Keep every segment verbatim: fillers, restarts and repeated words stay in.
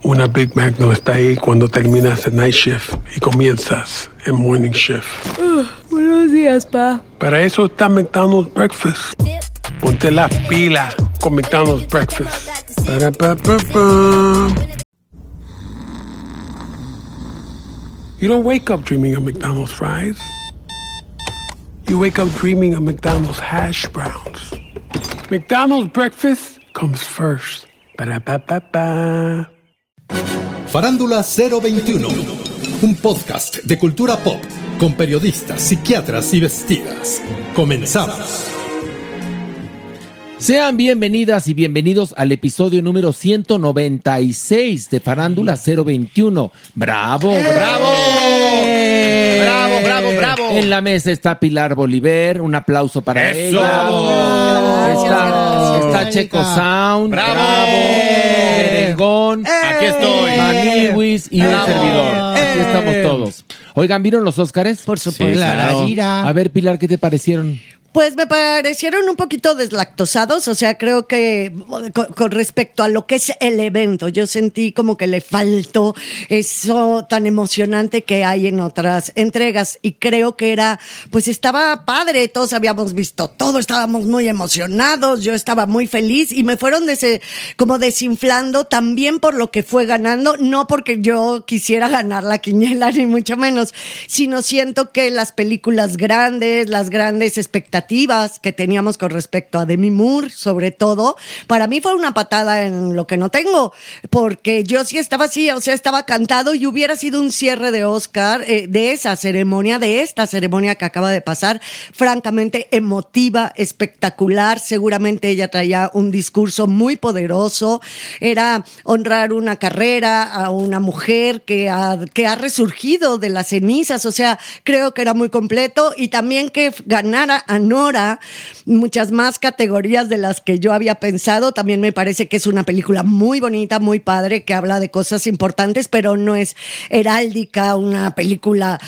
Una Big Mac no está ahí cuando terminas el night shift y comienzas el morning shift. Uh, buenos días, pa. Para eso está McDonald's Breakfast. Ponte la pila con McDonald's Breakfast. Para, pa, pa, pa. You don't wake up dreaming of McDonald's fries. You wake up dreaming of McDonald's hash browns. McDonald's Breakfast comes first. Para, pa, pa, pa. Farándula cero veintiuno, un podcast de cultura pop con periodistas, psiquiatras y vestidas. Comenzamos. Sean bienvenidas y bienvenidos al episodio número ciento noventa y seis de Farándula cero veintiuno. ¡Bravo, bravo! ¡Eh! ¡Bravo, bravo, bravo! En la mesa está Pilar Bolívar, un aplauso para ¡Eso! ella. Gracias, está, gracias. está Checo Sound. ¡Bravo! ¡Bravo! Merengón. Aquí estoy. Maniwis y un ¡Bravo! servidor. Aquí estamos todos. Oigan, ¿vieron los Óscares? Por supuesto. Sí, claro. A ver, Pilar, ¿qué te parecieron? Pues me parecieron un poquito deslactosados, o sea, creo que con, con respecto a lo que es el evento, yo sentí como que le faltó eso tan emocionante que hay en otras entregas y creo que era, pues estaba padre, todos habíamos visto todo, estábamos muy emocionados, yo estaba muy feliz y me fueron dese, como desinflando también por lo que fue ganando, no porque yo quisiera ganar la quiniela ni mucho menos, sino siento que las películas grandes, las grandes expectativas que teníamos con respecto a Demi Moore, sobre todo, para mí fue una patada en lo que no tengo, porque yo sí estaba así, o sea, estaba cantado y hubiera sido un cierre de Oscar, eh, de esa ceremonia, de esta ceremonia que acaba de pasar, francamente emotiva, espectacular, seguramente ella traía un discurso muy poderoso, era honrar una carrera a una mujer que ha, que ha resurgido de las cenizas, o sea, creo que era muy completo y también que ganara a Nora, muchas más categorías de las que yo había pensado. También me parece que es una película muy bonita, muy padre, que habla de cosas importantes, pero no es heráldica, una película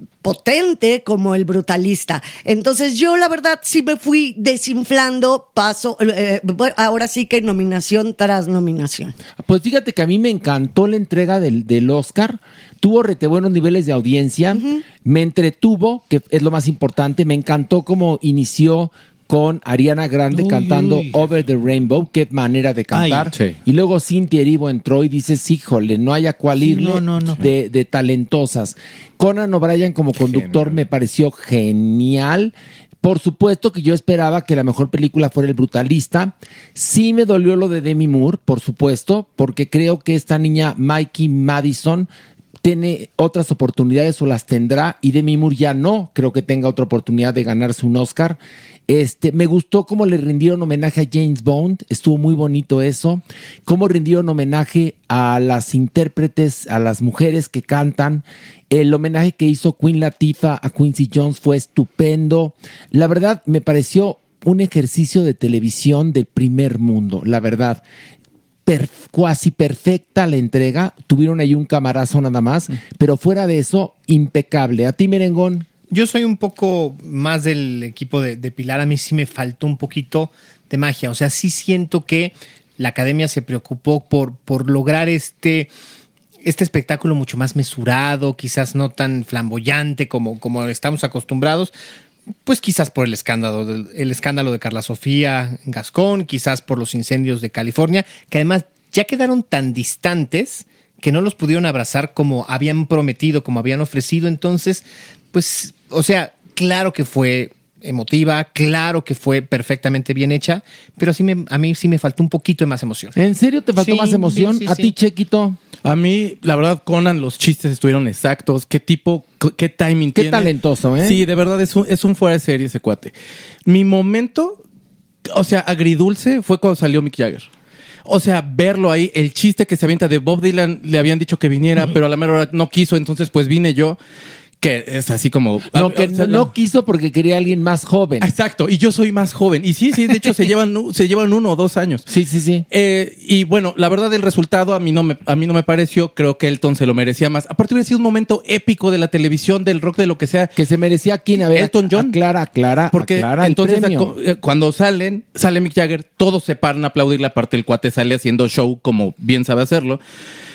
potente como El Brutalista. Entonces yo la verdad sí me fui desinflando, paso, eh, ahora sí que nominación tras nominación. Pues fíjate que a mí me encantó la entrega del, del Oscar, tuvo rete buenos niveles de audiencia, uh-huh. Me entretuvo, que es lo más importante, me encantó cómo inició con Ariana Grande uy, cantando uy. Over the Rainbow, qué manera de cantar. Ay, sí. Y luego Cynthia Erivo entró y dices, híjole, no hay a cuál irle no, no, no. De, de talentosas. Conan O'Brien como conductor genial. Me pareció genial. Por supuesto que yo esperaba que la mejor película fuera El Brutalista. Sí me dolió lo de Demi Moore, por supuesto, porque creo que esta niña Mikey Madison tiene otras oportunidades o las tendrá y Demi Moore ya no creo que tenga otra oportunidad de ganarse un Oscar. Este, me gustó cómo le rindieron homenaje a James Bond, estuvo muy bonito eso, cómo rindieron homenaje a las intérpretes, a las mujeres que cantan. El homenaje que hizo Queen Latifah a Quincy Jones fue estupendo. La verdad, me pareció un ejercicio de televisión del primer mundo, la verdad. Per, cuasi perfecta la entrega, tuvieron ahí un camarazo nada más, pero fuera de eso, impecable. ¿A ti, Merengón? Yo soy un poco más del equipo de, de Pilar, a mí sí me faltó un poquito de magia, o sea, sí siento que la academia se preocupó por, por lograr este, este espectáculo mucho más mesurado, quizás no tan flamboyante como, como estamos acostumbrados, pues quizás por el escándalo, el escándalo de Carla Sofía Gascón, quizás por los incendios de California, que además ya quedaron tan distantes que no los pudieron abrazar como habían prometido, como habían ofrecido. Entonces, pues, o sea, claro que fue emotiva, claro que fue perfectamente bien hecha, pero sí me, a mí sí me faltó un poquito de más emoción. ¿En serio te faltó sí, más emoción? Sí, sí, ¿A sí. ti, Chequito? A mí, la verdad, Conan, los chistes estuvieron exactos. ¿Qué tipo, qué timing qué tiene? Qué talentoso, ¿eh? Sí, de verdad, es un, es un fuera de serie ese cuate. Mi momento, o sea, agridulce, fue cuando salió Mick Jagger. O sea, verlo ahí, el chiste que se avienta de Bob Dylan, le habían dicho que viniera, uh-huh. pero a la mera hora no quiso, entonces pues vine yo. Que es así como... No, que o sea, no, no quiso porque quería a alguien más joven. Exacto, y yo soy más joven. Y sí, sí, de hecho se llevan, se llevan uno o dos años. Sí, sí, sí. Eh, y bueno, la verdad el resultado a mí, no me, a mí no me pareció. Creo que Elton se lo merecía más. Aparte hubiera sido un momento épico de la televisión, del rock, de lo que sea. Que se merecía quién, a ver. Elton John. Aclara, aclara, Porque aclara entonces el a, cuando salen, sale Mick Jagger, todos se paran a aplaudirle. Aparte el cuate sale haciendo show como bien sabe hacerlo.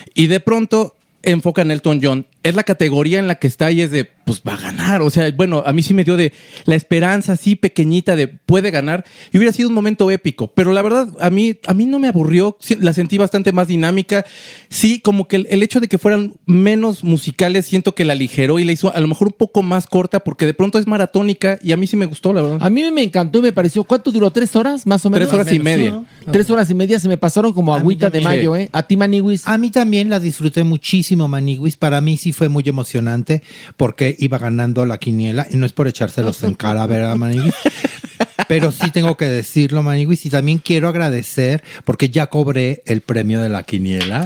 Y de pronto enfocan Elton John. Es la categoría en la que está y es de, pues va a ganar. O sea, bueno, a mí sí me dio de la esperanza así pequeñita de puede ganar y hubiera sido un momento épico. Pero la verdad, a mí, a mí no me aburrió. Sí, la sentí bastante más dinámica. Sí, como que el, el hecho de que fueran menos musicales, siento que la aligeró y la hizo a lo mejor un poco más corta porque de pronto es maratónica y a mí sí me gustó, la verdad. A mí me encantó y me pareció. ¿Cuánto duró? ¿Tres horas más o menos? Tres horas y media. ¿no? Tres horas y media se me pasaron como A mí agüita de también. mayo, ¿eh? A ti, Maniwis. A mí también la disfruté muchísimo, Maniwis. Para mí sí fue muy emocionante porque iba ganando la quiniela y no es por echárselos en cara, ¿verdad, Maniwis? Pero sí tengo que decirlo, Maniwis, y también quiero agradecer porque ya cobré el premio de la quiniela.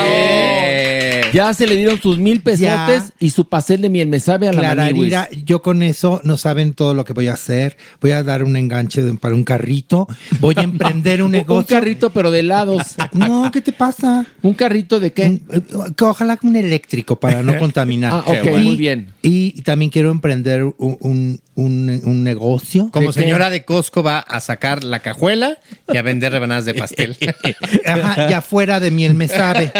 Ya se le dieron sus mil pesotes Ya. y su pastel de miel me sabe a la Maniwis. Clararira, yo con eso no saben todo lo que voy a hacer. Voy a dar un enganche de- para un carrito. Voy a emprender un negocio. Un carrito, pero de helados. No, ¿qué te pasa? ¿Un carrito de qué? Un- eh, que ojalá un eléctrico para no contaminar. Ah, ok, Y- muy bien. Y también quiero emprender un, un, un- un negocio. Como ¿De qué? señora de Costco va a sacar la cajuela y a vender rebanadas de pastel. Ajá, ya fuera de miel me sabe.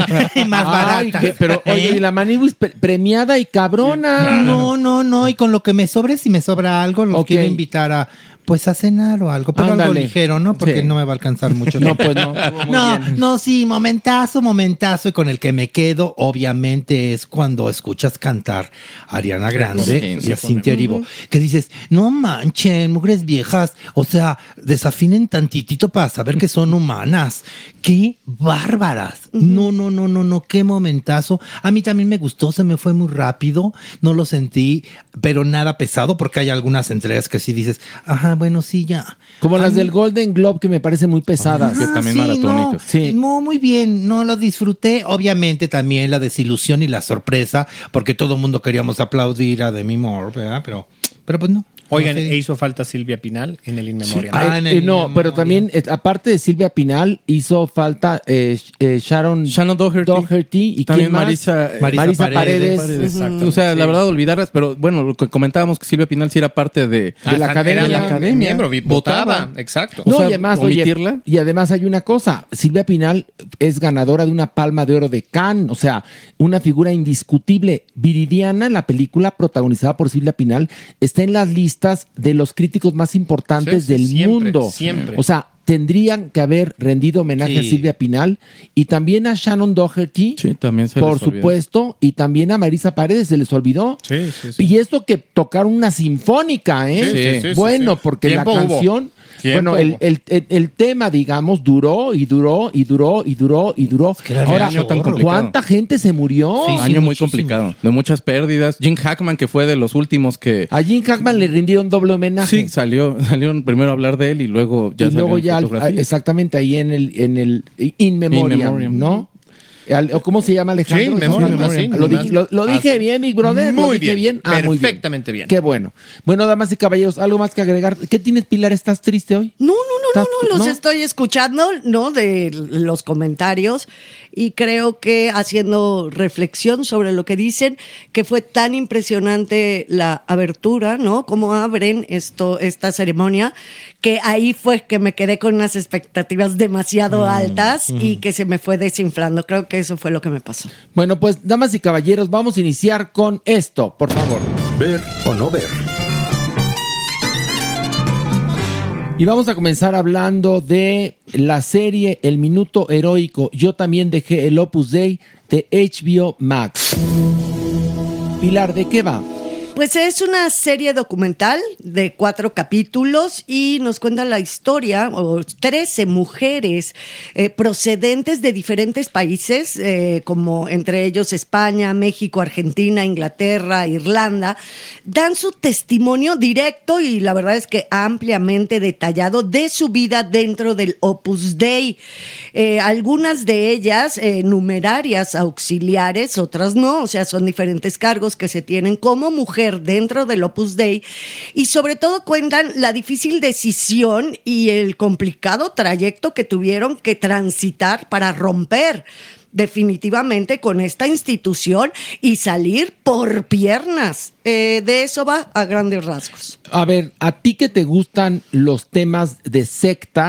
Más Ay, barata. que- pero oye, ¿Eh? y la Maniwis pre- premiada y cabrona. No, no, no. Y con lo que me sobre, si me sobra algo, los Ok. quiero invitar a, pues, a cenar o algo. Pero algo Ándale. ligero, ¿no? Porque Sí. no me va a alcanzar mucho. No, pues no. Muy No, bien. no, sí, momentazo, momentazo. Y con el que me quedo, obviamente, es cuando escuchas cantar a Ariana Grande y a Cintia Erivo. Que dices, no manchen, mujeres viejas. O sea, desafinen tantitito para saber que son humanas. ¡Qué bárbaras! No, no, no, no, no, qué momentazo. A mí también me gustó, se me fue muy rápido. No lo sentí, pero nada pesado, porque hay algunas entregas que sí dices, ajá, bueno, sí, ya. Como A las mí- del Golden Globe que me parecen muy pesadas. que también sí, maratónicas. No, Sí. no, muy bien, no lo disfruté. Obviamente también la desilusión y la sorpresa, porque todo el mundo queríamos aplaudir a Demi Moore, ¿verdad? Pero, pero pues no. Oigan, No sé. e hizo falta Silvia Pinal en el In Memoriam. Ah, Eh, en eh, el no, Memoria. pero también, eh, aparte de Silvia Pinal, hizo falta eh, Sh- eh, Sharon, Shannon Doherty. Doherty y También quién más? Marisa, eh, Marisa Marisa Paredes. Paredes. Exacto. O sea, la verdad, olvidarlas, pero bueno, lo que comentábamos que Silvia Pinal sí era parte de, de la Ah, academia. era de la academia. miembro, vi- Votaba. votaba. Exacto. O No, sea, y además, oye, omitirla. y además hay una cosa, Silvia Pinal es ganadora de una palma de oro de Cannes, o sea, una figura indiscutible. Viridiana, la película protagonizada por Silvia Pinal, está en las listas de los críticos más importantes Sí, sí, del siempre, mundo. siempre. O sea, tendrían que haber rendido homenaje a Sí. Silvia Pinal y también a Shannon Doherty, Sí, también se por les olvidó. supuesto, y también a Marisa Paredes, se les olvidó. Sí, sí, sí. Y esto que tocaron una sinfónica, ¿eh? Sí, sí, sí, sí, bueno, sí. porque la Tiempo hubo. canción, Tiempo bueno, el, hubo. el, el- el tema, digamos, duró y duró y duró y duró y duró. que era Ahora, un año tan complicado. ¿cuánta gente se murió? Sí, Año muy muchísimo. complicado, de muchas pérdidas. Jim Hackman, que fue de los últimos que A Jim Hackman le rindieron doble homenaje. sí salió, salieron primero a hablar de él y luego ya y luego salieron ya, al- fotografías. exactamente ahí en el, en el In Memoriam, In Memoriam. ¿no? Al- ¿o ¿Cómo se llama, Alejandro? Sí, In ¿Eso Memoriam, se llama? así, ¿Lo, nomás. dije, lo- lo dije Así. bien, mi brother. ¿Lo Muy dije bien, Ah, muy bien. perfectamente bien. Qué bueno. Bueno, damas y caballeros, ¿algo más que agregar? ¿Qué tienes, Pilar? ¿Estás triste hoy? No, no, no, no, ¿Estás- no, los no? estoy escuchando, ¿no? De los comentarios y creo que haciendo reflexión sobre lo que dicen, que fue tan impresionante la abertura, ¿no? Cómo abren esto, esta ceremonia, que ahí fue que me quedé con unas expectativas demasiado altas y que se me fue desinflando. Creo que eso fue lo que me pasó. Bueno, pues, damas y caballeros, vamos a iniciar con esto, por favor. Ver o no ver. Y vamos a comenzar hablando de la serie El Minuto Heroico. Yo también dejé el Opus Dei de H B O Max. Pilar, ¿de qué va? Pues es una serie documental de cuatro capítulos y nos cuenta la historia, o trece mujeres eh, procedentes de diferentes países, eh, como entre ellos España, México, Argentina, Inglaterra, Irlanda, dan su testimonio directo y la verdad es que ampliamente detallado de su vida dentro del Opus Dei. Eh, algunas de ellas eh, numerarias auxiliares, otras no, o sea, son diferentes cargos que se tienen como mujer dentro del Opus Dei y sobre todo cuentan la difícil decisión y el complicado trayecto que tuvieron que transitar para romper definitivamente con esta institución y salir por piernas. Eh, de eso va a grandes rasgos. A ver, a ti que te gustan los temas de sectas,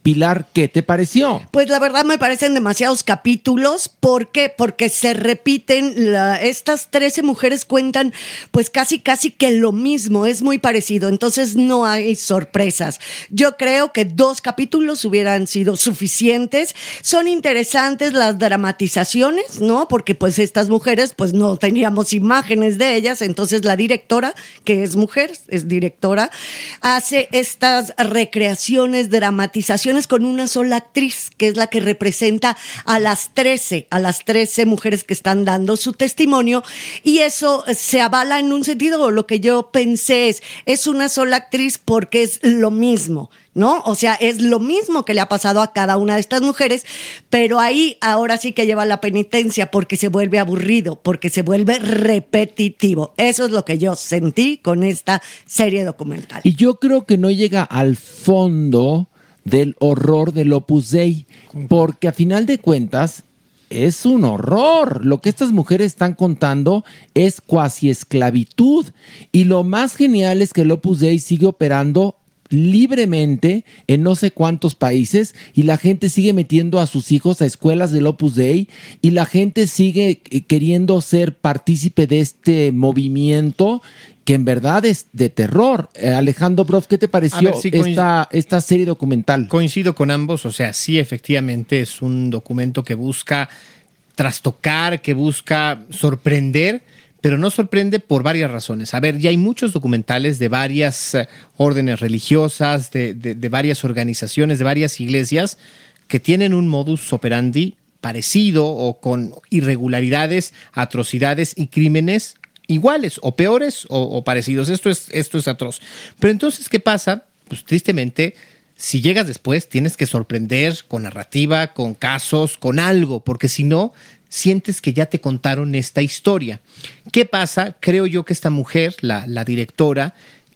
Pilar, ¿qué te pareció? Pues la verdad me parecen demasiados capítulos. ¿Por qué? Porque se repiten, la- estas trece mujeres cuentan pues casi casi que lo mismo, es muy parecido, entonces no hay sorpresas. Yo creo que dos capítulos hubieran sido suficientes. Son interesantes las dramatizaciones, ¿no? Porque pues estas mujeres pues no teníamos imágenes de ellas, entonces la directora, que es mujer, es directora, hace estas recreaciones, dramatizaciones con una sola actriz, que es la que representa a las trece, a las trece mujeres que están dando su testimonio, y eso se avala en un sentido. Lo que yo pensé es, es una sola actriz porque es lo mismo, ¿no? O sea, es lo mismo que le ha pasado a cada una de estas mujeres, pero ahí ahora sí que lleva la penitencia porque se vuelve aburrido, porque se vuelve repetitivo. Eso es lo que yo sentí con esta serie documental. Y yo creo que no llega al fondo del horror del Opus Dei, porque a final de cuentas es un horror. Lo que estas mujeres están contando es cuasi esclavitud. Y lo más genial es que el Opus Dei sigue operando libremente en no sé cuántos países y la gente sigue metiendo a sus hijos a escuelas del Opus Dei y la gente sigue eh, queriendo ser partícipe de este movimiento que en verdad es de terror. Eh, Alejandro Broff, ¿qué te pareció A ver, sí, coinc- esta, esta serie documental? Coincido con ambos, o sea, sí, efectivamente es un documento que busca trastocar, que busca sorprender, pero no sorprende por varias razones. A ver, ya hay muchos documentales de varias eh, órdenes religiosas, de, de- de varias organizaciones, de varias iglesias, que tienen un modus operandi parecido o con irregularidades, atrocidades y crímenes iguales o peores o, o parecidos. Esto es, esto es atroz. Pero entonces, ¿qué pasa? Pues tristemente, si llegas después, tienes que sorprender con narrativa, con casos, con algo, porque si no, sientes que ya te contaron esta historia. ¿Qué pasa? Creo yo que esta mujer, la, la directora,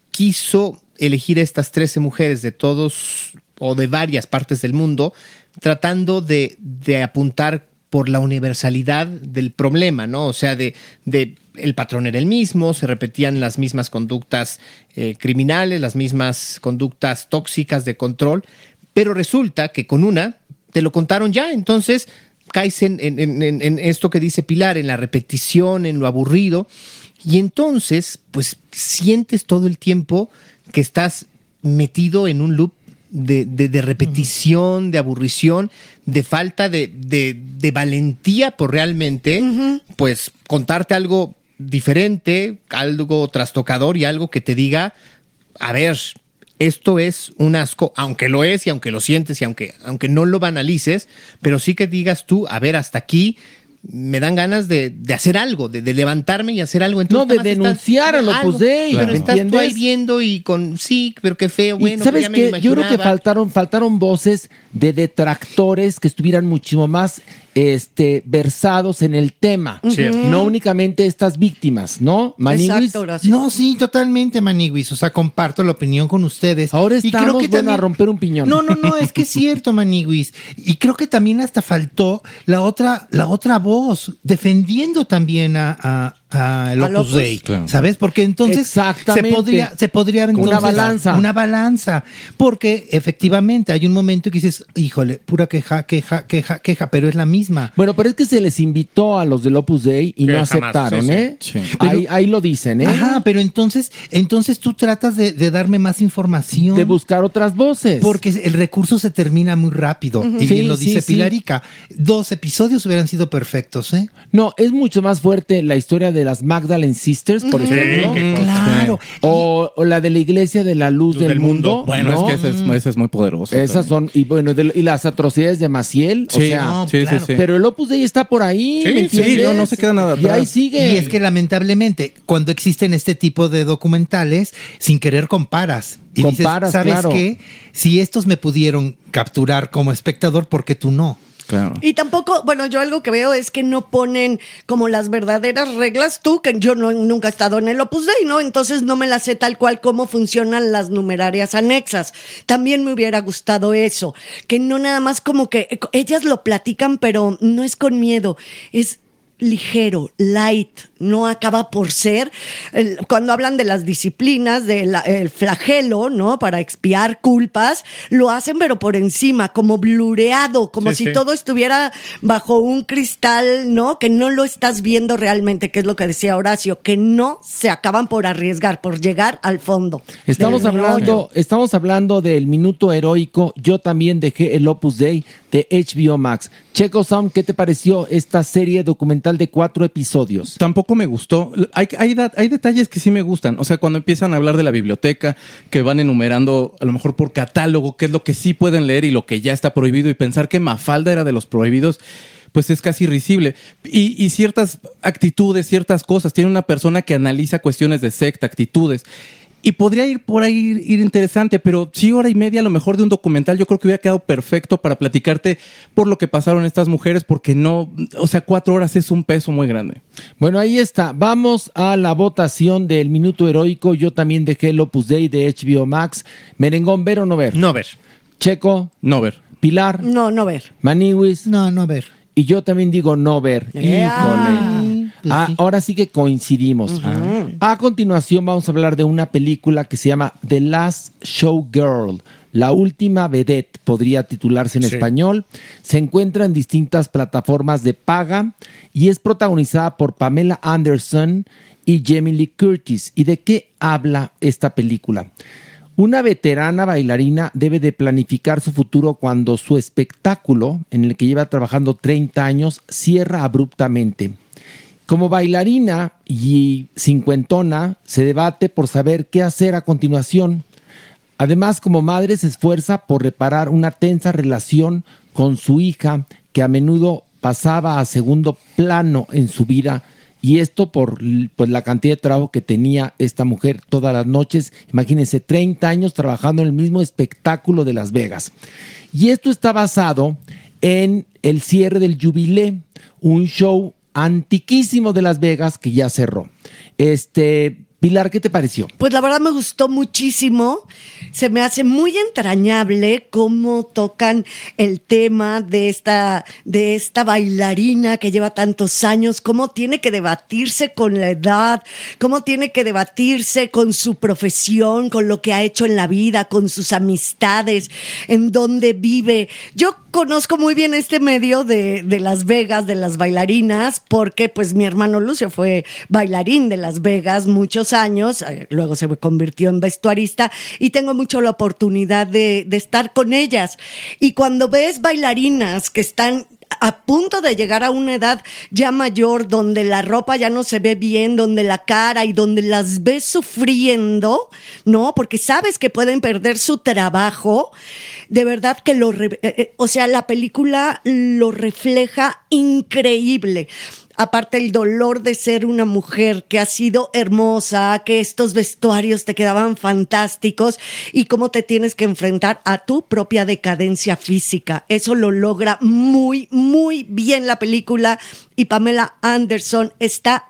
quiso elegir a estas trece mujeres de todos o de varias partes del mundo, tratando de, de apuntar por la universalidad del problema, ¿no? O sea, de, de el patrón era el mismo, se repetían las mismas conductas eh, criminales, las mismas conductas tóxicas de control, pero resulta que con una te lo contaron ya, entonces caes en, en, en, en esto que dice Pilar, en la repetición, en lo aburrido, y entonces pues sientes todo el tiempo que estás metido en un loop de, de, de repetición, de aburrición, de falta de, de, de valentía por realmente, pues, contarte algo diferente, algo trastocador y algo que te diga, a ver, esto es un asco, aunque lo es y aunque lo sientes y aunque, aunque no lo banalices, pero sí que digas tú, a ver, hasta aquí me dan ganas de, de hacer algo, de, de levantarme y hacer algo. Entonces, No, de nada más estás- denunciar al algo, Opus Dei, pero ¿me estás tú ahí entiendes? viendo y con, sí, pero qué feo, Y bueno, ¿sabes pero ya me lo qué? Yo creo que imaginaba. faltaron, faltaron voces de detractores que estuvieran muchísimo más este, versados en el tema. Cierto. No únicamente estas víctimas, ¿no? Maniwis? Exacto, Horacio. No, sí, totalmente, Maniwis. O sea, comparto la opinión con ustedes. Ahora Y estamos, creo que bueno, a también- romper un piñón. No, no, no, es que es cierto, Maniwis. Y creo que también hasta faltó la otra, la otra voz, defendiendo también a, a, a el Al Opus Opus. Dei, Claro. ¿sabes? Porque entonces se Exactamente. podría, se podría Una entonces- balanza. Una balanza. Porque efectivamente hay un momento que dices, híjole, pura queja, queja, queja, queja, pero es la misma. Bueno, pero es que se les invitó a los del Opus Dei y Que no jamás, aceptaron, sí, sí. ¿eh? Sí. Ahí, ahí lo dicen, ¿eh? Ajá, pero entonces, entonces tú tratas de, de darme más información. De buscar otras voces. Porque el recurso se termina muy rápido. Y Sí, bien lo sí, dice sí. Pilarica. Dos episodios hubieran sido perfectos, ¿eh? No, es mucho más fuerte la historia de las Magdalene Sisters, por ejemplo. qué cosa. Claro. O, o la de la Iglesia de la Luz, Luz del, del Mundo. Mundo. Bueno, ¿no? es que ese es, ese es muy poderoso. Esas son, y bueno, de- y las atrocidades de Maciel, o Sí, sea, no, sí, claro. sí, sí. pero el Opus Dei está por ahí, Sí, ¿me sí, entiendes? no, no se queda nada Y ahí atrás. sigue. Y es que lamentablemente, cuando existen este tipo de documentales, sin querer comparas. Y Comparas, dices, ¿sabes claro. qué? Si estos me pudieron capturar como espectador, ¿por qué tú no? Claro. Y tampoco, bueno, yo algo que veo es que no ponen como las verdaderas reglas. Tú, que yo no, nunca he estado en el Opus Dei, ¿no? Entonces no me las sé tal cual cómo funcionan las numerarias anexas. También me hubiera gustado eso, que no nada más como que eh, ellas lo platican, pero no es con miedo, es ligero, light, no acaba por ser, el- cuando hablan de las disciplinas, del flagelo, ¿no? Para expiar culpas, lo hacen pero por encima, como blureado, como Sí, si sí. todo estuviera bajo un cristal, ¿no? Que no lo estás viendo realmente, que es lo que decía Horacio, que no se acaban por arriesgar, por llegar al fondo. Estamos del hablando, rollo. estamos hablando del minuto heroico. Yo también dejé el Opus Dei de H B O Max. Checo Sound, ¿qué te pareció esta serie documental de cuatro episodios? Tampoco me gustó. Hay, hay, da- hay detalles que sí me gustan. O sea, cuando empiezan a hablar de la biblioteca, que van enumerando a lo mejor por catálogo qué es lo que sí pueden leer y lo que ya está prohibido, y pensar que Mafalda era de los prohibidos, pues es casi risible. Y, y ciertas actitudes, ciertas cosas. Tiene una persona que analiza cuestiones de secta, actitudes. Y podría ir por ahí, ir, ir interesante, pero sí, hora y media a lo mejor de un documental, yo creo que hubiera quedado perfecto para platicarte por lo que pasaron estas mujeres, porque no, o sea, cuatro horas es un peso muy grande. Bueno, ahí está. Vamos a la votación del minuto heroico. Yo también dejé el Opus Dei de H B O Max. Merengón, ¿ver o no ver? No ver. Checo, No ver. Pilar, No, no ver. Maniwis. No, no, a ver. Y yo también digo no ver. ¡Ea! Híjole. Pues Ah, sí. ahora sí que coincidimos. A continuación vamos a hablar de una película que se llama The Last Showgirl. La última vedette podría titularse en Sí. español. Se encuentra en distintas plataformas de paga y es protagonizada por Pamela Anderson y Jamie Lee Curtis. ¿Y de qué habla esta película? Una veterana bailarina debe de planificar su futuro cuando su espectáculo, en el que lleva trabajando treinta años, cierra abruptamente. Como bailarina y cincuentona, se debate por saber qué hacer a continuación. Además, como madre, se esfuerza por reparar una tensa relación con su hija, que a menudo pasaba a segundo plano en su vida. Y esto por pues, la cantidad de trabajo que tenía esta mujer todas las noches. Imagínense, treinta años trabajando en el mismo espectáculo de Las Vegas. Y esto está basado en el cierre del Jubilé, un show antiquísimo de Las Vegas que ya cerró. Este, Pilar, ¿qué te pareció? Pues la verdad me gustó muchísimo. Se me hace muy entrañable cómo tocan el tema de esta, de esta bailarina que lleva tantos años, cómo tiene que debatirse con la edad, cómo tiene que debatirse con su profesión, con lo que ha hecho en la vida, con sus amistades, en dónde vive. Yo conozco muy bien este medio de, de Las Vegas, de las bailarinas, porque pues mi hermano Lucio fue bailarín de Las Vegas muchos años, eh, luego se convirtió en vestuarista y tengo mucho la oportunidad de, de estar con ellas. Y cuando ves bailarinas que están a punto de llegar a una edad ya mayor, donde la ropa ya no se ve bien, donde la cara y donde las ves sufriendo, ¿no? Porque sabes que pueden perder su trabajo. De verdad que lo, re- eh, eh, o sea, la película lo refleja increíble. Aparte el dolor de ser una mujer que ha sido hermosa, que estos vestuarios te quedaban fantásticos y cómo te tienes que enfrentar a tu propia decadencia física. Eso lo logra muy, muy bien la película y Pamela Anderson está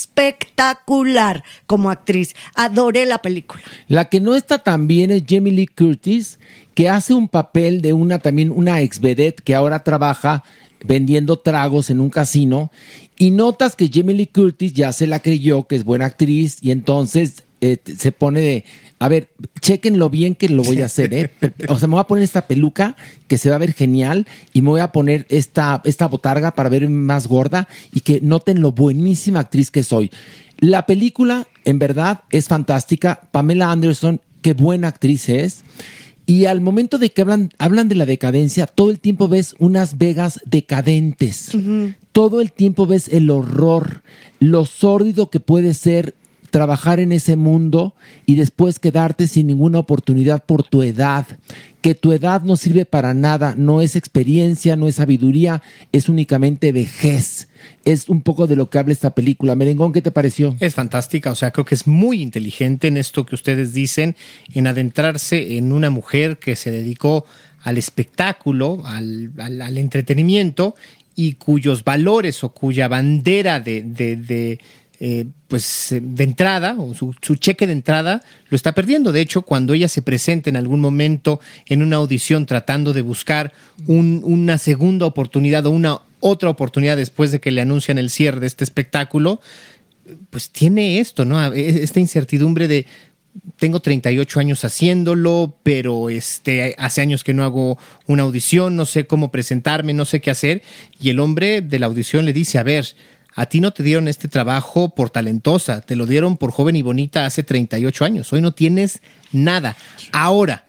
espectacular como actriz. Adoré la película. La que no está tan bien es Jamie Lee Curtis, que hace un papel de una también una ex vedette que ahora trabaja vendiendo tragos en un casino, y notas que Jamie Lee Curtis ya se la creyó que es buena actriz y entonces eh, se pone de, a ver, chequen lo bien que lo voy a hacer, ¿eh? O sea, me voy a poner esta peluca que se va a ver genial y me voy a poner esta, esta botarga para verme más gorda y que noten lo buenísima actriz que soy. La película, en verdad, es fantástica. Pamela Anderson, qué buena actriz es. Y al momento de que hablan, hablan de la decadencia, todo el tiempo ves unas Vegas decadentes. Uh-huh. Todo el tiempo ves el horror, lo sórdido que puede ser trabajar en ese mundo y después quedarte sin ninguna oportunidad por tu edad. Que tu edad no sirve para nada, no es experiencia, no es sabiduría, es únicamente vejez. Es un poco de lo que habla esta película. Merengón, ¿qué te pareció? Es fantástica, o sea, creo que es muy inteligente en esto que ustedes dicen, en adentrarse en una mujer que se dedicó al espectáculo, al, al, al entretenimiento y cuyos valores o cuya bandera de, de, de eh, pues de entrada o su, su cheque de entrada lo está perdiendo. De hecho, cuando ella se presenta en algún momento en una audición tratando de buscar un, una segunda oportunidad o una otra oportunidad después de que le anuncian el cierre de este espectáculo, pues tiene esto, ¿no? Esta incertidumbre de tengo treinta y ocho años haciéndolo, pero este, hace años que no hago una audición, no sé cómo presentarme, no sé qué hacer. Y el hombre de la audición le dice, a ver, a ti no te dieron este trabajo por talentosa, te lo dieron por joven y bonita hace treinta y ocho años. Hoy no tienes nada. Ahora,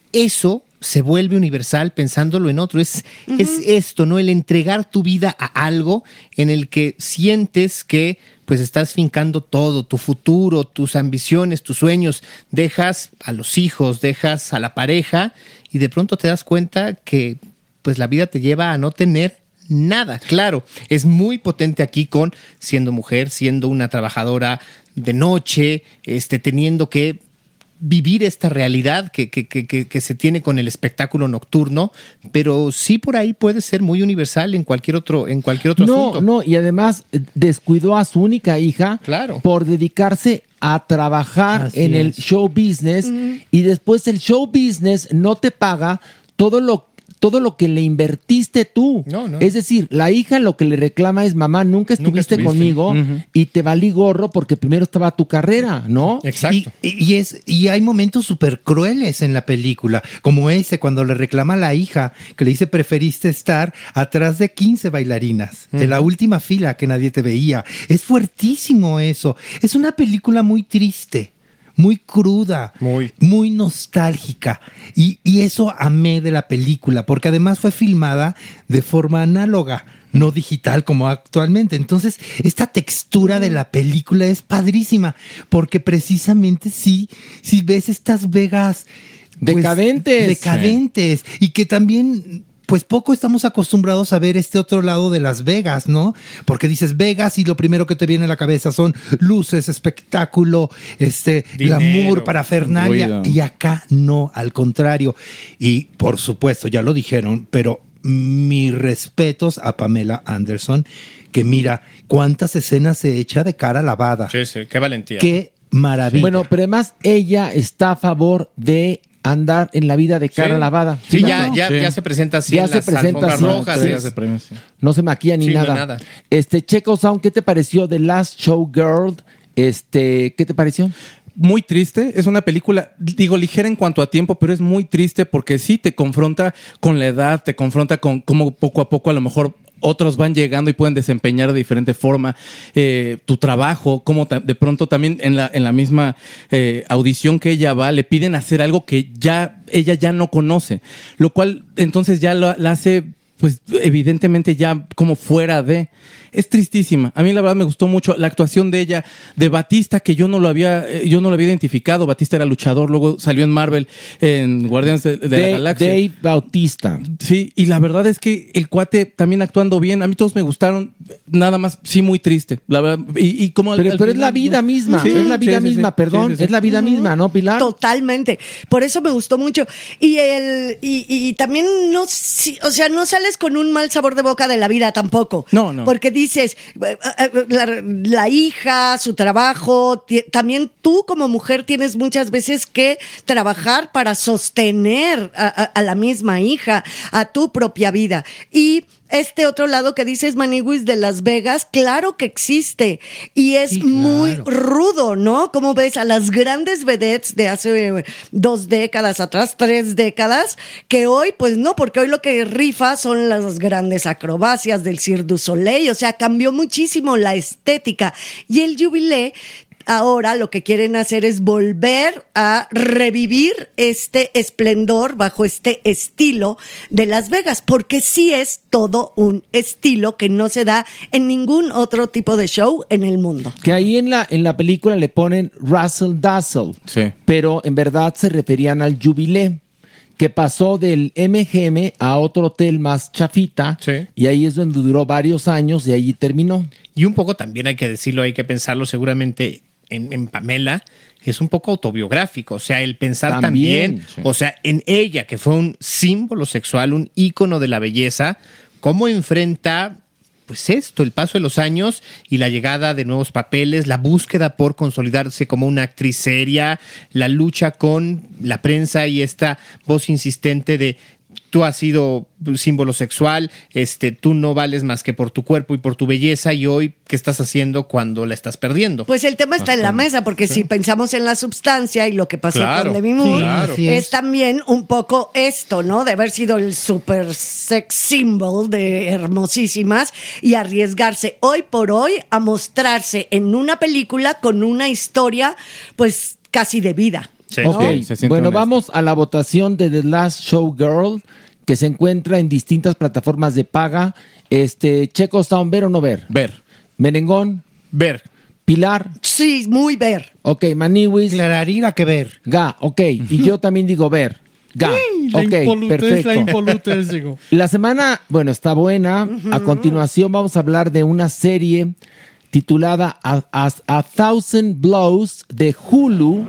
eso se vuelve universal pensándolo en otro. Es, uh-huh. es esto, ¿no? El entregar tu vida a algo en el que sientes que pues estás fincando todo, tu futuro, tus ambiciones, tus sueños, dejas a los hijos, dejas a la pareja y de pronto te das cuenta que pues la vida te lleva a no tener nada. Claro, es muy potente aquí con siendo mujer, siendo una trabajadora de noche, este, teniendo que vivir esta realidad que, que, que, que se tiene con el espectáculo nocturno, pero sí por ahí puede ser muy universal en cualquier otro, en cualquier otro no, asunto. No, y además descuidó a su única hija claro. por dedicarse a trabajar Así en es. el show business mm. y después el show business no te paga todo lo todo lo que le invertiste tú. No, no. Es decir, la hija lo que le reclama es, mamá, nunca estuviste, nunca estuviste. conmigo uh-huh. y te valí gorro porque primero estaba tu carrera, ¿no? Exacto. Y, y, es, y hay momentos súper crueles en la película, como ese cuando le reclama a la hija, que le dice, preferiste estar atrás de quince bailarinas, uh-huh. en la última fila que nadie te veía. Es fuertísimo eso. Es una película muy triste. Muy cruda, muy, muy nostálgica. Y, y eso amé de la película, porque además fue filmada de forma análoga, no digital como actualmente. Entonces, esta textura de la película es padrísima, porque precisamente sí, sí ves estas Vegas pues, decadentes. Decadentes. Sí. Y que también... pues poco estamos acostumbrados a ver este otro lado de Las Vegas, ¿no? Porque dices Vegas y lo primero que te viene a la cabeza son luces, espectáculo, este, glamour, parafernalia. Ruido. Y acá no, al contrario. Y por supuesto, ya lo dijeron, pero mis respetos a Pamela Anderson, que mira cuántas escenas se echa de cara lavada. Sí, sí, qué valentía. Qué maravilla. Bueno, pero además ella está a favor de andar en la vida de cara sí. lavada. Sí, ¿Sí ya, no? ya, sí. ya se presenta así ya en se las presenta alfombras así, rojas. sí. Ya se pre- sí. No se maquilla ni sí, nada. No, nada. Este, Checo Sound, ¿qué te pareció The Last Showgirl? Este, ¿qué te pareció? Muy triste, es una película, digo, ligera en cuanto a tiempo, pero es muy triste porque sí te confronta con la edad, te confronta con cómo poco a poco a lo mejor otros van llegando y pueden desempeñar de diferente forma eh, tu trabajo, como de pronto también en la, en la misma eh, audición que ella va, le piden hacer algo que ya ella ya no conoce, lo cual entonces ya la, la hace pues evidentemente ya como fuera de... Es tristísima. A mí la verdad me gustó mucho la actuación de ella, de Batista, que yo no lo había, yo no lo había identificado. Batista era luchador, luego salió en Marvel, en Guardianes de, de Dave, la Galaxia. Dave Bautista. Sí, y la verdad es que el cuate también actuando bien. A mí todos me gustaron, nada más, sí, muy triste. La verdad, y, y como al, pero, al pero final, es la vida misma, sí, es la vida sí, sí, misma, sí, perdón, sí, sí, sí. es la vida misma, ¿no, Pilar? Totalmente. Por eso me gustó mucho. Y el y, y también no, si, o sea, no sales con un mal sabor de boca de la vida tampoco. No, no. Porque dices, la, la hija, su trabajo, t- también tú como mujer tienes muchas veces que trabajar para sostener a, a, a la misma hija, a tu propia vida. Y este otro lado que dices, Maniwis, de Las Vegas, claro que existe y es sí, claro. muy rudo, ¿no? Como ves a las grandes vedettes de hace dos décadas atrás, tres décadas, que hoy, pues no, porque hoy lo que rifa son las grandes acrobacias del Cirque du Soleil, o sea, cambió muchísimo la estética y el Jubilé. Ahora lo que quieren hacer es volver a revivir este esplendor bajo este estilo de Las Vegas, porque sí es todo un estilo que no se da en ningún otro tipo de show en el mundo. Que ahí en la, en la película le ponen Razzle Dazzle, sí. pero en verdad se referían al Jubilé, que pasó del M G M a otro hotel más chafita, sí. y ahí es donde duró varios años y ahí terminó. Y un poco también hay que decirlo, hay que pensarlo seguramente en, en Pamela, es un poco autobiográfico, o sea, el pensar también, también sí. o sea, en ella, que fue un símbolo sexual, un ícono de la belleza, cómo enfrenta pues esto, el paso de los años y la llegada de nuevos papeles, la búsqueda por consolidarse como una actriz seria, la lucha con la prensa y esta voz insistente de tú has sido símbolo sexual, este, tú no vales más que por tu cuerpo y por tu belleza, y hoy, ¿qué estás haciendo cuando la estás perdiendo? Pues el tema está en la mesa, porque si pensamos en la sustancia y lo que pasó Claro, con Demi Moore, claro. Así es. es. también un poco esto, ¿no? De haber sido el super sex symbol de hermosísimas y arriesgarse hoy por hoy a mostrarse en una película con una historia, pues casi de vida. Sí. ¿no? Ok, se siente bueno, honesto. vamos a la votación de The Last Showgirl, que se encuentra en distintas plataformas de paga. Este, Checo Sound, ¿ver o no ver? Ver. Merengón, Ver. Pilar, Sí, muy ver. ok, Maniwis, Clararira que ver. Ga, ok, y yo también digo ver. Ga, ok, perfecto. La semana, bueno, está buena. A continuación vamos a hablar de una serie titulada A, A- A Thousand Blows de Hulu,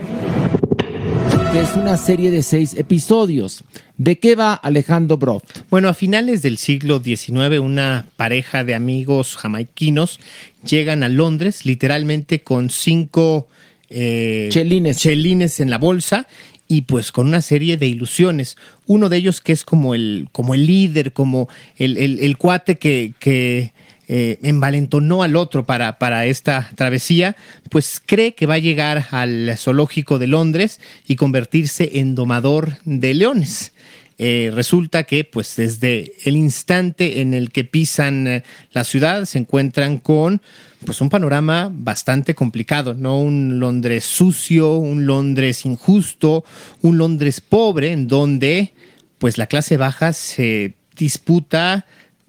que es una serie de seis episodios. ¿De qué va Alejandro Broft? Bueno, a finales del siglo diecinueve, una pareja de amigos jamaiquinos llegan a Londres, literalmente con cinco eh, Chelines. chelines en la bolsa y pues con una serie de ilusiones. Uno de ellos que es como el, como el líder, como el, el- el cuate que, que eh, envalentonó al otro para, para esta travesía, pues cree que va a llegar al zoológico de Londres y convertirse en domador de leones. Eh, resulta que pues desde el instante en el que pisan eh, la ciudad se encuentran con pues un panorama bastante complicado, ¿no? Un Londres sucio, un Londres injusto, un Londres pobre en donde pues la clase baja se disputa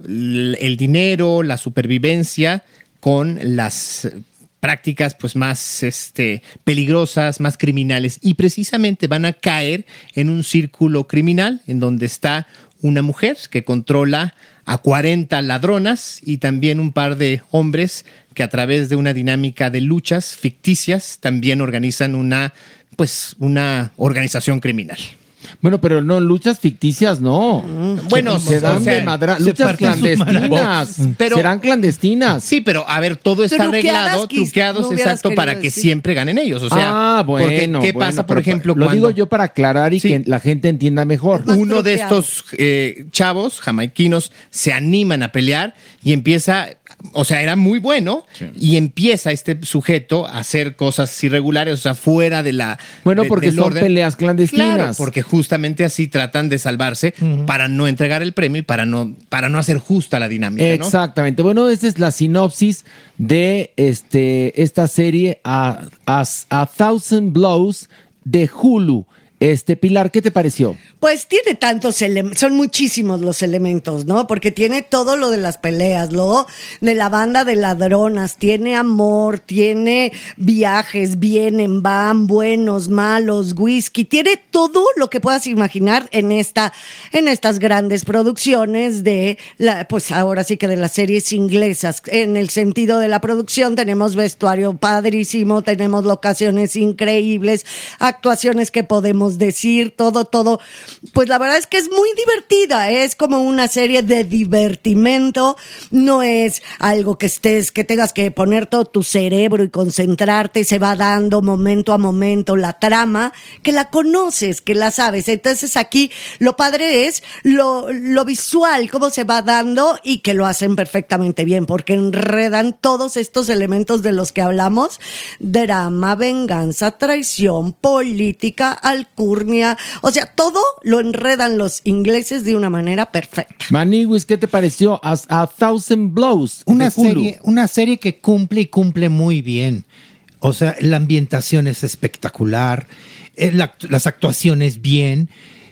l- el dinero, la supervivencia con las prácticas pues más este, peligrosas, más criminales, y precisamente van a caer en un círculo criminal en donde está una mujer que controla a cuarenta ladronas y también un par de hombres que a través de una dinámica de luchas ficticias también organizan una pues una organización criminal. Bueno, pero no, luchas ficticias, no. Bueno, se dan o sea, de madra- se luchas parten sus clandestinas. maracas. Pero- Serán clandestinas. Sí, pero a ver, todo está Truqueadas, arreglado, quis- truqueados, no hubieras exacto, para querido que decir. siempre ganen ellos. O sea, ah, bueno. porque ¿qué bueno, pasa, por pero ejemplo, Lo cuando digo yo para aclarar y Sí. que la gente entienda mejor. Más uno de truqueado. estos eh, chavos jamaiquinos se animan a pelear y empieza, o sea, era muy bueno y empieza este sujeto a hacer cosas irregulares, o sea, fuera de la... Bueno, de- porque del son orden. peleas clandestinas. Claro, porque justamente así tratan de salvarse para no entregar el premio y para no, para no hacer justa la dinámica, ¿no? Exactamente. Bueno, esta es la sinopsis de este, esta serie a, a, a Thousand Blows de Hulu. Este, Pilar, ¿qué te pareció? Pues tiene tantos elementos, son muchísimos los elementos, ¿no? Porque tiene todo lo de las peleas, lo de la banda de ladronas, tiene amor, tiene viajes, vienen, van, buenos, malos, whisky, tiene todo lo que puedas imaginar en esta, en estas grandes producciones de la, pues ahora sí que de las series inglesas. En el sentido de la producción tenemos vestuario padrísimo, tenemos locaciones increíbles, actuaciones que podemos decir, todo, todo. Pues la verdad es que es muy divertida, es como una serie de divertimento, no es algo que estés, que tengas que poner todo tu cerebro y concentrarte, se va dando momento a momento la trama, que la conoces, que la sabes. Entonces aquí lo padre es lo, lo visual, cómo se va dando y que lo hacen perfectamente bien, porque enredan todos estos elementos de los que hablamos: drama, venganza, traición, política, alcurnia, o sea, todo lo enredan los ingleses de una manera perfecta. Maniwis, ¿qué te pareció? A, a Thousand Blows Una de Hulu. serie, una serie que cumple y cumple muy bien. O sea, la ambientación es espectacular, eh, la- las actuaciones bien.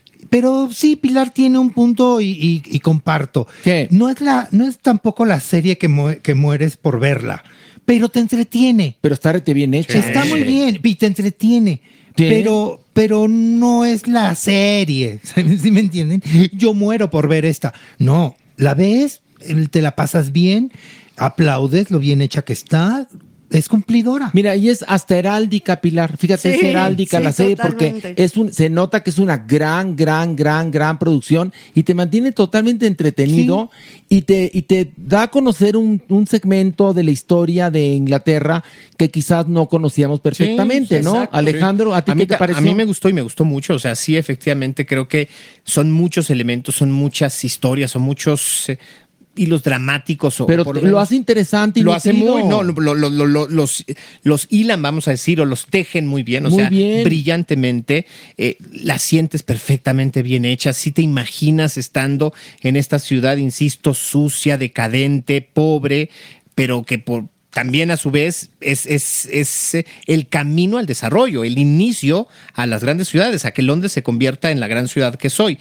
Pero sí, Pilar tiene un punto y, y- y comparto. ¿Qué? No es la, no es tampoco la serie que, mu- que mueres por verla, pero te entretiene. Pero está rete bien hecha. Está muy bien y te entretiene. Sí. Pero, pero no es la serie. ¿Sí me entienden? Yo muero por ver esta. No, la ves, te la pasas bien, aplaudes lo bien hecha que está. es cumplidora. Mira, y es hasta heráldica, Pilar. Fíjate, Sí, es heráldica sí, la serie totalmente. porque es un, se nota que es una gran, gran, gran, gran producción y te mantiene totalmente entretenido y, te, y te da a conocer un, un segmento de la historia de Inglaterra que quizás no conocíamos perfectamente, Sí, ¿no? exacto, Alejandro, sí. ¿a ti mí, qué te ta- pareció? A mí me gustó y me gustó mucho. O sea, sí, efectivamente, creo que son muchos elementos, son muchas historias, son muchos eh, hilos dramáticos. O, Pero por te- menos lo hace interesante y Lo hace nutrido. muy, no, lo- lo- lo- lo- los, los hilan, vamos a decir, o los tejen muy bien, o Muy sea, bien. brillantemente. Eh, la sientes perfectamente bien hecha. Si te imaginas estando en esta ciudad, insisto, sucia, decadente, pobre, pero que por también a su vez es, es, es eh, el camino al desarrollo, el inicio a las grandes ciudades, a que Londres se convierta en la gran ciudad que soy.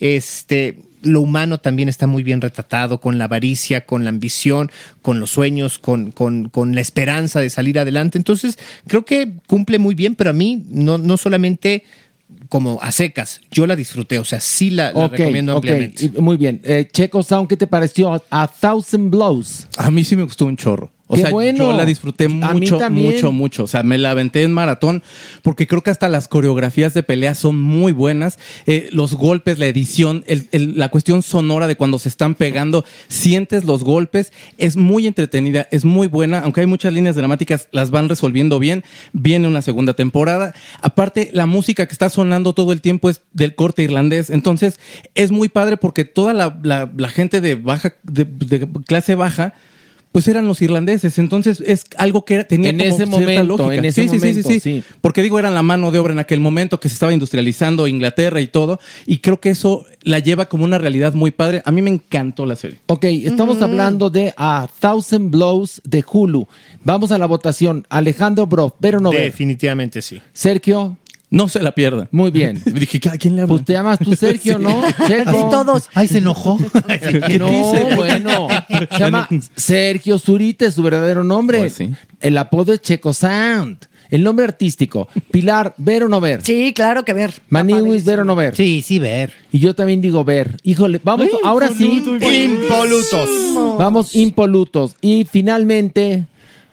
Este, lo humano también está muy bien retratado, con la avaricia, con la ambición, con los sueños, con, con, con la esperanza de salir adelante. Entonces, creo que cumple muy bien, pero a mí no, no solamente como a secas, yo la disfruté, o sea, sí la, la Ok, recomiendo ok, ampliamente. y- muy bien. Eh, Checo Sound, ¿qué te pareció? A Thousand Blows. A mí sí me gustó un chorro. O ¡Qué sea, bueno! yo la disfruté A mí mucho, también. mucho, mucho. O sea, me la aventé en maratón porque creo que hasta las coreografías de pelea son muy buenas. Eh, los golpes, la edición, el- el- la cuestión sonora de cuando se están pegando, sientes los golpes. Es muy entretenida, es muy buena. Aunque hay muchas líneas dramáticas, las van resolviendo bien. Viene una segunda temporada. Aparte, la música que está sonando todo el tiempo es del corte irlandés. Entonces, es muy padre porque toda la, la- la gente de baja, de- de clase baja, pues eran los irlandeses. Entonces es algo que era- tenía En como ese cierta momento, lógica. en ese sí, sí, sí, momento, sí, sí. Porque digo, eran la mano de obra en aquel momento que se estaba industrializando Inglaterra y todo. Y creo que eso la lleva como una realidad muy padre. A mí me encantó la serie. Ok, estamos hablando de A Thousand Blows de Hulu. Vamos a la votación. Alejandro Bro, ver o no ver. Definitivamente sí. Sergio, No se la pierdan. muy bien. Dije, ¿a quién le hablan? Pues te llamas tú, Sergio, ¿no? Checo. Todos. Ay, se enojó. No, bueno. Se llama Sergio Zurita, es su verdadero nombre. Pues sí. El apodo es Checo Sound. El nombre artístico. Pilar, ver o no ver. Sí, claro que ver. Maniwis, ver o no ver. Sí, sí, ver. Y yo también digo ver. Híjole, vamos, ahora sí. Impolutos. Vamos impolutos. Y finalmente,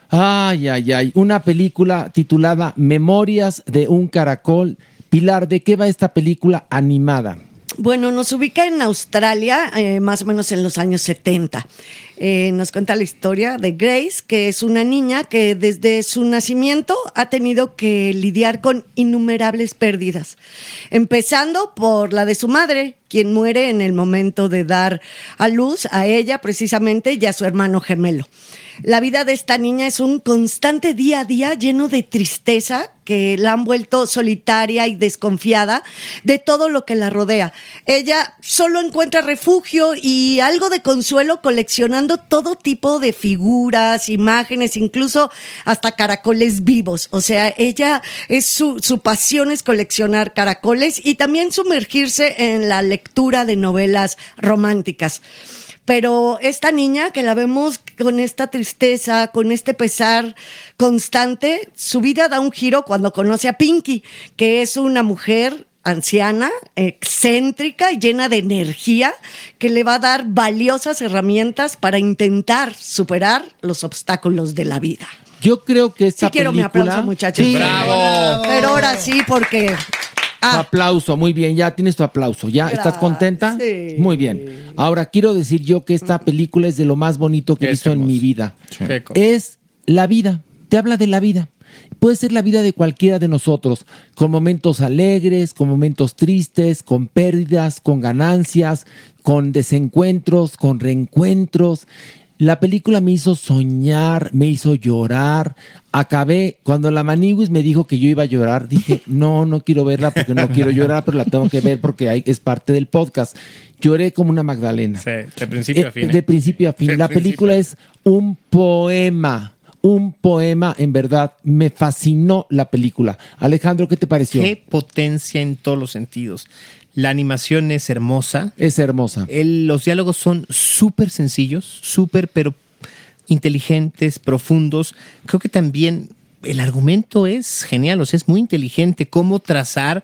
ay, ay, ay, una película titulada Memorias de un caracol. Pilar, ¿de qué va esta película animada? Bueno, nos ubica en Australia, eh, más o menos en los años setenta. Eh, nos cuenta la historia de Grace, que es una niña que desde su nacimiento ha tenido que lidiar con innumerables pérdidas, empezando por la de su madre, quien muere en el momento de dar a luz a ella precisamente y a su hermano gemelo. La vida de esta niña es un constante día a día lleno de tristeza que la han vuelto solitaria y desconfiada de todo lo que la rodea. Ella solo encuentra refugio y algo de consuelo coleccionando todo tipo de figuras, imágenes, incluso hasta caracoles vivos. O sea, ella es su, su pasión es coleccionar caracoles y también sumergirse en la lectura de novelas románticas. Pero esta niña que la vemos con esta tristeza, con este pesar constante, su vida da un giro cuando conoce a Pinky, que es una mujer anciana, excéntrica y llena de energía, que le va a dar valiosas herramientas para intentar superar los obstáculos de la vida. Yo creo que esta Sí quiero mi película... aplauso, muchachos. Sí. ¡Bravo! Pero ahora sí, porque... Tu Ah, aplauso, muy bien, ya tienes tu aplauso. ¿Ya estás Gracias. contenta? Muy bien. Ahora quiero decir yo que esta película es de lo más bonito que he Es visto en hermoso. mi vida. Checo. Es la vida, te habla de la vida. Puede ser la vida de cualquiera de nosotros, con momentos alegres, con momentos tristes, con pérdidas, con ganancias, con desencuentros, con reencuentros. La película me hizo soñar, me hizo llorar. Acabé, cuando la Maniwis me dijo que yo iba a llorar, dije, no, no quiero verla porque no quiero llorar, pero la tengo que ver porque hay- es parte del podcast. Lloré como una Magdalena. Sí, de principio a Eh, fin. ¿eh? De principio a fin. De La película principio. es un poema. Un poema, en verdad. Me fascinó la película. Alejandro, ¿qué te pareció? Qué potencia en todos los sentidos. La animación es hermosa. Es hermosa. El- los diálogos son súper sencillos, súper, pero inteligentes, profundos. Creo que también el argumento es genial, o sea, es muy inteligente cómo trazar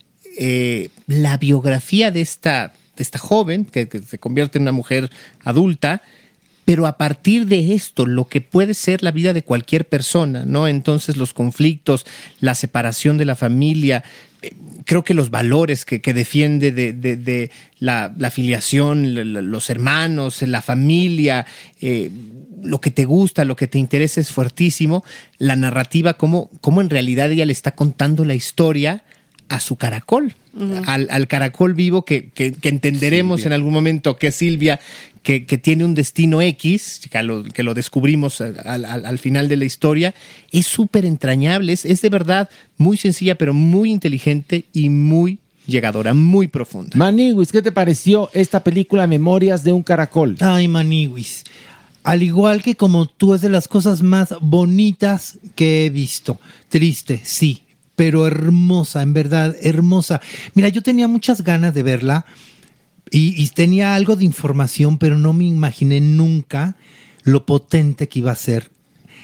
eh, la biografía de esta, de esta joven que, que se convierte en una mujer adulta pero a partir de esto, lo que puede ser la vida de cualquier persona, ¿no? Entonces los conflictos, la separación de la familia, eh, creo que los valores que, que defiende de, de, de la, la filiación, la, la, los hermanos, la familia, eh, lo que te gusta, lo que te interesa es fuertísimo. La narrativa, cómo, cómo en realidad ella le está contando la historia a su caracol, uh-huh. al, al caracol vivo que, que, que entenderemos Silvia. En algún momento que Silvia, que, que tiene un destino X, que lo, que lo descubrimos al, al, al final de la historia, es súper entrañable, es, es de verdad muy sencilla, pero muy inteligente y muy llegadora, muy profunda. Maniwis, ¿qué te pareció esta película Memorias de un Caracol? Ay, Maniwis. Al igual que como tú, es de las cosas más bonitas que he visto. Triste, sí, pero hermosa, en verdad, hermosa. Mira, yo tenía muchas ganas de verla y, y tenía algo de información, pero no me imaginé nunca lo potente que iba a ser.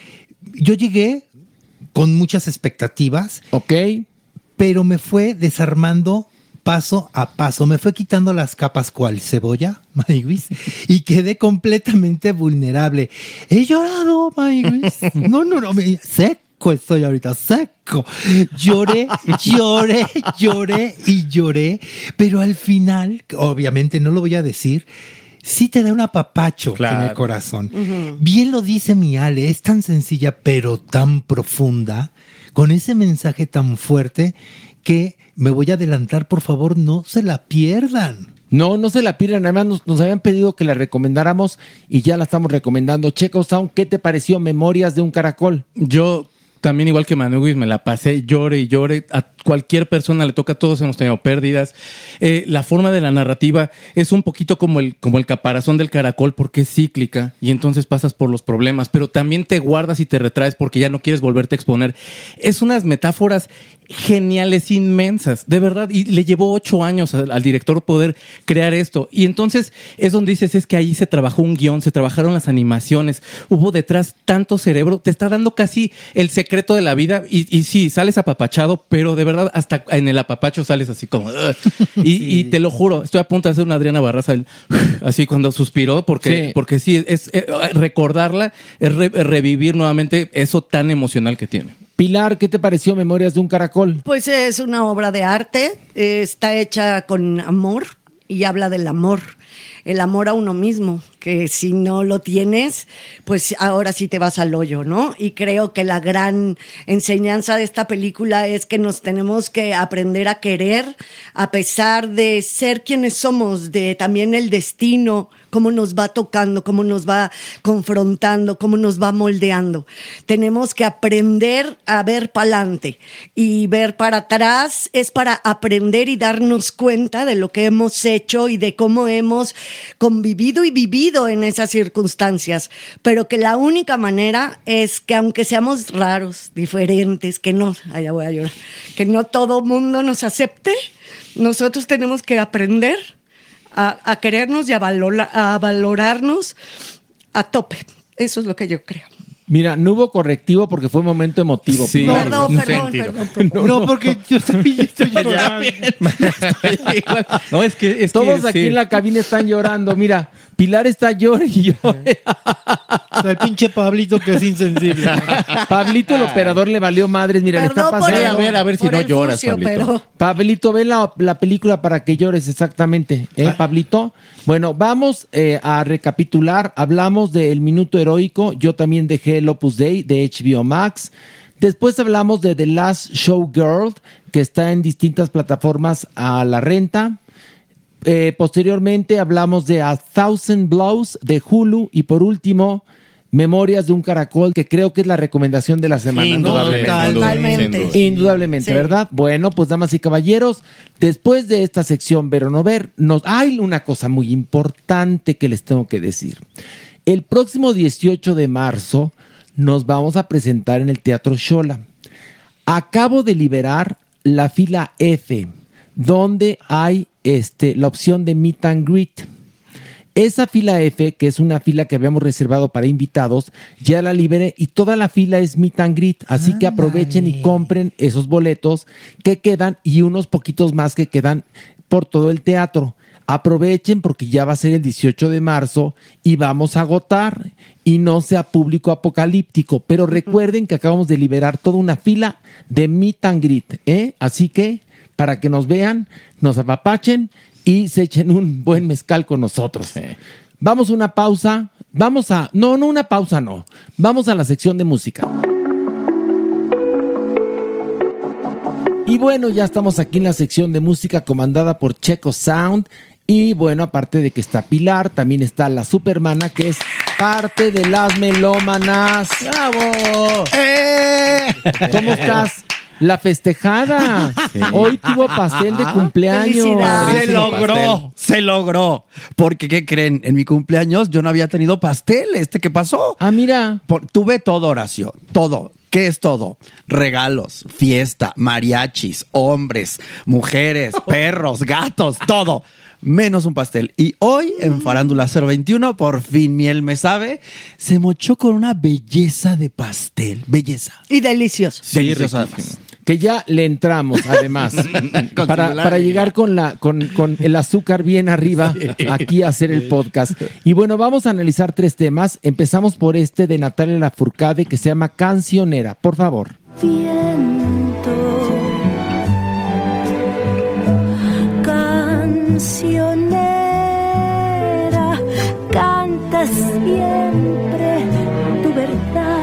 Yo llegué con muchas expectativas. Ok. Pero me fue desarmando paso a paso. Me fue quitando las capas cual cebolla, Maniwis, y quedé completamente vulnerable. He llorado, Maniwis. No, no, no, me, seco estoy ahorita, seco. Lloré, lloré, lloré y lloré, pero al final, obviamente no lo voy a decir, sí te da un apapacho claro. en el corazón. Uh-huh. Bien lo dice mi Ale, es tan sencilla, pero tan profunda, con ese mensaje tan fuerte que me voy a adelantar, por favor, no se la pierdan. No, no se la pierdan. Además, nos, nos habían pedido que la recomendáramos y ya la estamos recomendando. Checo Sound, ¿qué te pareció Memorias de un Caracol? Yo también, igual que Maniwis, me la pasé, llore y llore. A cualquier persona le toca, todos hemos tenido pérdidas. Eh, la forma de la narrativa es un poquito como el, como el caparazón del caracol, porque es cíclica y entonces pasas por los problemas, pero también te guardas y te retraes porque ya no quieres volverte a exponer. Es unas metáforas geniales, inmensas, de verdad, y le llevó ocho años al, al director poder crear esto, y entonces es donde dices, es que ahí se trabajó un guión, se trabajaron las animaciones, hubo detrás tanto cerebro, te está dando casi el secreto de la vida, y, y sí, sales apapachado, pero de verdad hasta en el apapacho sales así como y, sí. y te lo juro, estoy a punto de hacer una Adriana Barraza el, así cuando suspiró, porque sí, porque sí es, es recordarla, es re, revivir nuevamente eso tan emocional que tiene. Pilar, ¿qué te pareció Memorias de un Caracol? Pues es una obra de arte, eh, está hecha con amor y habla del amor, el amor a uno mismo, que si no lo tienes, pues ahora sí te vas al hoyo, ¿no? Y creo que la gran enseñanza de esta película es que nos tenemos que aprender a querer a pesar de ser quienes somos, de también el destino, cómo nos va tocando, cómo nos va confrontando, cómo nos va moldeando. Tenemos que aprender a ver para adelante, y ver para atrás es para aprender y darnos cuenta de lo que hemos hecho y de cómo hemos convivido y vivido en esas circunstancias, pero que la única manera es que aunque seamos raros, diferentes, que no, allá voy a llorar, que no todo mundo nos acepte, nosotros tenemos que aprender A, a querernos y a, valora, a valorarnos a tope. Eso es lo que yo creo. Mira, no hubo correctivo porque fue un momento emotivo. Sí, no, perdón, perdón, perdón, perdón. No, no, porque yo también estoy llorando. No, es que es todos que, aquí sí. en la cabina están llorando. Mira, Pilar está llorando y llore. El pinche Pablito que es insensible. Pablito, el operador, le valió madres. Mira, Perdón le está pasando. por el- A ver, a ver si por no el lloras, furcio, Pablito. pero- Pablito, ve la, la película para que llores, exactamente. ¿Eh, Pablito? Bueno, vamos eh, a recapitular. Hablamos de El Minuto Heroico. Yo también dejé el Opus Dei de H B O Max. Después hablamos de The Last Showgirl, que está en distintas plataformas a la renta. Eh, posteriormente hablamos de A Thousand Blows de Hulu. Y por último, Memorias de un Caracol, que creo que es la recomendación de la semana. Indudablemente. No, totalmente. Sin duda. Indudablemente, Sí. ¿verdad? Bueno, pues damas y caballeros, después de esta sección Ver o No Ver, nos... hay una cosa muy importante que les tengo que decir. El próximo dieciocho de marzo nos vamos a presentar en el Teatro Xola. Acabo de liberar la fila F, donde hay este, la opción de Meet and Greet. Esa fila F, que es una fila que habíamos reservado para invitados, ya la liberé y toda la fila es Meet and Greet. Así que aprovechen y compren esos boletos que quedan y unos poquitos más que quedan por todo el teatro. aprovechen porque ya va a ser el dieciocho de marzo y vamos a agotar y no sea público apocalíptico. Pero recuerden que acabamos de liberar toda una fila de meet and greet, ¿eh? Así que para que nos vean, nos apapachen y se echen un buen mezcal con nosotros. Vamos a una pausa. Vamos a... No, no una pausa, no. Vamos a la sección de música. Y bueno, ya estamos aquí en la sección de música comandada por Checo Sound. Y bueno, aparte de que está Pilar, también está la Supermana, que es parte de las melómanas. ¡Bravo! ¡Eh! ¿Cómo estás? La festejada. Sí. Hoy tuvo pastel de cumpleaños. Felicidades. Se logró, se logró. Porque, ¿qué creen? En mi cumpleaños yo no había tenido pastel. ¿Este qué pasó? Ah, mira. Por- tuve todo, Horacio. Todo. ¿Qué es todo? Regalos, fiesta, mariachis, hombres, mujeres, perros, gatos, todo. Menos un pastel. Y hoy, en Farándula cero veintiuno, por fin Miel me sabe, se mochó con una belleza de pastel. Belleza. Y delicioso. Delicioso además. Que ya le entramos, además, Con para, celular. para llegar con, la, con, con el azúcar bien arriba aquí a hacer el podcast. Y bueno, vamos a analizar tres temas. Empezamos por este de Natalia Lafourcade que se llama Cancionera. Por favor. Viento, cancionera, canta siempre tu verdad.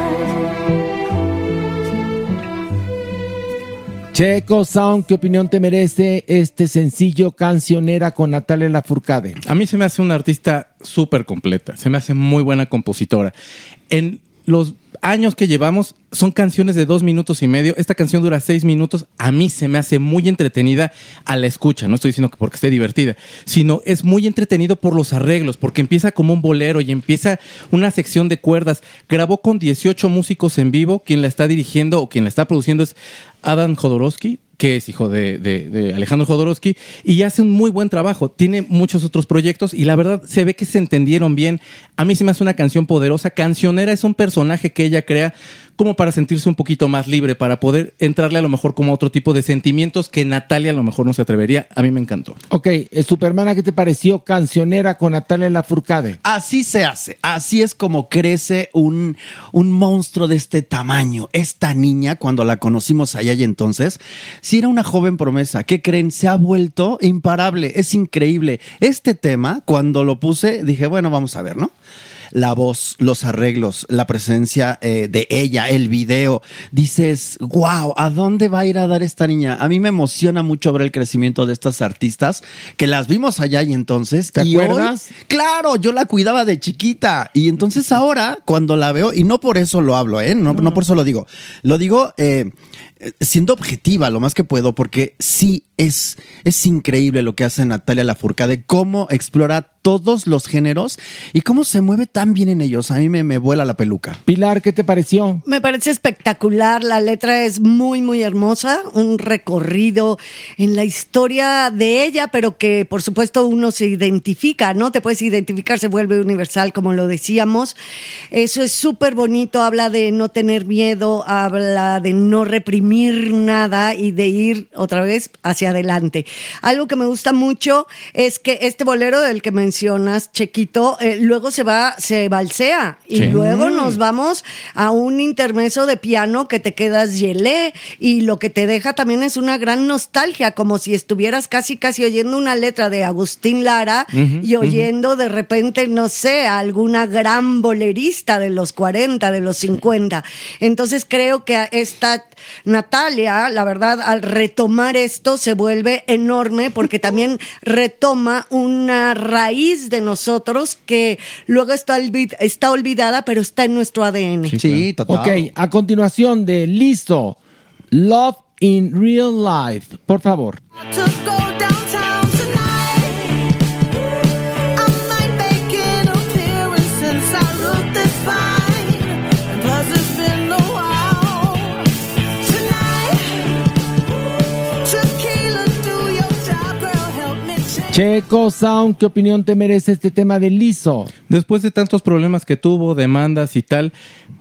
Checo Sound, ¿qué opinión te merece este sencillo Cancionera con Natalia Lafourcade? A mí se me hace una artista súper completa, se me hace muy buena compositora. En los años que llevamos son canciones de dos minutos y medio, esta canción dura seis minutos, a mí se me hace muy entretenida a la escucha, no estoy diciendo que porque esté divertida, sino es muy entretenido por los arreglos, porque empieza como un bolero y empieza una sección de cuerdas. Grabó con dieciocho músicos en vivo, quien la está dirigiendo o quien la está produciendo es Adam Jodorowsky, que es hijo de, de, de Alejandro Jodorowsky, y hace un muy buen trabajo. Tiene muchos otros proyectos y la verdad se ve que se entendieron bien. A mí se me hace una canción poderosa. Cancionera es un personaje que ella crea como para sentirse un poquito más libre, para poder entrarle a lo mejor como a otro tipo de sentimientos que Natalia a lo mejor no se atrevería. A mí me encantó. Ok, eh, Supermana, ¿qué te pareció Cancionera con Natalia Lafourcade? Así se hace, así es como crece un, un monstruo de este tamaño. Esta niña, cuando la conocimos allá y entonces, si era una joven promesa, ¿qué creen? Se ha vuelto imparable, es increíble. Este tema, cuando lo puse, dije, bueno, vamos a ver, ¿no? La voz, los arreglos, la presencia eh, de ella, el video. Dices, wow, ¿a dónde va a ir a dar esta niña? A mí me emociona mucho ver el crecimiento de estas artistas que las vimos allá y entonces. ¿Te y acuerdas? Hoy, claro, yo la cuidaba de chiquita. Y entonces ahora, cuando la veo, y no por eso lo hablo, ¿eh? No, no por eso lo digo. Lo digo eh, siendo objetiva lo más que puedo, porque sí es, es increíble lo que hace Natalia Lafourcade, cómo explora todos los géneros y cómo se mueve tan bien en ellos. A mí me, me vuela la peluca. Pilar, ¿qué te pareció? Me parece espectacular, la letra es muy, muy hermosa, un recorrido en la historia de ella, pero que por supuesto uno se identifica, ¿no? Te puedes identificar, se vuelve universal, como lo decíamos. Eso es súper bonito, habla de no tener miedo, habla de no reprimir nada y de ir otra vez hacia adelante. Algo que me gusta mucho es que este bolero del que mencionas, Chequito, eh, luego se va, se balsea y Sí. luego nos vamos a un intermeso de piano que te quedas yelé y lo que te deja también es una gran nostalgia, como si estuvieras casi casi oyendo una letra de Agustín Lara Ujú, y oyendo de repente, no sé, a alguna gran bolerista de los cuarenta, de los cincuenta. Entonces creo que a esta Natalia, la verdad, al retomar esto se vuelve enorme porque también retoma una raíz de nosotros que luego está, olvid- está olvidada, pero está en nuestro A D N. Sí, total. Ok, a continuación de Listo, Love in Real Life. Por favor. To go downtown tonight. I might make an appearance since I look this fine. And plus it's been a while. Tonight, tequila, do your job, girl, help me change. Checo Sound, ¿qué opinión te merece este tema de Liso? Después de tantos problemas que tuvo, demandas y tal,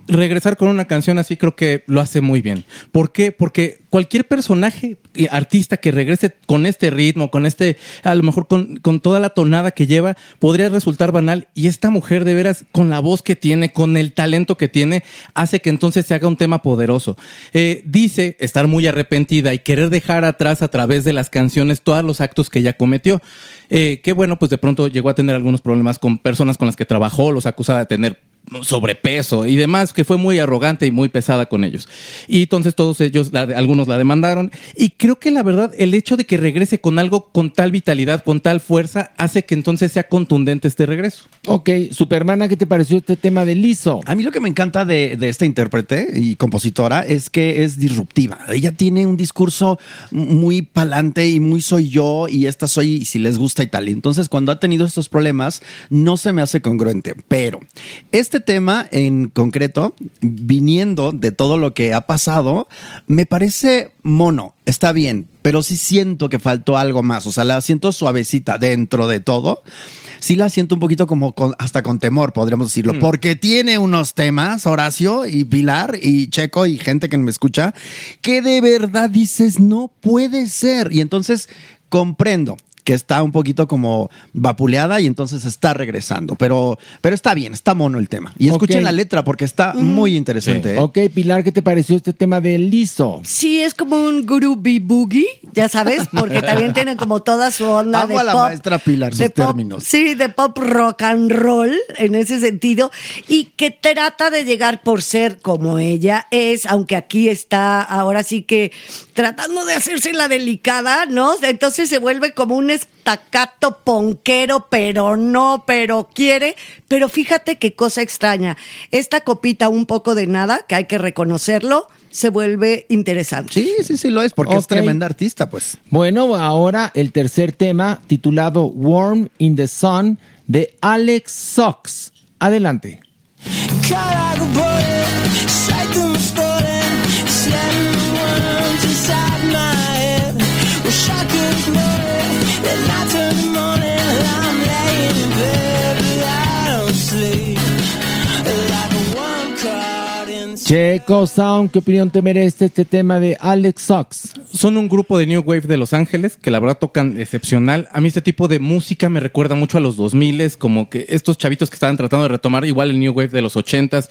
regresar con una canción así creo que lo hace muy bien. ¿Por qué? Porque cualquier personaje, eh, artista que regrese con este ritmo, con este, a lo mejor con, con toda la tonada que lleva, podría resultar banal. Y esta mujer, de veras, con la voz que tiene, con el talento que tiene, hace que entonces se haga un tema poderoso. Eh, dice estar muy arrepentida y querer dejar atrás a través de las canciones todos los actos que ella cometió. Eh, que bueno, pues de pronto llegó a tener algunos problemas con personas con las que trabajó, los acusaba de tener sobrepeso y demás, que fue muy arrogante y muy pesada con ellos. Y entonces todos ellos, la, algunos la demandaron. Y creo que la verdad, el hecho de que regrese con algo con tal vitalidad, con tal fuerza, hace que entonces sea contundente este regreso. Ok, Supermana, ¿qué te pareció este tema de Lizzo? A mí lo que me encanta de, de esta intérprete y compositora es que es disruptiva. Ella tiene un discurso muy palante y muy soy yo y esta soy y si les gusta y tal. Y entonces cuando ha tenido estos problemas no se me hace congruente. Pero este tema en concreto, viniendo de todo lo que ha pasado, me parece mono. Está bien, pero sí siento que faltó algo más. O sea, la siento suavecita dentro de todo. Sí la siento un poquito como con, hasta con temor, podríamos decirlo, mm. porque tiene unos temas, Horacio y Pilar y Checo y gente que me escucha, que de verdad dices, no puede ser. Y entonces comprendo que está un poquito como vapuleada y entonces está regresando. Pero, pero está bien, está mono el tema. Y escuchen Okay. la letra porque está muy interesante. Sí. ¿eh? Ok, Pilar, ¿qué te pareció este tema de Lizzo? Sí, es como un groovy boogie, ya sabes, porque también tiene como toda su onda Amo de a la pop. maestra Pilar, sus de pop, términos. Sí, de pop rock and roll en ese sentido y que trata de llegar por ser como ella es, aunque aquí está ahora sí que tratando de hacerse la delicada, ¿no? Entonces se vuelve como un estacato ponquero, pero no, pero quiere. Pero fíjate qué cosa extraña. Esta copita un poco de nada, que hay que reconocerlo, se vuelve interesante. Sí, sí, sí lo es, porque es Ok. tremenda artista, pues. Bueno, ahora el tercer tema titulado Warm in the Sun de Alex Sox. Adelante. Checo Sound, ¿qué opinión te merece este tema de Alex Sox? Son un grupo de New Wave de Los Ángeles que la verdad tocan excepcional. A mí este tipo de música me recuerda mucho a los dos miles, como que estos chavitos que estaban tratando de retomar igual el New Wave de los ochentas.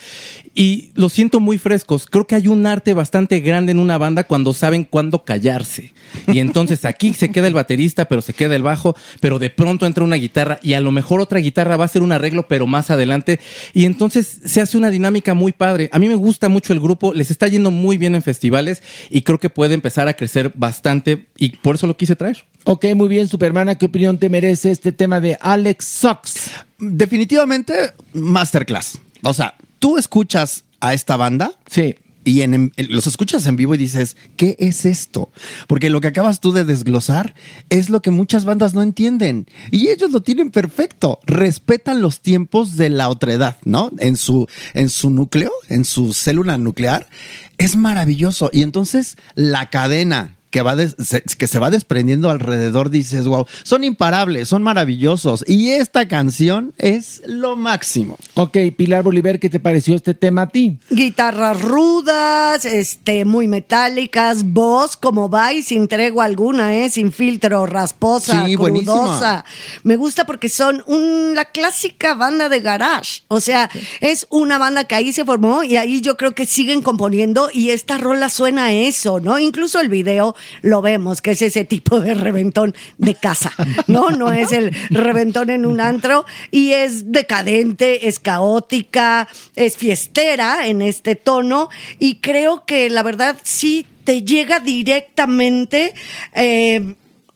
Y los siento muy frescos. Creo que hay un arte bastante grande en una banda cuando saben cuándo callarse. Y entonces aquí se queda el baterista, pero se queda el bajo, pero de pronto entra una guitarra y a lo mejor otra guitarra va a ser un arreglo, pero más adelante. Y entonces se hace una dinámica muy padre. A mí me gusta mucho el grupo, les está yendo muy bien en festivales y creo que puede empezar a crecer bastante y por eso lo quise traer. Ok, muy bien, Supermana, ¿qué opinión te merece este tema de Alex Sox? Definitivamente, masterclass. O sea, tú escuchas a esta banda. Sí. Y en, en- los escuchas en vivo y dices, ¿qué es esto? Porque lo que acabas tú de desglosar es lo que muchas bandas no entienden. Y ellos lo tienen perfecto. Respetan los tiempos de la otredad, ¿no? En su, en su núcleo, en su célula nuclear. Es maravilloso. Y entonces la cadena que, va des- se, que se va desprendiendo alrededor, dices, wow, son imparables, son maravillosos. Y esta canción es lo máximo. Ok, Pilar Bolívar, ¿qué te pareció este tema a ti? Guitarras rudas, este, muy metálicas, voz como va y sin tregua alguna, ¿eh? Sin filtro, rasposa, Sí, buenísima. crudosa. Me gusta porque son un- la clásica banda de garage. O sea, es una banda que ahí se formó y ahí yo creo que siguen componiendo y esta rola suena a eso, ¿no? Incluso el video lo vemos, que es ese tipo de reventón de casa, ¿no? No es el reventón en un antro y es decadente, es caótica, es fiestera en este tono y creo que la verdad sí te llega directamente eh,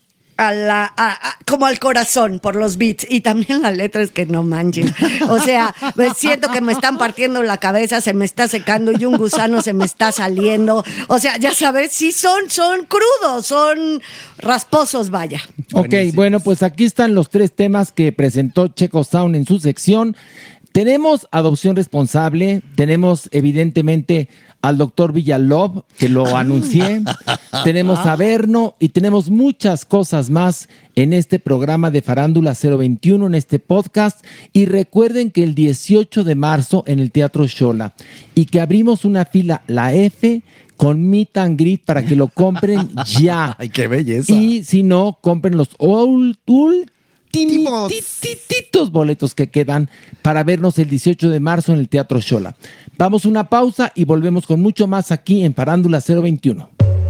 a la, a- a- como al corazón por los beats y también la letra es que no manchen, o sea, me siento que me están partiendo la cabeza, se me está secando y un gusano se me está saliendo, o sea, ya sabes, sí son, son crudos, son rasposos, vaya. Ok, bueno, pues aquí están los tres temas que presentó Checo Sound en su sección. Tenemos adopción responsable, tenemos evidentemente al doctor Villalobos, que lo anuncié. Tenemos a Verno y tenemos muchas cosas más en este programa de Farándula cero veintiuno, en este podcast. Y recuerden que el dieciocho de marzo en el Teatro Xola y que abrimos una fila, la F, con Meet and Greet para que lo compren ya. ¡Ay, qué belleza! Y si no, compren los ul- ultimititos boletos que quedan para vernos el dieciocho de marzo en el Teatro Xola. Vamos a una pausa y volvemos con mucho más aquí en Farándula cero veintiuno.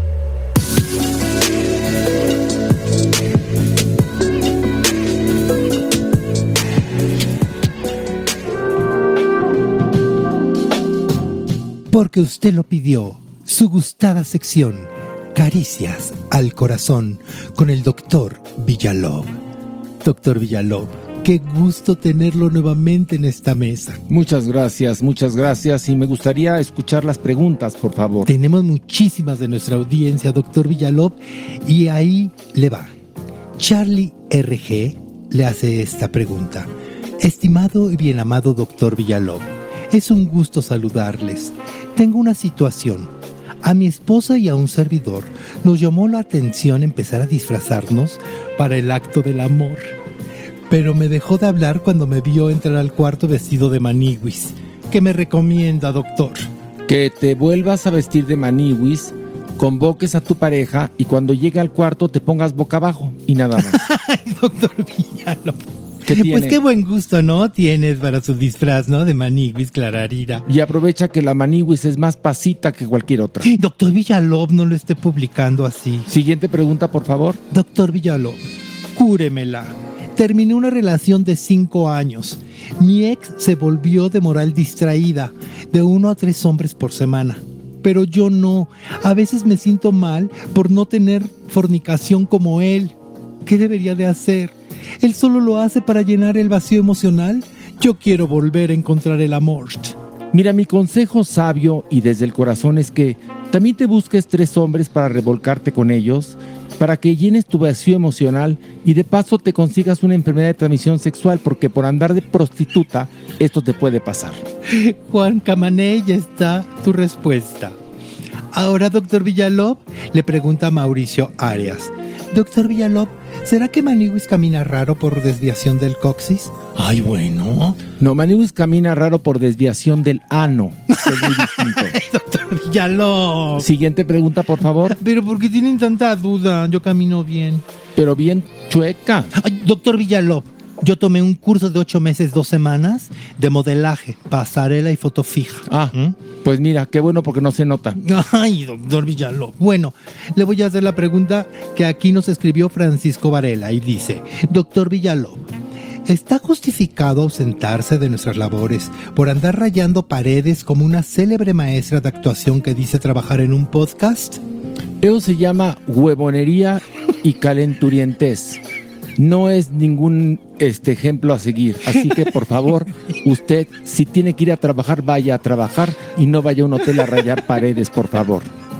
Porque usted lo pidió, su gustada sección, Caricias al Corazón, con el doctor Villalobos. Doctor Villalobos, qué gusto tenerlo nuevamente en esta mesa. Muchas gracias, muchas gracias. Y me gustaría escuchar las preguntas, por favor. Tenemos muchísimas de nuestra audiencia, doctor Villalobos, y ahí le va. Charlie R G le hace esta pregunta. Estimado y bien amado doctor Villalobos, es un gusto saludarles. Tengo una situación. A mi esposa y a un servidor nos llamó la atención empezar a disfrazarnos para el acto del amor. Pero me dejó de hablar cuando me vio entrar al cuarto vestido de maniwis. ¿Qué me recomienda, doctor? Que te vuelvas a vestir de maniwis, convoques a tu pareja y cuando llegue al cuarto te pongas boca abajo y nada más. Ay, doctor Villalobos. ¿Qué tiene? Pues qué buen gusto, ¿no? Tienes para su disfraz, ¿no? De maniwis, clararira. Y aprovecha que la maniwis es más pasita que cualquier otra. Doctor Villalobos, no lo esté publicando así. Siguiente pregunta, por favor. Doctor Villalobos, cúremela. Terminé una relación de cinco años. Mi ex se volvió de moral distraída, de uno a tres hombres por semana. Pero yo no. A veces me siento mal por no tener fornicación como él. ¿Qué debería de hacer? ¿Él solo lo hace para llenar el vacío emocional? Yo quiero volver a encontrar el amor. Mira, mi consejo sabio y desde el corazón es que también te busques tres hombres para revolcarte con ellos, para que llenes tu vacío emocional y de paso te consigas una enfermedad de transmisión sexual, porque por andar de prostituta esto te puede pasar. Juan Camané, ya está tu respuesta. Ahora, doctor Villalobos, le pregunta a Mauricio Arias. Doctor Villalobos, ¿será que Maniwis camina raro por desviación del coxis? Ay, bueno. No, Maniwis camina raro por desviación del ano. Es muy distinto. Doctor Villalobos. Siguiente pregunta, por favor. Pero ¿por qué tienen tanta duda? Yo camino bien. Pero bien chueca. Ay, doctor Villalobos, yo tomé un curso de ocho meses, dos semanas de modelaje, pasarela y foto fija. Ah, ¿Mm? pues mira, qué bueno porque no se nota. Ay, doctor Villalobos. Bueno, le voy a hacer la pregunta que aquí nos escribió Francisco Varela y dice, doctor Villalobos, ¿está justificado ausentarse de nuestras labores por andar rayando paredes como una célebre maestra de actuación que dice trabajar en un podcast? Eso se llama huevonería y calenturientez. No es ningún este ejemplo a seguir. Así que, por favor, usted, si tiene que ir a trabajar, vaya a trabajar y no vaya a un hotel a rayar paredes, por favor.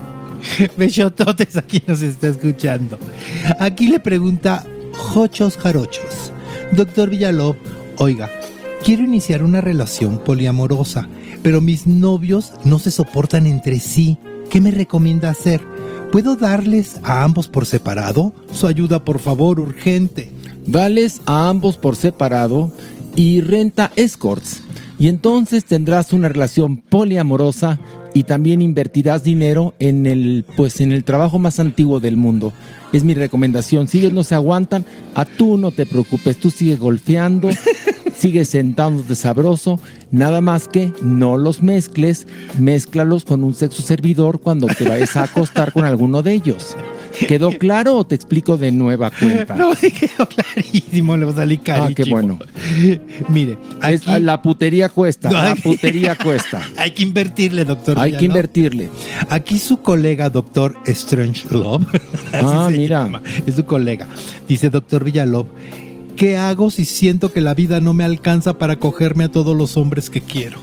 Bechototes, aquí nos está escuchando. Aquí le pregunta Jochos Jarochos. Doctor Villalobos, oiga, quiero iniciar una relación poliamorosa, pero mis novios no se soportan entre sí. ¿Qué me recomienda hacer? ¿Puedo darles a ambos por separado? Su ayuda, por favor, urgente. Dales a ambos por separado y renta escorts. Y entonces tendrás una relación poliamorosa y también invertirás dinero en el, pues, en el trabajo más antiguo del mundo. Es mi recomendación. Si ellos no se aguantan, a tú no te preocupes. Tú sigues golfeando, sigues sentándote sabroso. Nada más que no los mezcles. Mézclalos con un sexo servidor cuando te vayas a acostar con alguno de ellos. ¿Quedó claro o te explico de nueva cuenta? No, quedó clarísimo, le va a salir carísimo. Ah, qué bueno. Mire, Es- aquí la putería cuesta, la Ay. putería cuesta. hay que invertirle, doctor Hay que Villalobos. invertirle. Aquí su colega, doctor Strange Love, Ah, mira. es su colega, dice, doctor Villalobos, ¿qué hago si siento que la vida no me alcanza para cogerme a todos los hombres que quiero?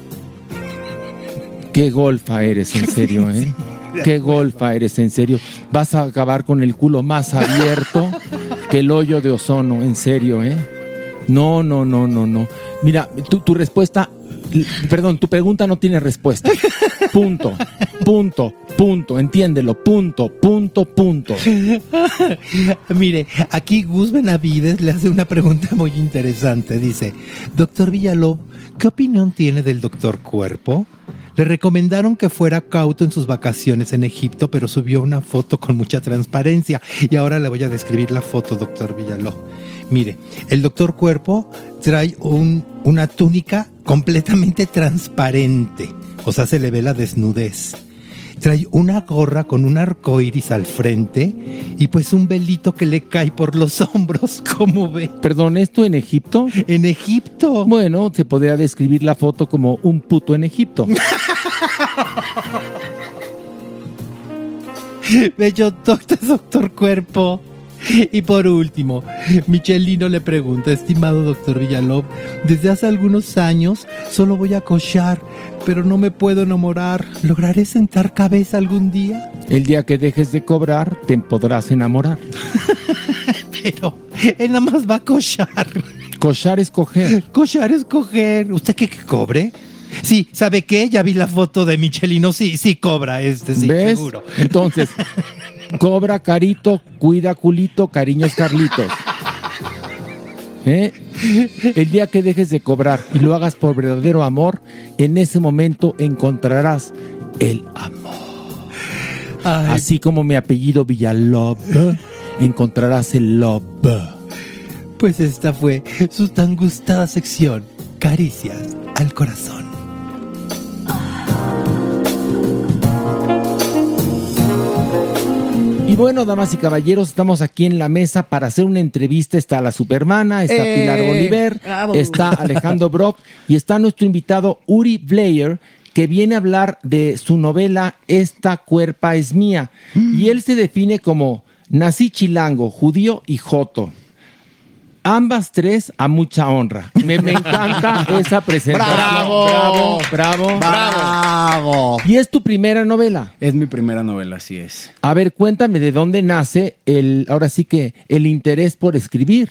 Qué golfa eres, en serio, ¿eh? Qué golfa eres, en serio. Vas a acabar con el culo más abierto que el hoyo de ozono, en serio, ¿eh? No, no, no, no, no. Mira, tu, tu respuesta, perdón, tu pregunta no tiene respuesta. punto, punto, punto, entiéndelo, punto, punto, punto. Mire, aquí Gus Benavides le hace una pregunta muy interesante. Dice, doctor Villalobos, ¿qué opinión tiene del doctor Cuerpo? Le recomendaron que fuera cauto en sus vacaciones en Egipto, pero subió una foto con mucha transparencia. Y ahora le voy a describir la foto, doctor Villalobos. Mire, el doctor Cuerpo trae un, una túnica completamente transparente. O sea, se le ve la desnudez. Trae una gorra con un arco iris al frente y pues un velito que le cae por los hombros, ¿cómo ve? Perdón, ¿esto en Egipto? En Egipto. Bueno, se podría describir la foto como un puto en Egipto. Bello doctor, doctor Cuerpo. Y por último, Michelino le pregunta, estimado doctor Villalobos, desde hace algunos años solo voy a cochar, pero no me puedo enamorar. ¿Lograré sentar cabeza algún día? El día que dejes de cobrar, te podrás enamorar. Pero él nada más va a cochar. Cochar es coger. Cochar es coger. ¿Usted qué que cobre? Sí, ¿sabe qué? Ya vi la foto de Michelino. Sí, sí cobra este, sí, ¿ves? seguro. Entonces, cobra carito, cuida culito, cariños Carlitos. ¿Eh? El día que dejes de cobrar y lo hagas por verdadero amor, en ese momento encontrarás el amor. Ay. Así como mi apellido Villalobos, encontrarás el love. Pues esta fue su tan gustada sección, Caricias al Corazón. Y bueno, damas y caballeros, estamos aquí en la mesa para hacer una entrevista. Está la Supermana, está Eh, Pilar Bolívar, bravo. está Alejandro Brock y está nuestro invitado Uri Blair, que viene a hablar de su novela Esta cuerpa es mía. Y él se define como nací chilango, judío y joto. Ambas tres a mucha honra. Me, me encanta esa presentación. ¡Bravo! Bravo, bravo, ¡Bravo! Y es tu primera novela. Es mi primera novela, así es. A ver, cuéntame de dónde nace el, ahora sí que el interés por escribir.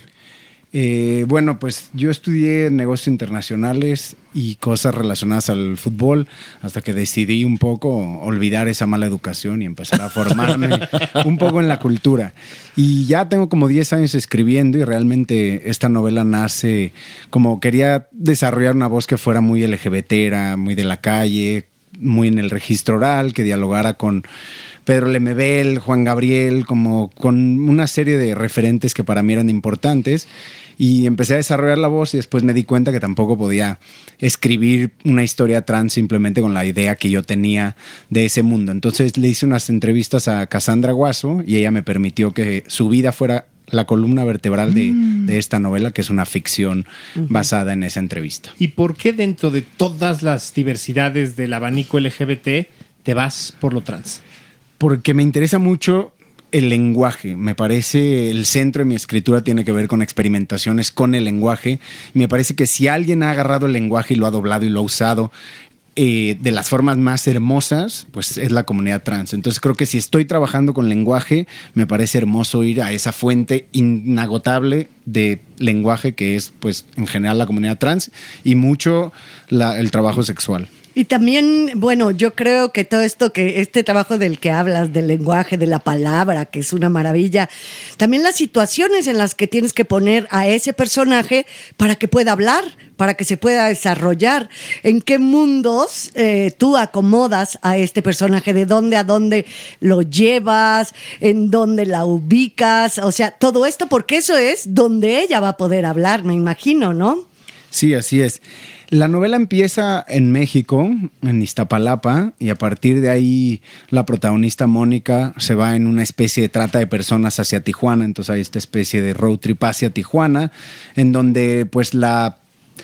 Eh, bueno, pues yo estudié negocios internacionales y cosas relacionadas al fútbol hasta que decidí un poco olvidar esa mala educación y empezar a formarme un poco en la cultura. Y ya tengo como diez años escribiendo y realmente esta novela nace como quería desarrollar una voz que fuera muy LGBTera, muy de la calle, muy en el registro oral, que dialogara con Pedro Lemebel, Juan Gabriel, como con una serie de referentes que para mí eran importantes. Y empecé a desarrollar la voz y después me di cuenta que tampoco podía escribir una historia trans simplemente con la idea que yo tenía de ese mundo. Entonces le hice unas entrevistas a Cassandra Guaso y ella me permitió que su vida fuera la columna vertebral de, mm. de esta novela, que es una ficción uh-huh. basada en esa entrevista. ¿Y por qué dentro de todas las diversidades del abanico L G B T te vas por lo trans? Porque me interesa mucho el lenguaje. Me parece el centro de mi escritura tiene que ver con experimentaciones con el lenguaje. Y me parece que si alguien ha agarrado el lenguaje y lo ha doblado y lo ha usado eh, de las formas más hermosas, pues es la comunidad trans. Entonces creo que si estoy trabajando con lenguaje, me parece hermoso ir a esa fuente inagotable de lenguaje que es, pues, en general la comunidad trans y mucho la, el trabajo sexual. Y también, bueno, yo creo que todo esto, que este trabajo del que hablas, del lenguaje, de la palabra, que es una maravilla, también las situaciones en las que tienes que poner a ese personaje para que pueda hablar, para que se pueda desarrollar. ¿En qué mundos eh, tú acomodas a este personaje? ¿De dónde a dónde lo llevas? ¿En dónde la ubicas? O sea, todo esto, porque eso es donde ella va a poder hablar, me imagino, ¿no? Sí, así es. La novela empieza en México, en Iztapalapa, y a partir de ahí la protagonista Mónica se va en una especie de trata de personas hacia Tijuana. Entonces hay esta especie de road trip hacia Tijuana, en donde pues la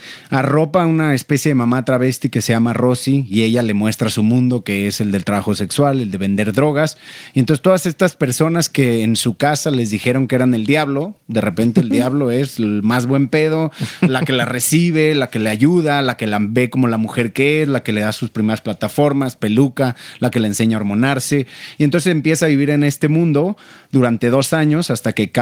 arropa una especie de mamá travesti que se llama Rosy y ella le muestra su mundo, que es el del trabajo sexual, el de vender drogas. Y entonces todas estas personas que en su casa les dijeron que eran el diablo, de repente el diablo es el más buen pedo, la que la recibe, la que le ayuda, la que la ve como la mujer que es, la que le da sus primeras plataformas, peluca, la que le enseña a hormonarse. Y entonces empieza a vivir en este mundo durante dos años hasta que cae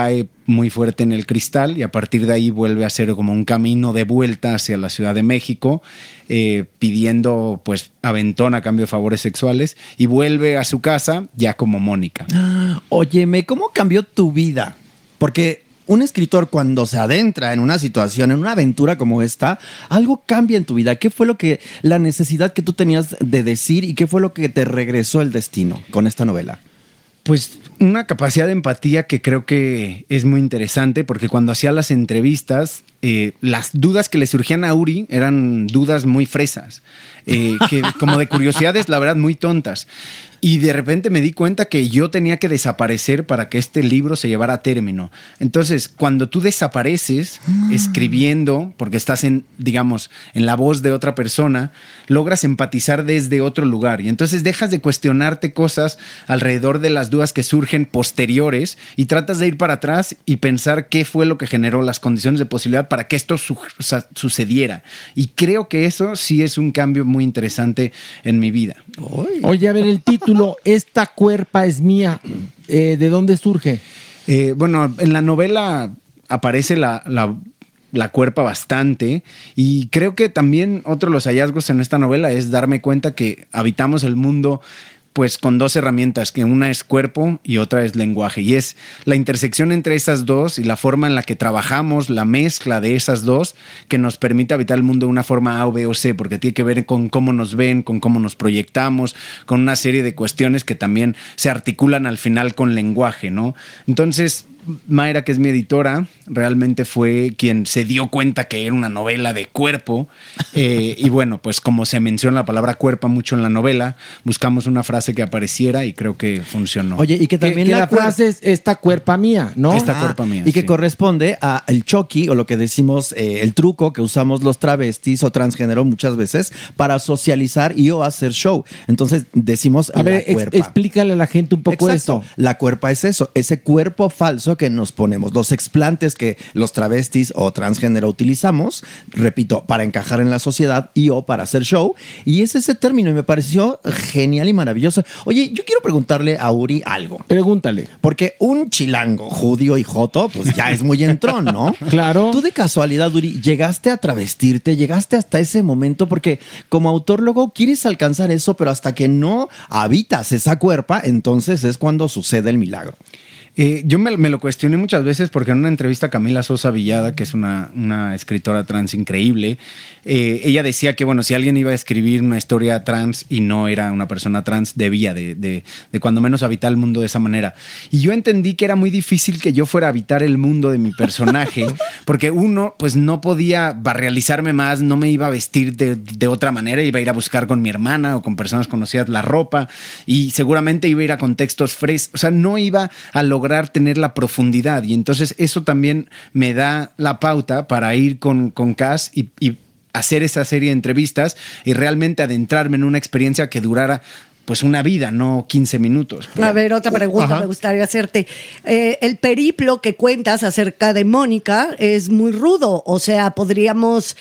muy fuerte en el Cristal y a partir de ahí vuelve a hacer como un camino de vuelta hacia la Ciudad de México, eh, pidiendo pues aventón a cambio de favores sexuales y vuelve a su casa ya como Mónica. Óyeme, ¿cómo cambió tu vida? Porque un escritor cuando se adentra en una situación, en una aventura como esta, algo cambia en tu vida. ¿Qué fue lo que, la necesidad que tú tenías de decir y qué fue lo que te regresó el destino con esta novela? Pues una capacidad de empatía que creo que es muy interesante porque cuando hacía las entrevistas, eh, las dudas que le surgían a Uri eran dudas muy fresas, eh, que como de curiosidades, la verdad, muy tontas. Y de repente me di cuenta que yo tenía que desaparecer para que este libro se llevara a término. Entonces, cuando tú desapareces escribiendo, porque estás en, digamos, en la voz de otra persona, logras empatizar desde otro lugar. Y entonces dejas de cuestionarte cosas alrededor de las dudas que surgen posteriores y tratas de ir para atrás y pensar qué fue lo que generó las condiciones de posibilidad para que esto su o sea, sucediera. Y creo que eso sí es un cambio muy interesante en mi vida. Oye, a ver, el título, Esta cuerpa es mía, eh, ¿de dónde surge? Eh, bueno, en la novela aparece la, la, la cuerpa bastante y creo que también otro de los hallazgos en esta novela es darme cuenta que habitamos el mundo pues con dos herramientas, que una es cuerpo y otra es lenguaje. Y es la intersección entre esas dos y la forma en la que trabajamos, la mezcla de esas dos, que nos permite habitar el mundo de una forma A o B o C, porque tiene que ver con cómo nos ven, con cómo nos proyectamos, con una serie de cuestiones que también se articulan al final con lenguaje, ¿no? Entonces, Mayra, que es mi editora, realmente fue quien se dio cuenta que era una novela de cuerpo. Eh, y bueno, pues como se menciona la palabra cuerpa mucho en la novela, buscamos una frase que apareciera y creo que funcionó. Oye, y que también que la, la frase es esta cuerpa mía, ¿no? Esta cuerpa mía, Y que sí. corresponde a el choqui, o lo que decimos, eh, el truco que usamos los travestis o transgénero muchas veces para socializar y o hacer show. Entonces decimos A la ver, ex- cuerpa. explícale a la gente un poco Exacto. esto. La cuerpa es eso, ese cuerpo falso que nos ponemos, los explantes que los travestis o transgénero utilizamos, repito, para encajar en la sociedad y o para hacer show. Y es ese término y me pareció genial y maravilloso. Oye, yo quiero preguntarle a Uri algo. Pregúntale. Porque un chilango, judío y joto, pues ya es muy entrón, ¿no? Claro. Tú de casualidad, Uri, llegaste a travestirte, llegaste hasta ese momento, porque como autor luego quieres alcanzar eso, pero hasta que no habitas esa cuerpa, entonces es cuando sucede el milagro. Eh, yo me, me lo cuestioné muchas veces porque en una entrevista a Camila Sosa Villada, que es una, una escritora trans increíble, eh, ella decía que, bueno, si alguien iba a escribir una historia trans y no era una persona trans, debía de, de, de cuando menos habitar el mundo de esa manera. Y yo entendí que era muy difícil que yo fuera a habitar el mundo de mi personaje, porque uno, pues no podía barrializarme más, no me iba a vestir de, de otra manera, iba a ir a buscar con mi hermana o con personas conocidas la ropa y seguramente iba a ir a contextos frescos, o sea, no iba a lograr tener la profundidad y entonces eso también me da la pauta para ir con, con Cass y, y hacer esa serie de entrevistas y realmente adentrarme en una experiencia que durara pues una vida, no quince minutos. A ver, otra pregunta Ajá. me gustaría hacerte. Eh, el periplo que cuentas acerca de Mónica es muy rudo, o sea, podríamos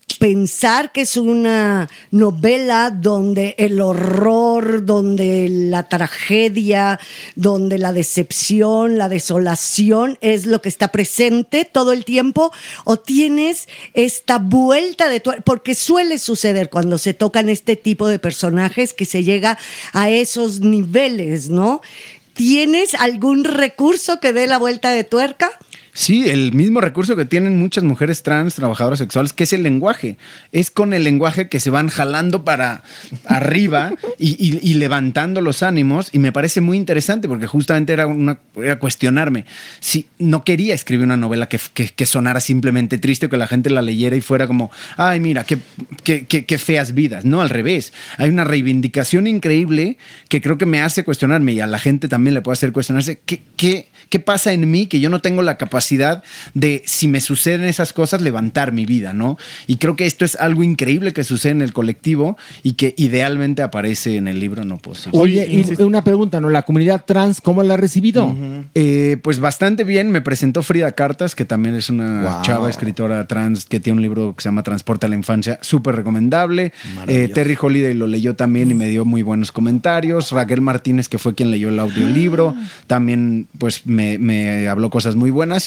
pensar que es una novela donde el horror, donde la tragedia, donde la decepción, la desolación es lo que está presente todo el tiempo, o tienes esta vuelta de tuerca, porque suele suceder cuando se tocan este tipo de personajes que se llega a esos niveles, ¿no? ¿Tienes algún recurso que dé la vuelta de tuerca? Sí, el mismo recurso que tienen muchas mujeres trans, trabajadoras sexuales, que es el lenguaje. Es con el lenguaje que se van jalando para arriba y, y- y levantando los ánimos. Y me parece muy interesante porque justamente era, una, era cuestionarme. Si no quería escribir una novela que, que- que sonara simplemente triste, que la gente la leyera y fuera como, ay, mira, qué, qué, qué- qué feas vidas. No, al revés. Hay una reivindicación increíble que creo que me hace cuestionarme y a la gente también le puede hacer cuestionarse qué, qué, qué pasa en mí que yo no tengo la capacidad de, si me suceden esas cosas, levantar mi vida, ¿no? Y creo que esto es algo increíble que sucede en el colectivo y que idealmente aparece en el libro No Posible. Oye, y una pregunta, ¿no? La comunidad trans, ¿cómo la ha recibido? Eh, pues bastante bien, me presentó Frida Cartas, que también es una Wow. chava escritora trans que tiene un libro que se llama Transporte a la Infancia, súper recomendable. Eh, Terry Holiday lo leyó también y me dio muy buenos comentarios. Raquel Martínez, que fue quien leyó el audiolibro, también pues me, me habló cosas muy buenas y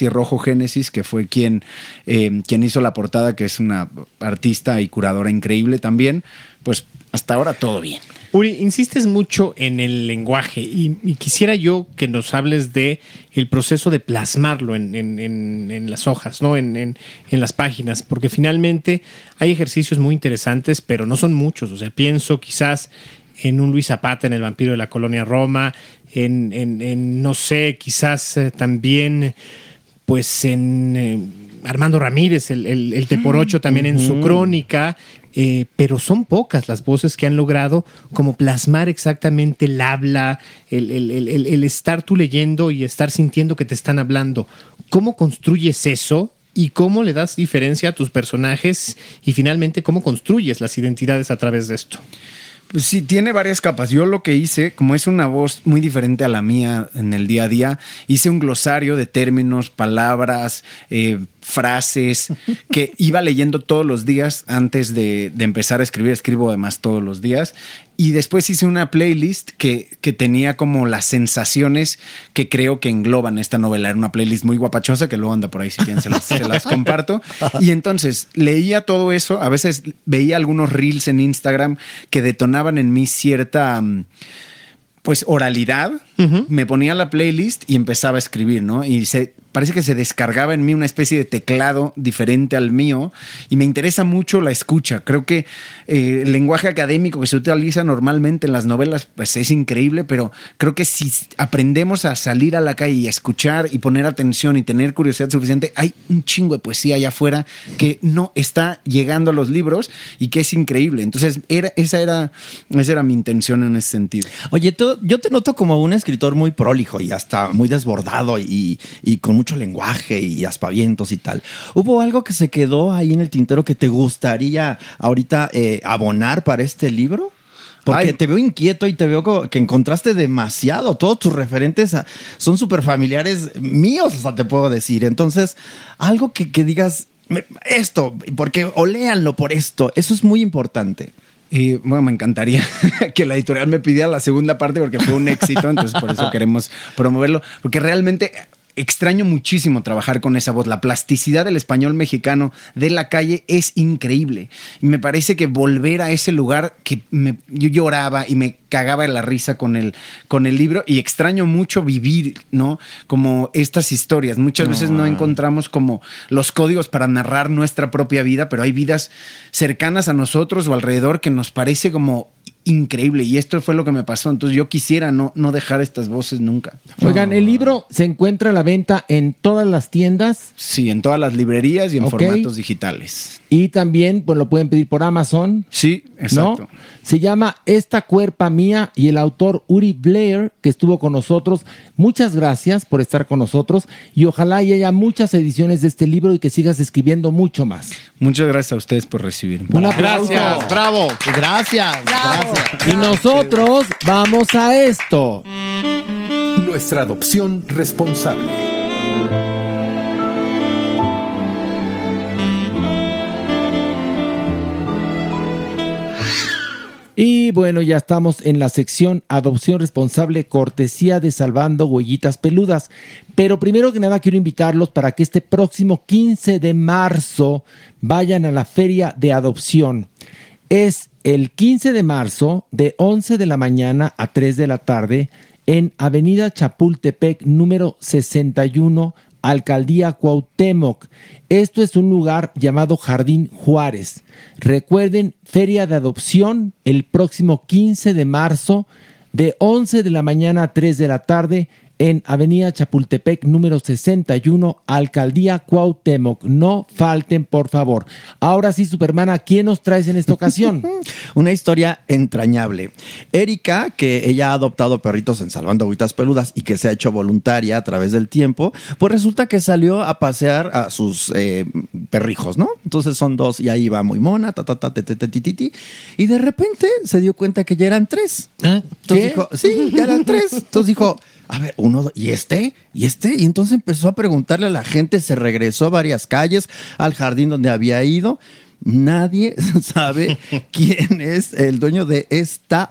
Pie Rojo Génesis, que fue quien, eh, quien hizo la portada, que es una artista y curadora increíble también. Pues hasta ahora todo bien. Uri, insistes mucho en el lenguaje y, y quisiera yo que nos hables de el proceso de plasmarlo en, en- en- en las hojas, ¿no? En, en- en las páginas, porque finalmente hay ejercicios muy interesantes, pero no son muchos. O sea, pienso quizás en un Luis Zapata, en El vampiro de la colonia Roma, en, en- en, no sé, quizás eh, también, pues en eh, Armando Ramírez, el, el, el Te por ocho también en su crónica. Eh, pero son pocas las voces que han logrado como plasmar exactamente el habla, el, el- el- el- el estar tú leyendo y estar sintiendo que te están hablando. ¿Cómo construyes eso y cómo le das diferencia a tus personajes y finalmente cómo construyes las identidades a través de esto? Pues sí, tiene varias capas. Yo lo que hice, como es una voz muy diferente a la mía en el día a día, hice un glosario de términos, palabras, eh, frases que iba leyendo todos los días antes de, de empezar a escribir. Escribo además todos los días. Y después hice una playlist que, que tenía como las sensaciones que creo que engloban esta novela. Era una playlist muy guapachosa que luego anda por ahí si quieren se las, se las comparto. Y entonces leía todo eso. A veces veía algunos reels en Instagram que detonaban en mí cierta... mm, pues oralidad, me ponía la playlist y empezaba a escribir, ¿no? Y se, parece que se descargaba en mí una especie de teclado diferente al mío y me interesa mucho la escucha. Creo que eh, el lenguaje académico que se utiliza normalmente en las novelas pues es increíble, pero creo que si aprendemos a salir a la calle y a escuchar y poner atención y tener curiosidad suficiente, hay un chingo de poesía allá afuera que no está llegando a los libros y que es increíble. Entonces, era, esa, era, esa era mi intención en ese sentido. Oye, tú- yo te noto como un escritor muy prolijo y hasta muy desbordado y, y con mucho lenguaje y aspavientos y tal. ¿Hubo algo que se quedó ahí en el tintero que te gustaría ahorita eh, abonar para este libro? Porque Ay. te veo inquieto y te veo co- que encontraste demasiado. Todos tus referentes ah, son súper familiares míos, o sea, te puedo decir. Entonces, algo que, que digas, "Me- esto, porque o léanlo por esto", eso es muy importante. Y bueno, me encantaría que la editorial me pidiera la segunda parte porque fue un éxito, entonces por eso queremos promoverlo, porque realmente extraño muchísimo trabajar con esa voz. La plasticidad del español mexicano de la calle es increíble. Y me parece que volver a ese lugar que me- yo lloraba y me cagaba de la risa con el, con el libro y extraño mucho vivir, ¿no? Como estas historias. Muchas veces no encontramos como los códigos para narrar nuestra propia vida, pero hay vidas cercanas a nosotros o alrededor que nos parece como increíble y esto fue lo que me pasó. Entonces yo quisiera no, no dejar estas voces nunca. Oigan, el libro se encuentra a la venta en todas las tiendas. Sí, en todas las librerías y en Ok. formatos digitales. Y también pues lo pueden pedir por Amazon. Sí, exacto. ¿No? Se llama Esta Cuerpa Mía y el autor Uri Blair, que estuvo con nosotros. Muchas gracias por estar con nosotros y ojalá y haya muchas ediciones de este libro y que sigas escribiendo mucho más. Muchas gracias a ustedes por recibirme. Un aplauso. Gracias, bravo. Gracias. Y nosotros vamos a esto. Nuestra adopción responsable. Y bueno, ya estamos en la sección Adopción Responsable, cortesía de Salvando Huellitas Peludas. Pero primero que nada quiero invitarlos para que este próximo quince de marzo vayan a la Feria de Adopción. Es el quince de marzo de once de la mañana a tres de la tarde en Avenida Chapultepec número sesenta y uno, Alcaldía Cuauhtémoc. Esto es un lugar llamado Jardín Juárez. Recuerden, Feria de Adopción el próximo quince de marzo de once de la mañana a tres de la tarde en Avenida Chapultepec número sesenta y uno, Alcaldía Cuauhtémoc. No falten, por favor. Ahora sí, Supermana, ¿quién nos traes en esta ocasión? Una historia entrañable. Erika, que ella ha adoptado perritos en Salvando Agüitas Peludas y que se ha hecho voluntaria a través del tiempo, pues resulta que salió a pasear a sus eh, perrijos, ¿no? Entonces son dos y ahí va muy mona, ta, ta, ta, te, te, te, ti, ti, ti. Y de repente se dio cuenta que ya eran tres. Entonces ¿Qué? dijo, sí, ya eran tres. Entonces dijo, a ver, uno, ¿y este? ¿Y este? Y entonces empezó a preguntarle a la gente, se regresó a varias calles, al jardín donde había ido, Nadie sabe quién es el dueño de esta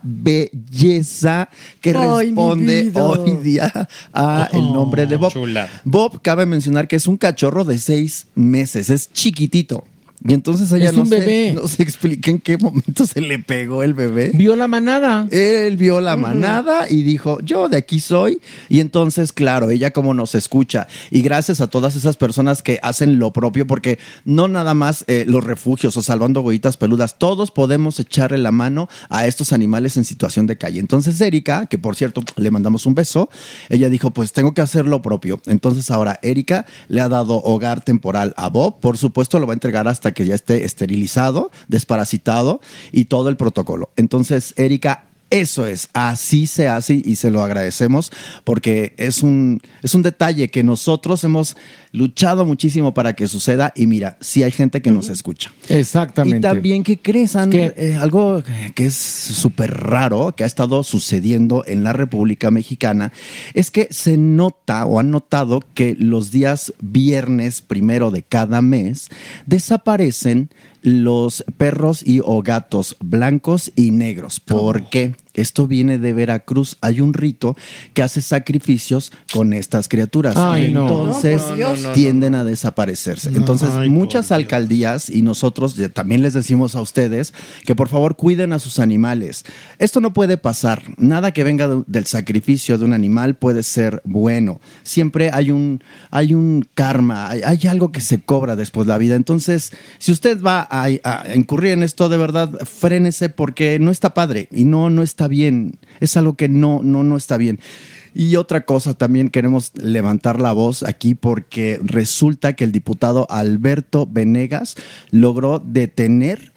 belleza que Ay, mi responde vida. hoy día a el nombre de Bob. chulada. Bob, cabe mencionar que es un cachorro de seis meses, es chiquitito. Y entonces ella Es no un se, bebé. no se explica en qué momento se le pegó el bebé. Vio la manada. Él vio la manada y dijo, yo de aquí soy. Y entonces, claro, ella como nos escucha. Y gracias a todas esas personas que hacen lo propio, porque no nada más eh, los refugios o salvando huellitas peludas, todos podemos echarle la mano a estos animales en situación de calle. Entonces Erika, que por cierto le mandamos un beso, ella dijo, pues tengo que hacer lo propio. Entonces ahora Erika le ha dado hogar temporal a Bob. Por supuesto lo va a entregar hasta que ya esté esterilizado, desparasitado y todo el protocolo. Entonces, Erika, eso es, así se hace y se lo agradecemos porque es un, es un detalle que nosotros hemos luchado muchísimo para que suceda y mira, sí hay gente que nos escucha. Exactamente. Y también que crean ¿Qué? eh, algo que es súper raro, que ha estado sucediendo en la República Mexicana, es que se nota o han notado que los días viernes primero de cada mes desaparecen los perros y o gatos blancos y negros. ¿Por qué? Esto viene de Veracruz. Hay un rito que hace sacrificios con estas criaturas. Ay, no. Entonces No, por Dios. No, no, tienden a desaparecerse. Entonces, Ay, muchas por Dios. alcaldías y nosotros eh, también les decimos a ustedes que por favor cuiden a sus animales. Esto no puede pasar. Nada que venga de- del sacrificio de un animal puede ser bueno. Siempre hay un, hay un karma, hay, hay algo que se cobra después de la vida. Entonces, si usted va a, a incurrir en esto, de verdad, frénese porque no está padre y no, no está bien. Es algo que no, no, no está bien. Y otra cosa, también queremos levantar la voz aquí porque resulta que el diputado Alberto Venegas logró detener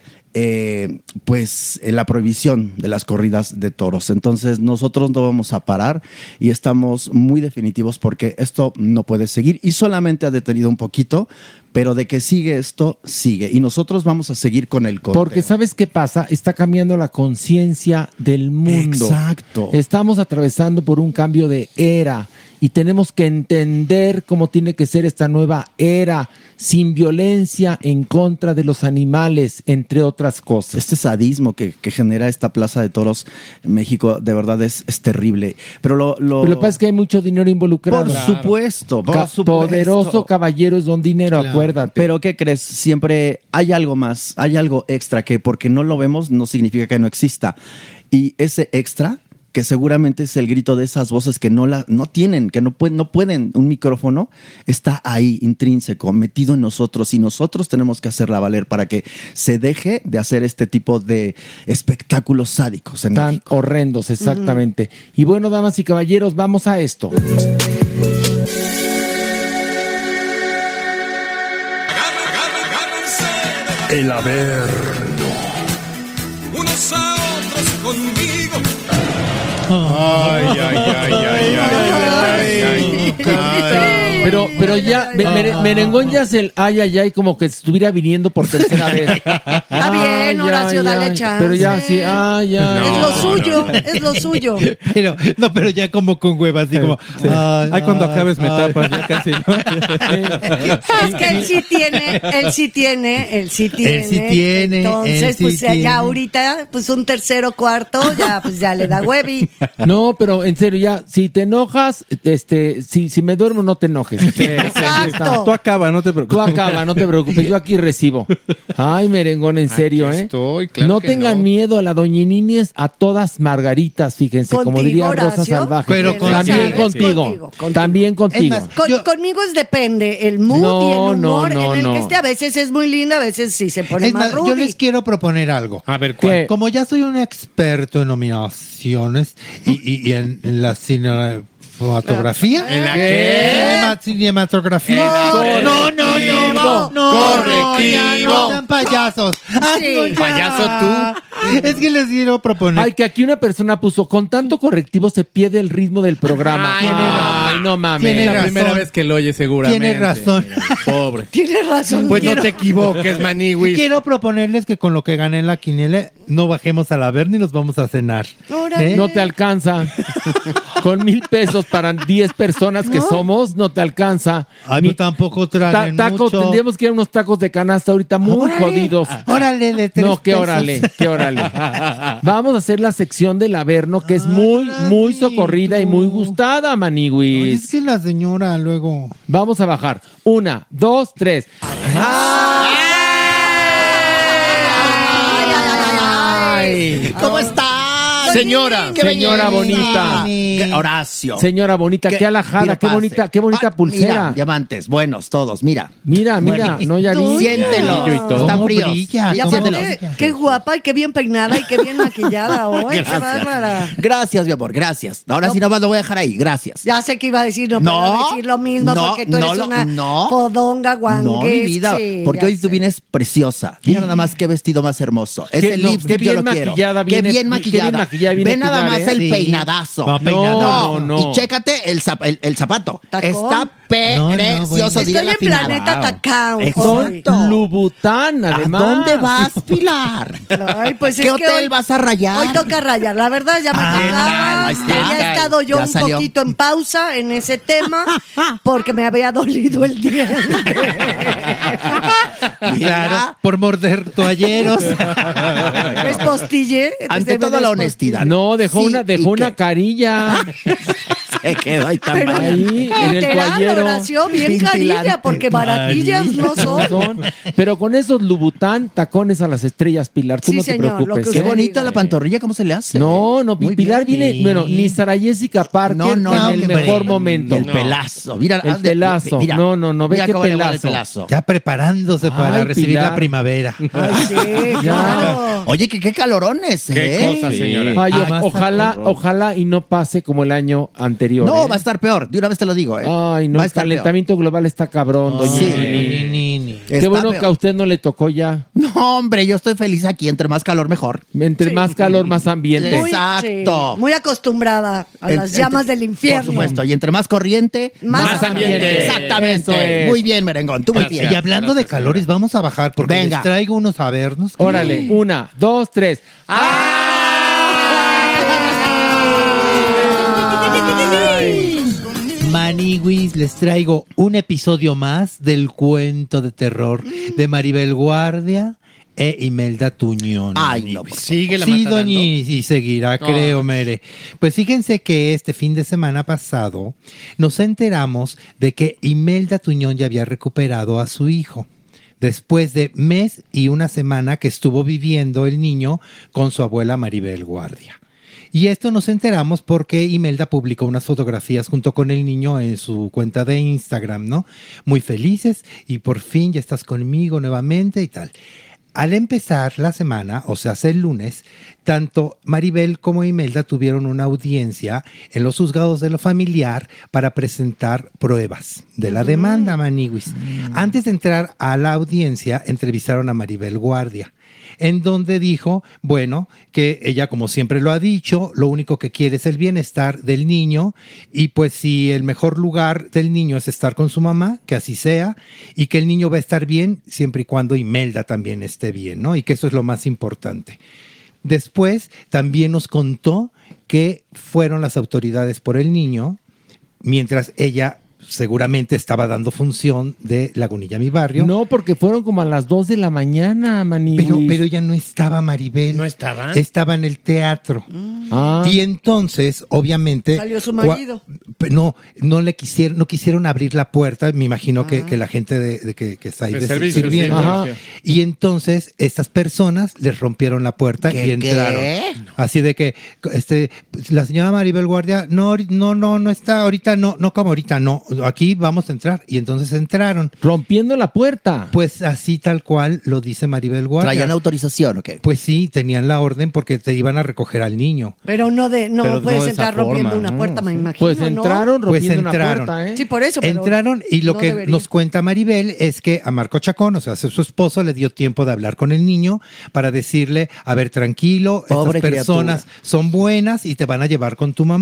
eh, pues eh, la prohibición de las corridas de toros. Entonces nosotros no vamos a parar y estamos muy definitivos porque esto no puede seguir y solamente ha detenido un poquito, pero de que sigue esto, sigue. Y nosotros vamos a seguir con el conteo. Porque ¿sabes qué pasa? Está cambiando la conciencia del mundo. Exacto. Estamos atravesando por un cambio de era y tenemos que entender cómo tiene que ser esta nueva era sin violencia en contra de los animales, entre otras cosas. Este sadismo que, que genera esta plaza de toros en México, de verdad es, es terrible. Pero lo, lo, Pero lo que pasa es que hay mucho dinero involucrado. por supuesto, por Ca- supuesto. Poderoso caballero es don dinero, acuérdate. Pero ¿qué crees? Siempre hay algo más, hay algo extra que porque no lo vemos no significa que no exista. Y ese extra, que seguramente es el grito de esas voces que no la no tienen, que no pueden, no pueden un micrófono, está ahí intrínseco, metido en nosotros y nosotros tenemos que hacerla valer para que se deje de hacer este tipo de espectáculos sádicos en Tan México. horrendos, exactamente. Y bueno, damas y caballeros, vamos a esto. El Averno. Unos a otros conmigo. Ay, ay, ay, ay, ay, ay, ay. Pero, pero ya, me- mere- merengón ya es el ay, ay, ay, como que estuviera viniendo por tercera vez. Está bien, Horacio, dale chance. Pero ya sí, ay, ay. Es lo suyo, es lo suyo. Pero, no, pero ya como con huevas, así como. Ay, Ay, cuando ay, acabes me ay. tapas, ya casi, ¿no? Es que él sí tiene, él sí tiene, él sí tiene. Él sí tiene, Entonces, él sí pues ya- tiene. ya ahorita, pues un tercero cuarto, ya, pues ya le da huevi. No, pero en serio, ya, si te enojas, este, si, si me duermo, no te enojes. Exacto. Tú acaba, no te Tú preocupes. acaba, no te preocupes, yo aquí recibo. Ay, merengón, en serio, Aquí ¿eh? estoy, claro no que tengan no. miedo a la doñinini es a todas margaritas, fíjense, como Contigo, diría Rosa Horacio, Salvaje. pero con- también ¿sabes? contigo, Contigo, contigo. también contigo. Es más, Con- Yo- conmigo es depende, el mood No, y el no, humor no, en el no. que esté. A veces es muy linda, a veces sí se pone Es más más, yo rudy. les quiero proponer algo. A ver, ¿Qué? ¿cuál? Como ya soy un experto en nominaciones y, y- y en, en la cinematografía. ¿En la qué? Cinema- Cinematografía. No, no, no, no, no, no, Correctivo. no, sean payasos. Ay, Sí. no, ya. Payaso tú. Es que les quiero proponer. Ay, que aquí una persona puso, con tanto correctivo se pierde el ritmo del programa. Ay, no, no mames. Es Tiene la razón. primera vez que lo oye seguramente. Tienes razón. Pobre. Tienes razón. Pues no quiero- te equivoques, Maniwis. Quiero proponerles que con lo que gané en la quiniela no bajemos a la ver ni nos vamos a cenar. Órale. ¿Eh? No te alcanza. Con mil pesos para diez personas que No. somos, no te alcanza. Ay, Ni pues tampoco ta- traen tacos, mucho. tendríamos que ir a unos tacos de canasta ahorita muy Órale. jodidos. Órale, de tres No, qué pesos. órale, qué órale. Vamos a hacer la sección del Averno, que es muy, muy socorrida y muy gustada, Oye, Maniwis. es que la señora luego. Vamos a bajar. Una, dos, tres. ¿Cómo estás? Señora, Qué señora belleza. bonita. Qué- Horacio. Señora bonita, qué, alajada, mira, qué pase. bonita, qué bonita Ah, pulsera. Mira, diamantes, buenos todos, mira. Mira, mira, no, ya vi. Siéntelo. Brillo y todo. Están fríos. brilla, Y ¿cómo aparte, brilla? qué guapa y qué bien peinada y qué bien maquillada hoy. Qué bárbara. Gracias, mi amor, gracias. Ahora No. sí nomás lo voy a dejar ahí, gracias. Ya sé que iba a decir, no, No, puedo decir lo mismo no, porque tú eres no lo- una no. fodonga guangues. No, mi vida, sí, porque ya hoy tú sé. vienes preciosa. Mira nada más qué vestido más hermoso. Qué- Ese no, lipstick qué yo bien lo quiero. maquillada Qué viene- bien qué maquillada. bien maquillada viene Ve nada Pilar, más ¿eh? el Sí. peinadazo. No, peinadazo. No, no. Y chécate el, zap- el, el zapato. Tacón. Está No, no, precioso. bueno. diría Estoy la en finada. Planeta Tacao. Exacto. hoy. Lubután, ¿A además. dónde vas, Pilar? Ay, pues ¿Qué es que hotel hoy- vas a rayar? Hoy toca rayar, la verdad ya me Ah, tocaba. ahí está. Había estado yo Ya un salió. poquito en pausa en ese tema porque me había dolido el diente. Claro, por morder toalleros. Es postille. Ante toda la honestidad. No, dejó Sí, una, ¿y dejó una qué? carilla. Se quedó ahí tan Pero mal. Ahí, en el literal, toallero. oración, bien Cintilante. carilla, porque baratillas no No son. son. Pero con esos Lubután, tacones a las estrellas, Pilar, tú Sí, no te señor, lo preocupes. que Qué usted ¿eh? bonita la pantorrilla, ¿cómo se le hace? No, no, Muy Pilar bien. viene, bueno, ni Sara Jessica Parker No, no, en el hombre. mejor momento. El pelazo. Mira, El haz de- pelazo. mira, No, no, no, ve mira qué cómo le va el pelazo. pelazo. Ya preparándose para Ay, recibir Pilar. la primavera. Ay, sí, Ya. claro. Oye, que qué calorones, Qué ¿eh? cosa, señora. Ay, o- Ah, ojalá, ojalá y no pase como el año anterior. No, ¿eh? va a estar peor. De una vez te lo digo, ¿eh? Ay, no, Va a el estar peor. calentamiento global está cabrón, doña Sí. Nini. Ni, ni. Qué Está bueno peor. que a usted no le tocó ya. No, hombre, yo estoy feliz aquí. Entre más calor, mejor. Entre Sí. más calor, más ambiente. Muy, Exacto. sí, muy acostumbrada a En- las llamas entre- del infierno. Por supuesto. Y entre más corriente, Más ambiente. Exactamente. Eso es. Muy bien, merengón. Tú muy Y bien. hablando de calores, vamos a bajar porque Venga. les traigo unos avernos. Órale, una, dos, tres. Maniwis, les traigo un episodio más del cuento de terror de Maribel Guardia e Imelda Tuñón. Ay, no, Maniwis. pues. Sigue la Sí, matadando. doña, y seguirá, creo, Mere. Pues fíjense que este fin de semana pasado nos enteramos de que Imelda Tuñón ya había recuperado a su hijo, después de mes y una semana que estuvo viviendo el niño con su abuela Maribel Guardia. Y esto nos enteramos porque Imelda publicó unas fotografías junto con el niño en su cuenta de Instagram, ¿no? Muy felices y por fin ya estás conmigo nuevamente y tal. Al empezar la semana, o sea, el lunes, tanto Maribel como Imelda tuvieron una audiencia en los juzgados de lo familiar para presentar pruebas de la demanda, Maniwis. Antes de entrar a la audiencia, entrevistaron a Maribel Guardia, en donde dijo, bueno, que ella, como siempre lo ha dicho, lo único que quiere es el bienestar del niño y pues si el mejor lugar del niño es estar con su mamá, que así sea, y que el niño va a estar bien siempre y cuando Imelda también esté bien, ¿no? Y que eso es lo más importante. Después también nos contó que fueron las autoridades por el niño, mientras ella seguramente estaba dando función de Lagunilla, mi barrio. No, porque fueron como a las dos de la mañana, Maniwis. Pero, pero ya no estaba Maribel. ¿No estaba? Estaba en el teatro. Ah. Y entonces, obviamente. Salió su cua- marido. pe- No, no le quisieron, no quisieron abrir la puerta. Me imagino que, que la gente de, de que, que está ahí De de- servicio, sirviendo. sí, Ajá. servicio. Y entonces estas personas les rompieron la puerta ¿Qué, y entraron. qué? Así de que este la señora Maribel Guardia, no, ahori- no, no, no está ahorita, no, no como ahorita, no. Aquí vamos a entrar. Y entonces entraron. Rompiendo la puerta. Pues así tal cual lo dice Maribel Guardia. ¿Traían autorización o qué? Pues sí, tenían la orden porque te iban a recoger al niño. Pero no de, no Pero puedes no de entrar esa rompiendo forma, una ¿no? puerta, me imagino. Pues ¿no? entraron Pues rompiendo entraron. una puerta, ¿eh? Sí, por eso. pero Entraron y lo no que debería. nos cuenta Maribel es que a Marco Chacón, o sea, su esposo, le dio tiempo de hablar con el niño para decirle, a ver, tranquilo, Pobre estas personas son buenas y te van a llevar con tu mamá.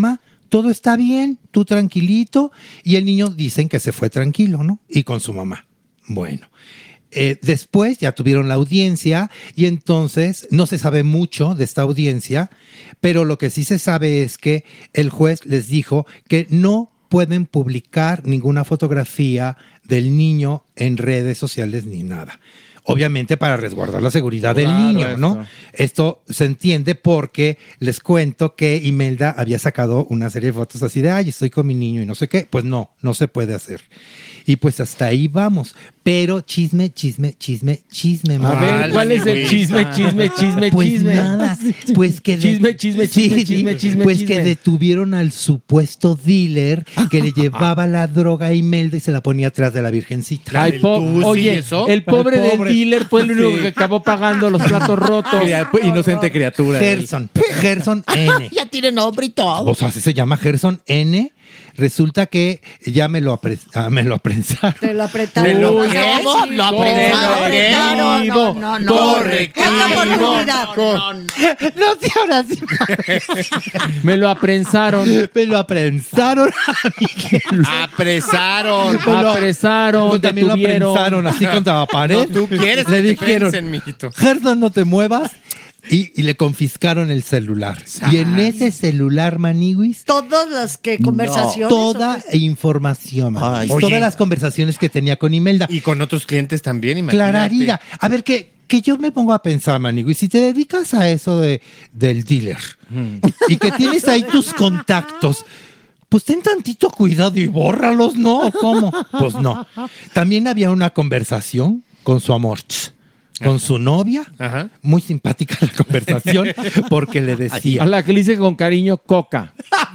todo está bien, tú tranquilito, y el niño dicen que se fue tranquilo, ¿no? Y con su mamá. Bueno. Eh, después ya tuvieron la audiencia y entonces no se sabe mucho de esta audiencia, pero lo que sí se sabe es que el juez les dijo que no pueden publicar ninguna fotografía del niño en redes sociales ni nada. Obviamente para resguardar la seguridad del Claro, niño, ¿no? esto. Esto se entiende porque les cuento que Imelda había sacado una serie de fotos así de, ay, estoy con mi niño y no sé qué. Pues no, no se puede hacer. Y pues hasta ahí vamos. Pero chisme, chisme, chisme, chisme. A mamá. ver, ¿cuál es el chisme, chisme, chisme, Pues chisme? nada, pues que de- Chisme, chisme, Sí, chisme, sí, chisme, chisme, pues chisme. que detuvieron al supuesto dealer que le llevaba la droga a Imelda y se la ponía atrás de la virgencita. Ay, po- ¿Tú sí oye, eso? el pobre El del pobre. dealer fue el único Sí. que acabó pagando los platos rotos. Cria- Inocente criatura. Gerson, Gerson N. Ya tiene nombre y todo. O sea, así se llama Gerson N. Resulta que ya me lo, apre- ah, me lo aprensaron. Te lo apretaron. Lo Ay, ¿Cómo? sí. Lo apretaron. No, no, no. Otra oportunidad. No sé, ahora sí. Me lo aprensaron. Me lo aprensaron. Apresaron. Apresaron, También lo detuvieron. aprensaron así contra la pared. No, tú quieres Le que te dijeron, prensen, mijito. Gerson, no te muevas. Y, y le confiscaron el celular. Y en ese celular, Maniwis, Todas las que conversaciones. toda información. Ay, todas oye. las conversaciones que tenía con Imelda. Y con otros clientes también, imagínate. Clararira. A ver, que, que yo me pongo a pensar, Maniwis, si te dedicas a eso de, del dealer y que tienes ahí tus contactos, pues ten tantito cuidado y bórralos, ¿no? ¿Cómo? Pues no. También había una conversación con su amor, con su novia. Ajá. Muy simpática la conversación porque le A decía la que le dice con cariño Coca.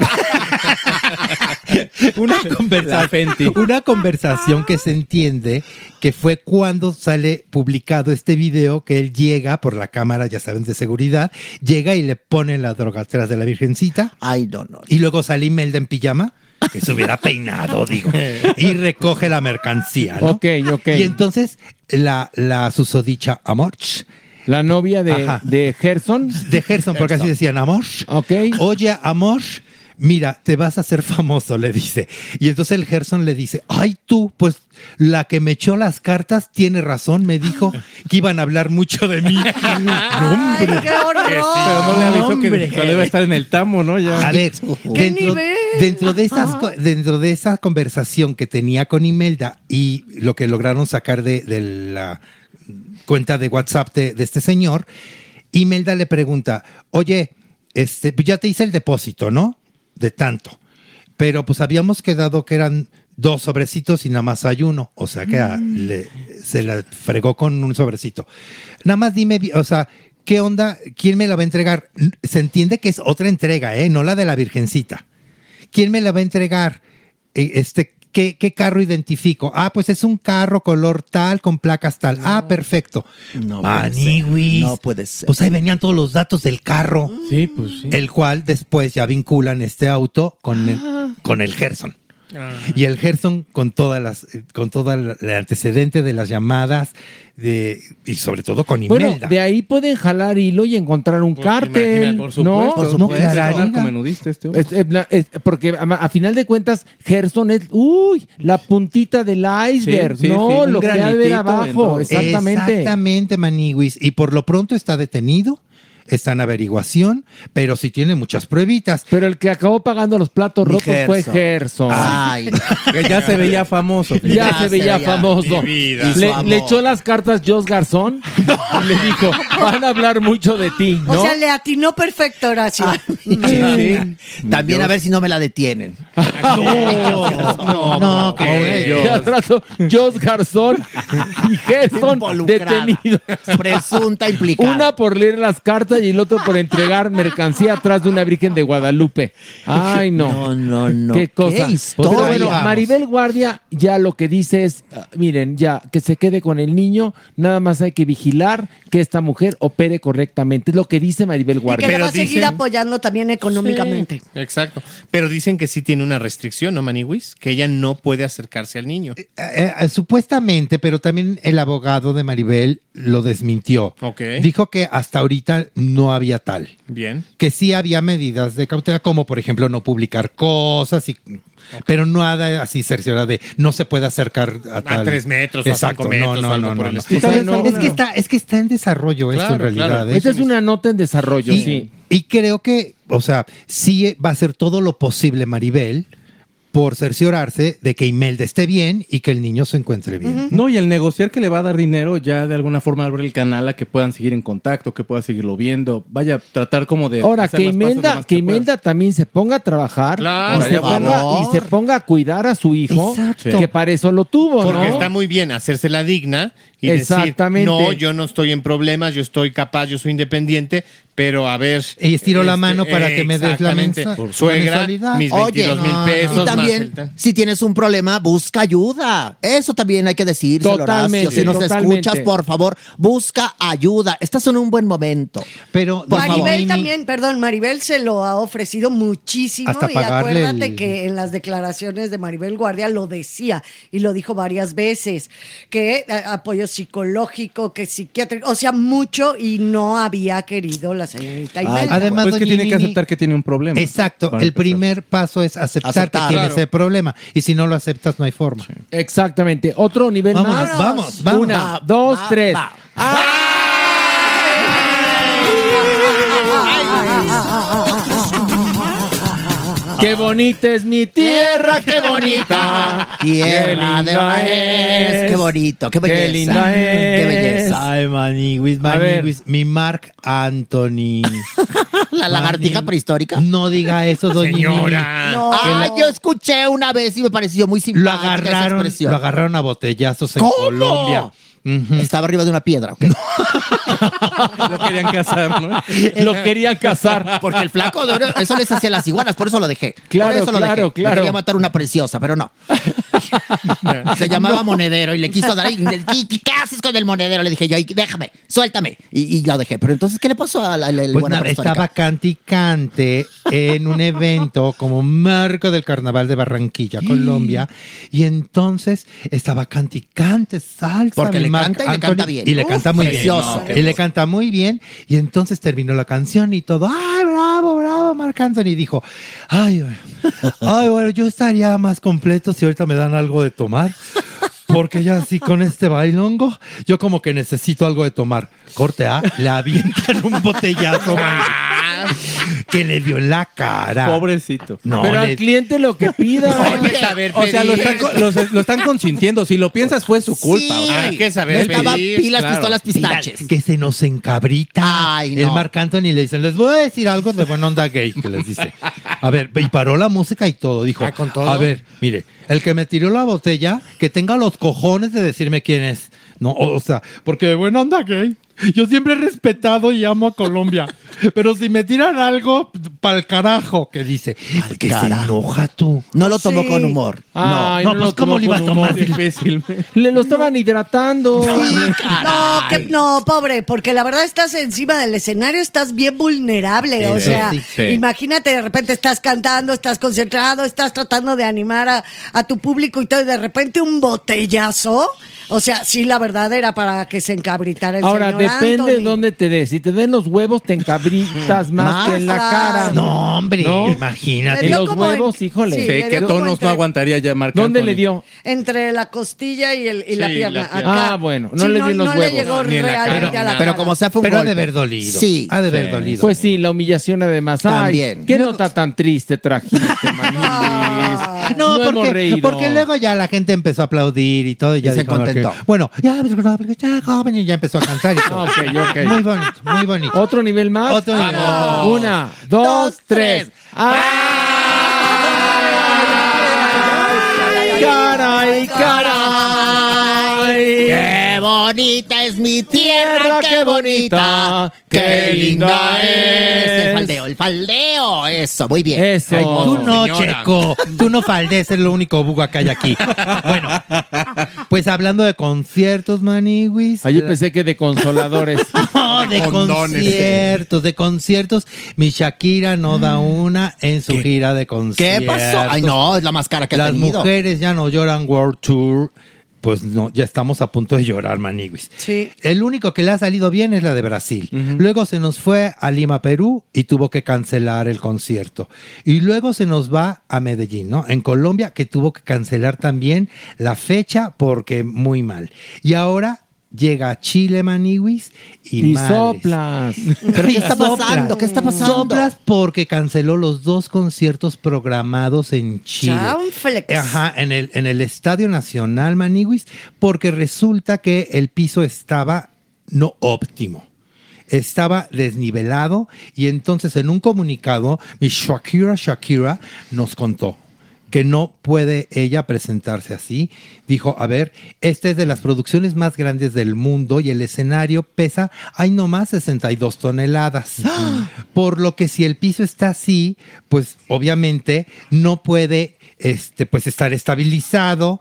una conversación, una conversación que se entiende que fue cuando sale publicado este video que él llega por la cámara, ya saben, de seguridad, llega y le pone la droga atrás de la virgencita Ay, no, no. y luego sale Imelda en pijama, que se hubiera peinado, digo, y recoge la mercancía, ¿no? Ok, ok. Y entonces la, la susodicha Amorch, La novia de, Ajá. de Gerson. de Gerson, porque así decían Amor. Ok. Oye, Amor, mira, te vas a hacer famoso, le dice. Y entonces el Gerson le dice, ay tú, pues la que me echó las cartas tiene razón, me dijo que iban a hablar mucho de mí. Ay, qué horror. Pero no le avisó que Hombre. debe estar en el tamo, ¿no? Ya. A ver, ¿Qué dentro, nivel? dentro de esas, co- dentro de esa conversación que tenía con Imelda y lo que lograron sacar de, de la cuenta de WhatsApp de, de este señor, Imelda le pregunta, oye, este, pues ya te hice el depósito, ¿no? De tanto. Pero pues habíamos quedado que eran dos sobrecitos y nada más hay uno. O sea que a- le- se la fregó con un sobrecito. Nada más dime, bi- o sea, ¿qué onda? ¿Quién me la va a entregar? Se entiende que es otra entrega, ¿eh? No la de la Virgencita. ¿Quién me la va a entregar? Eh, Este, ¿qué, qué carro identifico? Ah, pues es un carro color tal, con placas tal. Ah, perfecto. No puede ser. Maniwis. No puede ser. Pues ahí venían todos los datos del carro. Sí, pues sí. El cual después ya vinculan este auto con el, con el Gerson. Y el Gerson con todas las, eh, con todo el el antecedente de las llamadas de, y sobre todo con Bueno, Imelda. de ahí pueden jalar hilo y encontrar un Pues, cártel. imagina, por supuesto, ¿no? Por no supuesto. puede ser Clararina. narcomenudista este hombre. Es- es la- es- porque a, a final de cuentas, Gerson es, uy, la puntita del iceberg, Sí, sí, no, sí, un lo que hay de ver granitito abajo, dentro. exactamente. Exactamente, Maniwis. Y por lo pronto está detenido, está en averiguación, pero sí tiene muchas pruebitas. Pero el que acabó pagando los platos Mi rotos fue Gerson. Gerson. Ay, no. Que ya se veía famoso. ya, Ya se se veía veía. famoso. Mi vida. Y su Le, amor. le echó las cartas Jos Garzón y le dijo, van a hablar mucho de ti, ¿no? O sea, le atinó perfecto, Horacio. También a ver si no me la detienen. No, no, que Y al rato, Jos Garzón y Gerson Involucrada. detenidos. Presunta implicada. Una por leer las cartas y el otro por entregar mercancía atrás de una Virgen de Guadalupe. Ay, no. No, no, no. Qué cosa. historia. Pero bueno, Vamos. Maribel Guardia ya lo que dice es, ah, miren, ya que se quede con el niño, nada más hay que vigilar que esta mujer opere correctamente. Es lo que dice Maribel Y que Guardia. le Pero va a seguir dicen- apoyando también económicamente. Exacto. Pero dicen que sí tiene una restricción, ¿no, Maniwis? Que ella no puede acercarse al niño. Eh, eh, supuestamente, pero también el abogado de Maribel lo desmintió. Ok. Dijo que hasta ahorita no había tal. Bien. Que sí había medidas de cautela, como por ejemplo no publicar cosas, y, pero nada así cerciorada de no se puede acercar a, tal. tres metros o a Exacto, cinco metros no, o no, algo no, por no, el no. estilo. O sea, No, es, no. que está, es que está en desarrollo esto Claro, en realidad. claro. ¿eh? Esta es una nota en desarrollo, Y, sí. y creo que, o sea, sí va a hacer todo lo posible Maribel por cerciorarse de que Imelda esté bien y que el niño se encuentre bien. No, y el negociar que le va a dar dinero ya de alguna forma abre el canal a que puedan seguir en contacto, que puedan seguirlo viendo. Vaya, tratar como de. Ahora, hacer que las paces lo Imelda, más que pueda. Imelda también se ponga a trabajar Claro, y, se por ponga, favor. y se ponga a cuidar a su hijo, Exacto. que para eso lo tuvo, Porque ¿no? está muy bien hacerse la digna y Exactamente. decir, no, yo no estoy en problemas, yo estoy capaz, yo soy independiente, pero a ver... Y estiro la este, mano para que me des la exactamente, mensa- por la suegra, mensualidad. mis Oye, veintidós mil no, pesos. Y más también, el tal. si tienes un problema, busca ayuda. Eso también hay que decírselo, Totalmente, Horacio. Si nos totalmente. escuchas, por favor, busca ayuda. Estás en un buen momento. Pero Por Maribel favor. también, perdón, Maribel se lo ha ofrecido muchísimo Hasta y pagarle acuérdate el- que en las declaraciones de Maribel Guardia lo decía y lo dijo varias veces, que eh, apoyo psicológico, que psiquiátrico, o sea, mucho y no había querido la señorita Imelda. además, Pues que doña tiene que Nini- aceptar que tiene un problema. Exacto, Para el empezar. primer paso es aceptar, Aceptar, que tienes claro. ese problema. Y si no lo aceptas, no hay forma. Exactamente. Otro nivel Vamos, más. vamos, vamos. Una, Va, dos, va, tres. va. Qué bonita es mi tierra, qué bonita. Tierra de linda maíz. Qué bonito, qué belleza. Qué linda es. Qué belleza. Ay, maniguis, A ver. maniguis. Mi Marc Anthony. La lagartija Mani- prehistórica. No diga eso, doña Señora. No. Ah, yo escuché una vez y me pareció muy Nini. Lo simpática esa agarraron, expresión. lo agarraron a botellazos en ¿Cómo? Colombia. Ujú. Estaba arriba de una piedra. ¿ok? Lo querían casar, ¿no? Lo querían casar. Porque el flaco de oro, eso les hacía las iguanas, por eso lo dejé. Claro, por eso lo claro, dejé. claro. Le quería matar una preciosa, pero no. Se llamaba Monedero y le quiso dar. ¿Qué, qué haces con el monedero? Le dije yo, "Ay, déjame, suéltame. Y, y lo dejé. Pero entonces, ¿qué le pasó al al- al Pues iguana nada, prehistórica? estaba cante y cante en un evento como marco del Carnaval de Barranquilla, Colombia, y entonces estaba cante y cante, salsa. Porque mi le Marc canta y le Anthony, canta bien. Y le Uf, canta muy precioso. bien. Y le canta muy bien, y entonces terminó la canción y todo, ¡ay, bravo, bravo, Marc Anthony! Y dijo, ¡ay, bueno, ay, bueno, yo estaría más completo si ahorita me dan algo de tomar! Porque ya así con este bailongo, yo como que necesito algo de tomar. Corte A, le avientan un botellazo man, que le dio en la cara. Pobrecito. No, Pero le- al cliente lo que pida. Hay que saber O sea, lo pedir. están, co- los- lo están consintiendo. Si lo piensas, fue su culpa. Sí. o sea, Hay que saber Estaba pedir, pilas, claro. pistolas, Mira, pistaches. que se nos encabrita. Ay, El no. Marc Anthony le dice, les voy a decir algo de buena onda gay, que les dice. A ver, y paró la música y todo. Dijo, Ah, ¿con todo? a ver, mire, el que me tiró la botella, que tenga los cojones de decirme quién es. No, o, o sea, porque de buena onda gay. Yo siempre he respetado y amo a Colombia. Pero si me tiran algo, para el carajo, que dice. Que se carajo. enoja tú. No lo tomó Sí. con humor. Ay, no, no, pues, lo ¿cómo tomó le iba a con tomar? humor. Difícil. Le lo estaban hidratando. No, que, no, pobre, porque la verdad estás encima del escenario, estás bien vulnerable. O Eso sea, sí, sí. imagínate, de repente estás cantando, estás concentrado, estás tratando de animar a, a tu público y todo, y de repente un botellazo. O sea, sí, la verdad era para que se encabritara el Ahora, señor depende de Anthony. dónde te des. Si te den los huevos, te encabritas más Más, que en la claro. cara. No, hombre, ¿No? imagínate. Le En dio los como en- huevos, híjole. sí, Sí, le ¿qué dio tonos como no entre- aguantaría ya Marc ¿Dónde Anthony? le dio? Entre la costilla y, el, y la Sí, pierna. la pierna. acá. Ah, bueno, no Sí, le di los no huevos. le llegó Ni en la cara, realmente ni a la nada. Pero cara. como sea, fue un Pero ha de golpe. haber dolido. Sí. Ha de haber Sí. dolido. Pues sí, la humillación además. Ay, También. qué nota tan triste trajiste, Maniguis. Ay. No, No hemos porque, reído. porque luego ya la gente empezó a aplaudir y todo. Y, ya Y se dijo, contentó. ok. Bueno, ya, porque ya joven y ya empezó a cantar y todo. Ok, ok. Muy bonito, muy bonito. Otro nivel más. Otro nivel. Vamos. Una, dos, Dos, tres. tres. ¡Ay! ¡Caray, caray! ¡Qué bonita es mi tierra! ¡Qué bonita! ¡Qué linda es! El faldeo, el faldeo. Eso, muy bien. Eso. Ay, tú no, señora. Checo. Tú no faldes, es lo único buga que hay aquí. Bueno, pues hablando de conciertos, Maniwis. Ay, yo pensé que de consoladores. No, de Condones. conciertos, de conciertos. Mi Shakira no da una en su gira de ¿Qué conciertos. pasó? Ay, no, es la más cara que ha Las tenido. mujeres ya no lloran World Tour. pues no, ya estamos a punto de llorar, Maniguis. Sí. El único que le ha salido bien es la de Brasil. Luego se nos fue a Lima, Perú, y tuvo que cancelar el concierto. Y luego se nos va a Medellín, ¿no? En Colombia, que tuvo que cancelar también la fecha porque muy mal. Y ahora llega a Chile, Maniguis, y, Y madres. soplas. ¿Pero Y qué está soplas. pasando? ¿Qué está pasando? Soplas porque canceló los dos conciertos programados en Chile. Chanflex. Ajá, en el, en el Estadio Nacional, Maniguis, porque resulta que el piso estaba no óptimo. Estaba desnivelado y entonces en un comunicado, mi Shakira Shakira nos contó que no puede ella presentarse así. Dijo, a ver, esta es de las producciones más grandes del mundo y el escenario pesa, hay nomás sesenta y dos toneladas. Por lo que si el piso está así, pues obviamente no puede este, pues, estar estabilizado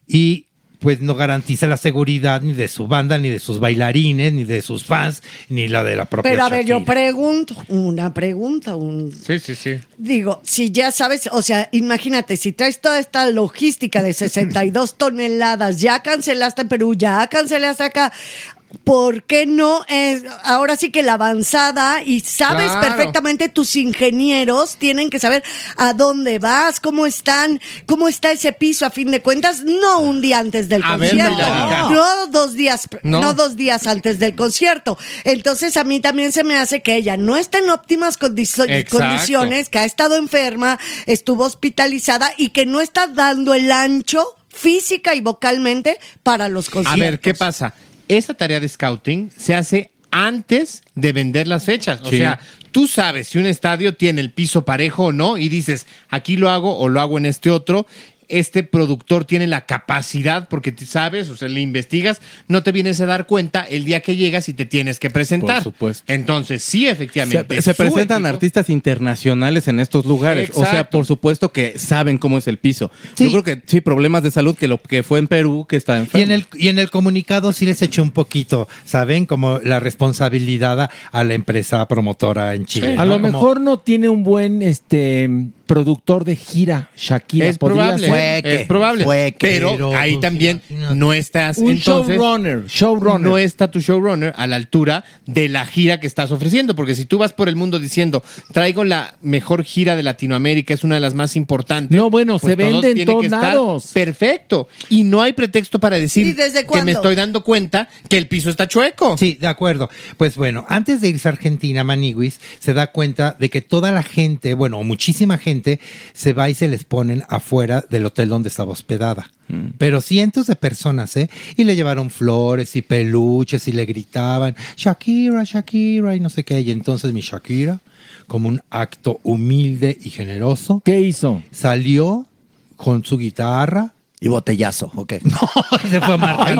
y pues no garantiza la seguridad ni de su banda, ni de sus bailarines, ni de sus fans, ni la de la propia Pero a ver, yo Shakira. pregunto, una pregunta, un... Sí, sí, sí. Digo, si ya sabes, o sea, imagínate, si traes toda esta logística de sesenta y dos toneladas, ya cancelaste en Perú, ya cancelaste acá, ¿por qué no? Es, ahora sí que la avanzada y sabes Claro. perfectamente, tus ingenieros tienen que saber a dónde vas, cómo están, cómo está ese piso a fin de cuentas, no un día antes del A ver, concierto, Melania. no dos días, No. no dos días antes del concierto. Entonces a mí también se me hace que ella no está en óptimas condi- Exacto. condiciones, que ha estado enferma, estuvo hospitalizada y que no está dando el ancho física y vocalmente para los A conciertos. ver, ¿qué pasa? Esa tarea de scouting se hace antes de vender las fechas. O Sí. sea, tú sabes si un estadio tiene el piso parejo o no y dices, aquí lo hago o lo hago en este otro. Este productor tiene la capacidad, porque tú sabes, o sea, le investigas, no te vienes a dar cuenta el día que llegas y te tienes que presentar. Por supuesto. Entonces, sí, efectivamente. Se, se su presentan equipo- artistas internacionales en estos lugares. O sea, Exacto. por supuesto que saben cómo es el piso. Sí. Yo creo que sí, problemas de salud que lo que fue en Perú, que está Y enfermo. en, el, y en el comunicado sí les eché un poquito, ¿saben? Como la responsabilidad a, a la empresa promotora en Chile. A ¿no? lo Como- mejor no tiene un buen este productor de gira, Shakira. Es Podría probable, ser. Fue que- es probable. fue que- pero, pero, ahí pues, también imagínate. no estás Un entonces, showrunner, showrunner. no está tu showrunner a la altura de la gira que estás ofreciendo, porque si tú vas por el mundo diciendo, traigo la mejor gira de Latinoamérica, es una de las más importantes. No, bueno, se todo vende en tiene todos que estar lados. Perfecto. Y no hay pretexto para decir ¿Y desde que cuándo? me estoy dando cuenta que el piso está chueco. Sí, de acuerdo. Pues bueno, antes de irse a Argentina, Maniguis se da cuenta de que toda la gente, bueno, muchísima gente, se va y se les ponen afuera del hotel donde estaba hospedada. Pero cientos de personas, ¿eh? Y le llevaron flores y peluches y le gritaban, Shakira, Shakira, y no sé qué. Y entonces mi Shakira, como un acto humilde y generoso, ¿Qué hizo? salió con su guitarra. Y botellazo, ok. Se fue a marcar.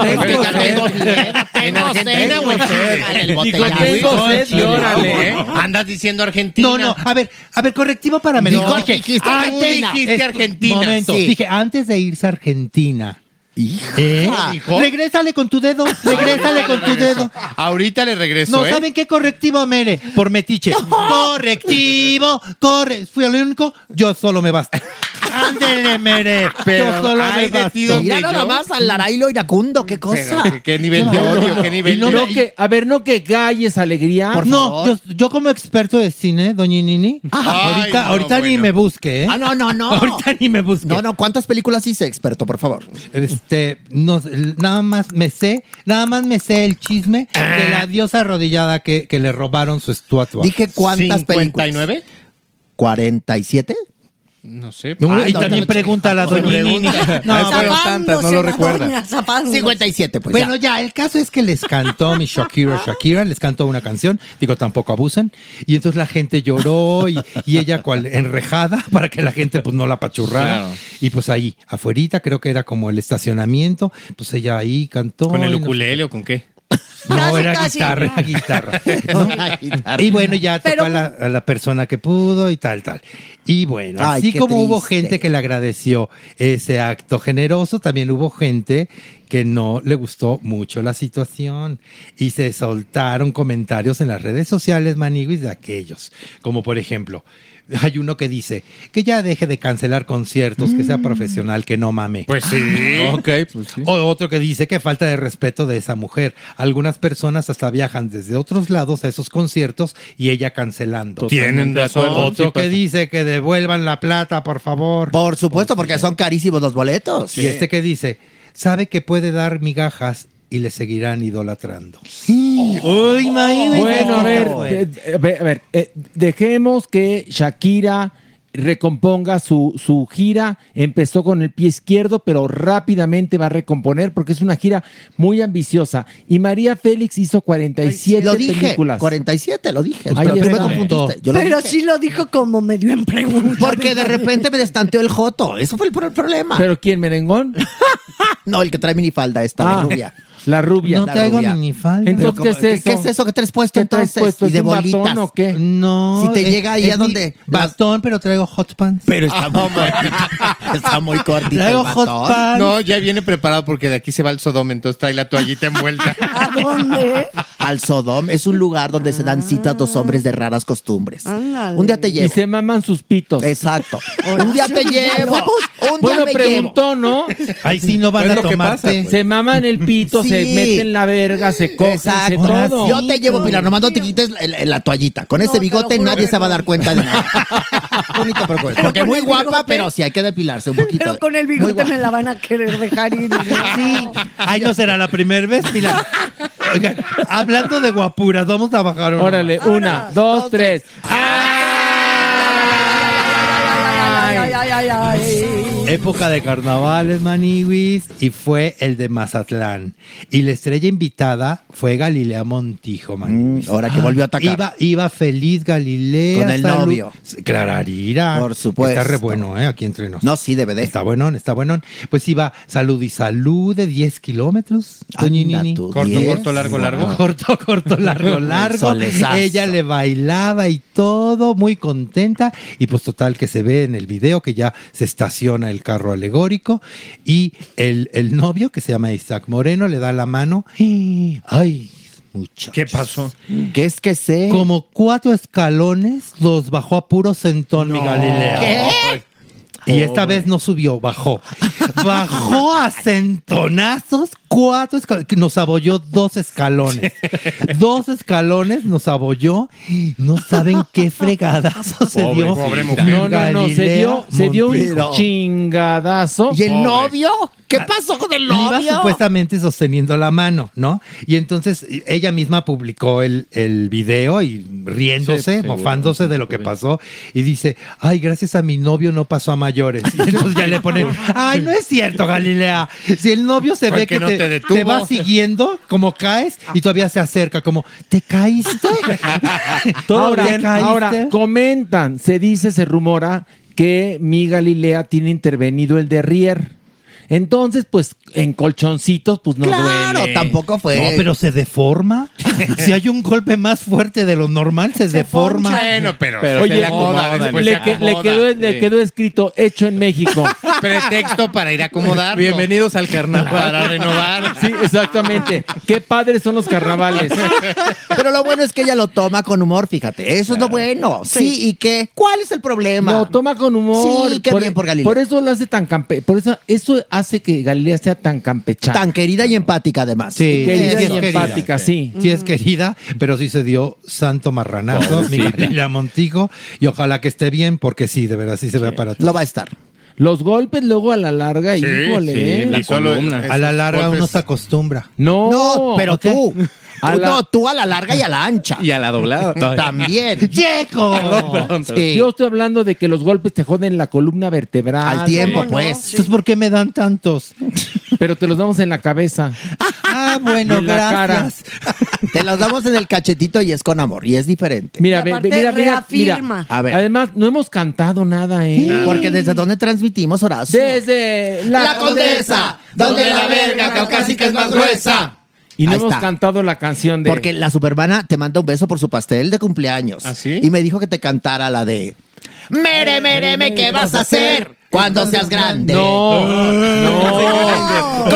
En Argentina, güey. El Digo, botellazo. tengo sed, Chile. llórale, ¿eh? Andas diciendo Argentina. No, no, a ver, a ver, correctivo para mí. Dijo, Dije, dijiste antes- Argentina. Dijiste es- Argentina. Momento, Sí. dije, antes de irse a Argentina. Hija. ¿Eh? ¿Dijo? Regrésale con tu dedo, regrésale con tu dedo. Ahorita le regreso, No, ¿eh? ¿saben qué correctivo, Mere? Por metiche. Correctivo, corre. Fui el único, yo solo me basta. Ándele, Mere. Pero yo solo me hay basta. vestidos Mira de nada yo. más al Larailo Iracundo, qué cosa. Pero, ¿qué, qué nivel de odio, qué nivel No, de no que, a ver, no que calles alegría. Por No, yo, favor. yo como experto de cine, doña Nini, Ay, ahorita, no, ahorita ni bueno. me busque, ¿eh? Ah, no, no, no. Ahorita ni me busque. No, no, ¿cuántas películas hice, experto, por favor? Este, no, nada más me sé, nada más me sé el chisme de la diosa arrodillada que, que le robaron su estatua. Dije cuántas ¿cincuenta y películas. nueve? ¿cuarenta y siete? No sé. No, Ay, y no, también no, pregunta a la doña Nini. No, Ah, fueron pero- tantas, no lo recuerda. cincuenta y siete, pues bueno, ya. ya, el caso es que les cantó mi Shakira, Shakira, les cantó una canción, digo, tampoco abusen, y entonces la gente lloró y, y ella cual enrejada para que la gente pues no la apachurrara. Claro. Y pues ahí, afuerita, creo que era como el estacionamiento, pues ella ahí cantó. ¿Con el y no- ukulele o con qué? No, Casi, era casi. guitarra, era guitarra. ¿no? Y bueno, ya tocó Pero- a, la, a la persona que pudo y tal, tal. Y bueno, Ay, así qué como hubo triste. gente que le agradeció ese acto generoso, también hubo gente que no le gustó mucho la situación y se soltaron comentarios en las redes sociales, Maniguis, de aquellos. Como por ejemplo, hay uno que dice que ya deje de cancelar conciertos, que sea profesional, que no mame. Pues sí. Ok, pues sí. O otro que dice que falta de respeto de esa mujer. Algunas personas hasta viajan desde otros lados a esos conciertos y ella cancelando. Tienen razón. Otro que dice que devuelvan la plata, por favor. Por supuesto, porque son carísimos los boletos. Y este que dice, sabe que puede dar migajas y le seguirán idolatrando. Uy, Bueno, a ver, de- a ver, a ver, eh, dejemos que Shakira recomponga su, su gira. Empezó con el pie izquierdo, pero rápidamente va a recomponer porque es una gira muy ambiciosa. Y María Félix hizo cuarenta y siete Lo dije, películas. cuarenta y siete, lo dije. Ahí Pero tú me está. confundiste. Yo lo Pero dije. sí lo dijo como medio en pregunta. Porque de repente me destanteó el joto. Eso fue el pro- problema. ¿Pero quién, merengón? No, el que trae minifalda, esta Ah, la rubia. La rubia. No la traigo rubia. minifalda. Entonces, ¿qué es ¿Qué, eso? qué es eso que traes puesto ¿Qué traes entonces? puesto? Y ¿Es de un batón bolitas. o qué? No. Si te es- llega ahí es a mi donde vas- Bastón, pero traigo hot pants. Pero está muy cortita. Está muy cortita. Traigo el hot batón. pants. No, ya viene preparado porque de aquí se va al Sodom, entonces trae la toallita envuelta. ¿A dónde? Al Sodom es un lugar donde se dan citas dos hombres de raras costumbres. Ándale. Un día te Y llevo. se maman sus pitos. Exacto. Un día te llevo. Un día Bueno, me preguntó, ¿no? Ahí sí no van Es a lo que tomarte. pasa, pues. Se maman el pito, se Sí. meten la verga, se cogen, se Exacto. todo. Yo te llevo, Pilar, nomás no te quites la, la- la toallita. Con ese te lo bigote juro nadie que se va a no. dar cuenta de nada. Bonito, pero con- porque con muy el guapa, bigote- pero sí hay que depilarse un poquito. Pero con el Muy bigote guapa. me la van a querer dejar ir. Sí. Ay, no será la primera vez, Pilar. Oigan, hablando de guapuras, vamos a bajar una. Órale, una, dos, tres. Ay, ay, ay, ay, ay. Época de carnavales, maniwis, y fue el de Mazatlán. Y la estrella invitada fue Galilea Montijo, maniwis. Mm, ahora que volvió a atacar. Iba, iba feliz Galilea. Con el salu- novio. Clararira. Por supuesto. Está re bueno, ¿eh? Aquí entre nos. No, sí, debe de. Está bueno, está bueno. Pues iba salud y salud de diez kilómetros. doña Anda Nini. tú, Corto, diez. corto, largo, largo. Corto, corto, largo, largo. Solezazo. Ella le bailaba y todo, muy contenta. Y pues total que se ve en el video que ya se estaciona el carro alegórico y el, el novio, que se llama Isaac Moreno, le da la mano. Ay, mucho. ¿Qué pasó? ¿Qué es que sé? Como cuatro escalones los bajó a puro sentón mi Galilea. ¿Qué? Y esta vez no subió, bajó. Bajó a centonazos, cuatro escalones, que nos abolló dos escalones. Dos escalones nos abolló. No saben qué fregadazo se Pobre, dio. pobre mujer. No, no, no, se Galilea dio, se dio un Montijo. chingadazo. ¿Y el Pobre. novio? ¿Qué pasó con el Iba novio? supuestamente sosteniendo la mano, ¿no? Y entonces ella misma publicó el, el video y riéndose, Sí, seguro, mofándose de lo que pasó. Y dice, ay, gracias a mi novio no pasó a mayores. Y entonces ya le ponen, ay, no es cierto, Galilea. Si el novio se ve Porque que no te, te detuvo. te va siguiendo, como caes, y todavía se acerca, como, ¿te caíste? Todo Ahora, bien. ¿caíste? Ahora, comentan, se dice, se rumora que mi Galilea tiene intervenido el derrier. Entonces, pues, en colchoncitos, pues no Claro, duele. tampoco fue. No, pero se deforma. Si hay un golpe más fuerte de lo normal, se, deforma. Bueno, pero, Pero se Oye, le acomoda, después le, se que- le acomoda. quedó, le Sí. quedó escrito, hecho en México. Pretexto para ir a acomodar. Bienvenidos al carnaval. Para renovar. Sí, exactamente. Qué padres son los carnavales. Pero lo bueno es que ella lo toma con humor, fíjate. Eso es lo bueno. Sí, ¿y qué? ¿Cuál es el problema? Lo toma con humor. Sí, qué bien por Galilea. Por eso lo hace tan campe, por eso, eso hace que Galilea sea tan campechana. Tan querida y empática, además. Sí, Querida sí y es querida. empática, sí. Sí es querida, pero sí se dio santo marranazo, mi Galilea Montijo, y ojalá que esté bien, porque sí, de verdad, sí se ve para Lo va a estar. Los golpes luego a la larga, Sí, híjole. sí, ¿eh? y solo columna. esos A la larga golpes. uno se acostumbra. No, No, pero ¿qué? tú. A Tú la- No, tú a la larga y a la ancha. Y a la doblada. También. ¡Checo! Perdón, perdón. Sí. Yo estoy hablando de que los golpes te joden la columna vertebral. Al tiempo, no? pues. Entonces, ¿por qué me dan tantos? Pero te los damos en la cabeza. Ah, bueno, Y en la gracias. Te los damos en el cachetito y es con amor. Y es diferente. Mira, Y ve- aparte ve- mira, mira, mira. reafirma. A ver. Además, no hemos cantado nada, ¿eh? Porque desde dónde transmitimos, Horacio. Desde la, La Condesa, donde la verga caucásica es más gruesa. Y no Ahí hemos está. cantado la canción de. Porque la supermana te manda un beso por su pastel de cumpleaños. ¿Ah, sí? Y me dijo que te cantara la de Mere, mere, me, ¿qué vas a hacer cuando seas grande? No, no.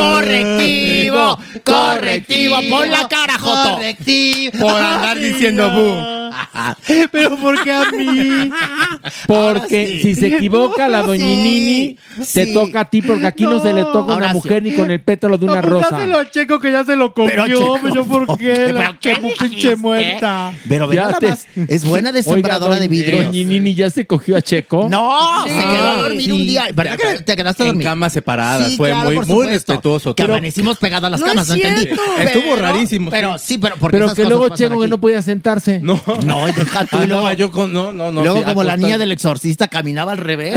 Correctivo, correctivo, pon la cara, Joto. Correctivo. Por andar diciendo boom. Pero ¿por qué a mí? Porque sí. si se equivoca la doñinini, Sí, te sí. toca a ti, porque aquí no, se le toca a una Ahora sí. mujer ni con el pétalo de una No, pues rosa. dáselo a Checo que ya se lo comió. Pero, Checo, Pero ¿yo por qué? ¿pero La qué Checo dijiste? pinche muerta. Pero ve Ya nada te- más, es buena de Oiga, sembradora doñ- de vidrio. doñinini ya se cogió a Checo. No, Sí. se quedó a dormir Sí. un día. ¿Verdad que te quedaste a En dormir? camas separadas. Sí, Fue claro, muy, por muy supuesto. respetuoso. Que Pero- amanecimos pegados a las No camas, es ¿no entendí? cierto. Estuvo Pero- rarísimo, sí. Pero sí, pero porque Pero esas que cosas luego pasan Checo que aquí. no podía sentarse. No. No, deja tú. Ah, y luego, no, yo con, no, no, no. luego sí, como la acostado. niña del exorcista caminaba al revés.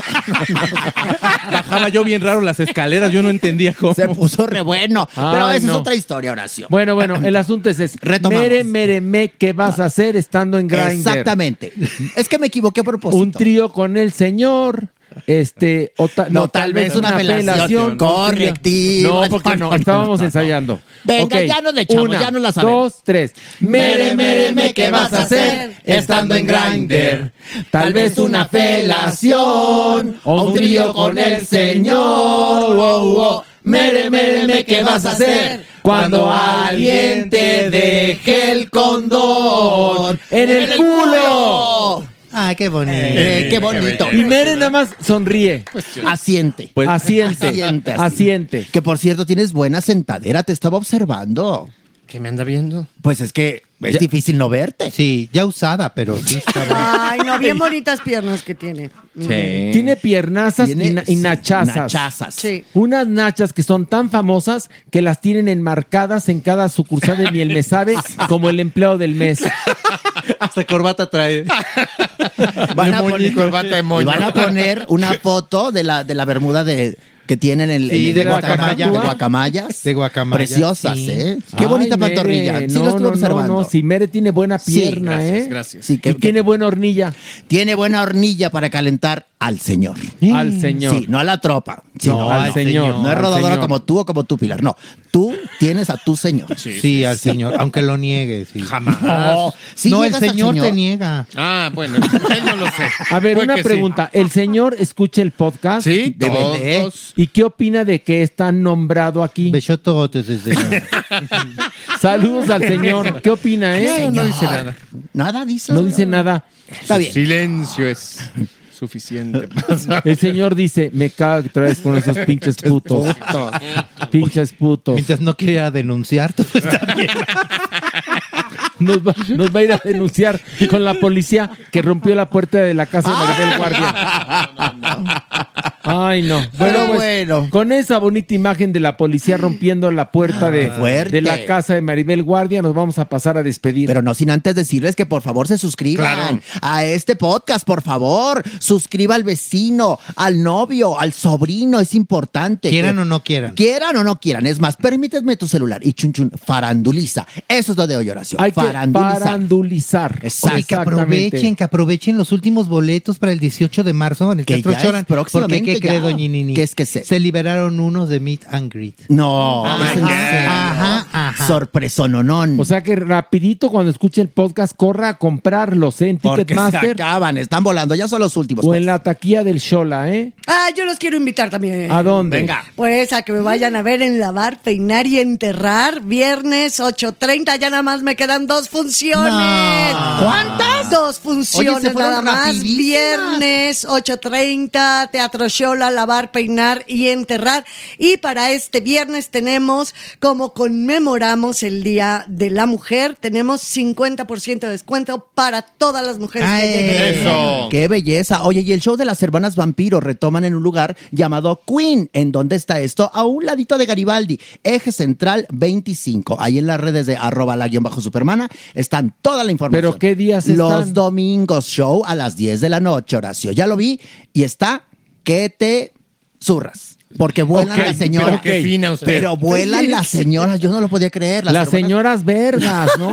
Bajaba yo bien raro las escaleras, yo no entendía cómo. Se puso re bueno. Pero Ay, esa no. es otra historia, Horacio. Bueno, bueno, el asunto es ese. Retomamos. Mere, mere, me, ¿qué vas a hacer estando en Grindr? Exactamente. Es que me equivoqué a propósito. Un trío con el señor. Este, o ta- No, tal vez una felación. Correctivo. No, porque no, estábamos ensayando. Venga, Ok, ya nos le echamos, una, ya nos la sabemos. Dos, tres. Mere, mere, me, ¿qué vas a hacer estando en Grindr? Tal vez una felación o un trío con el señor. Wow, wow. Mere, mere, me, ¿qué vas a hacer cuando alguien te deje el condón en el culo? Ay, qué bonito. Eh, qué bonito. Y Mere nada más sonríe. Asiente. Pues, asiente, Asiente, así. asiente. Que por cierto, tienes buena sentadera, te estaba observando. ¿Qué me anda viendo? Pues es que es Ya- difícil no verte. Sí, ya usada, pero sí estaba. Ay, no, bien bonitas piernas que tiene. Tiene piernazas Tiene- y, na- y nachazas. nachazas. Sí. Unas nachas que son tan famosas que las tienen enmarcadas en cada sucursal de Miel Me Sabe como el empleado del mes. Hasta corbata trae. Van a, De poner, moñito, corbata de moño. y van a poner una foto de la, de la bermuda de, que tienen en, Sí, en- de en- guacamaya. de guacamayas. De guacamaya, Preciosas, sí. ¿eh? Qué bonita Ay, Mere, pantorrilla. Sí, no, lo estuve no, observando. No, no, si Mere tiene buena Sí, pierna, gracias, ¿eh? gracias. Sí, que- y tiene buena hornilla. Tiene buena hornilla para calentar al señor. Al señor. Sí, no a la tropa. Sí, No, al señor. No es al rodadora señor. como tú o como tú, Pilar. No, tú tienes a tu señor. Sí, al señor, aunque lo niegue. Sí. Jamás. No, sí no, el llegas al señor, te niega. Ah, bueno, él no lo sé. A ver, Puede una que sí. pregunta. ¿El señor escucha el podcast? Sí, Debe de. todos. ¿Y qué opina de que está nombrado aquí? Besototes, ese señor. Saludos al señor. ¿Qué opina, eh? No, no dice nada. Nada dice. No dice nada. Está bien. Silencio es suficiente. El señor dice, me cago que traes con esos pinches putos. Pinches putos. Mientras no quería denunciar, todo está bien. Nos va, nos va a ir a denunciar con la policía que rompió la puerta de la casa de Maribel Guardia. Ay, no. Bueno, Pero pues, bueno. con esa bonita imagen de la policía rompiendo la puerta de, Fuerte. de la casa de Maribel Guardia, nos vamos a pasar a despedir. Pero no sin antes decirles que por favor se suscriban Claro. a este podcast, por favor. Suscriba al vecino, al novio, al sobrino, es importante. Quieran Que- o no quieran. Quieran o no quieran. Es más, permíteme tu celular y chun chun, faranduliza. Eso es lo de hoy, Horacio. Hay que Farandulizar. farandulizar. Exacto. Oye, que aprovechen, que aprovechen los últimos boletos para el dieciocho de marzo en el Que Teatro ya es Choran. Porque, próximamente ¿qué cree, ya. doña Nini? ¿Qué es que sé? Se liberaron unos de Meet and Greet. No. Ajá, ajá, ajá. Sorpresononón. O sea que rapidito cuando escuche el podcast corra a comprarlos ¿eh? en porque se Ticketmaster acaban, están volando, ya son los últimos. o en la taquilla del Shola, ¿eh? Ah, yo los quiero invitar también. ¿A dónde? Venga. Pues a que me vayan a ver en Lavar, Peinar y Enterrar, viernes ocho treinta, ya nada más me quedan dos funciones. No. ¿Cuántas? Dos funciones Oye, se fueron nada más, rapidísimas. viernes ocho treinta, Teatro Xola, Lavar, Peinar y Enterrar. Y para este viernes tenemos, como conmemoramos el Día de la Mujer, tenemos cincuenta por ciento de descuento para todas las mujeres Ay, que lleguen. Eso. ¡Qué belleza! Oye, y el show de las hermanas vampiro retoman en un lugar llamado Queen. ¿En dónde está esto? A un ladito de Garibaldi, eje central veinticinco. Ahí en las redes de arroba la guión bajo supermana están toda la información. ¿Pero qué días Los están? domingos, show a las diez de la noche, Horacio. Ya lo vi y está que te zurras. Porque vuelan Ok, las señoras. pero qué fina usted. Pero vuelan las señoras. Yo no lo podía creer. Las hermanas- señoras vergas, ¿no?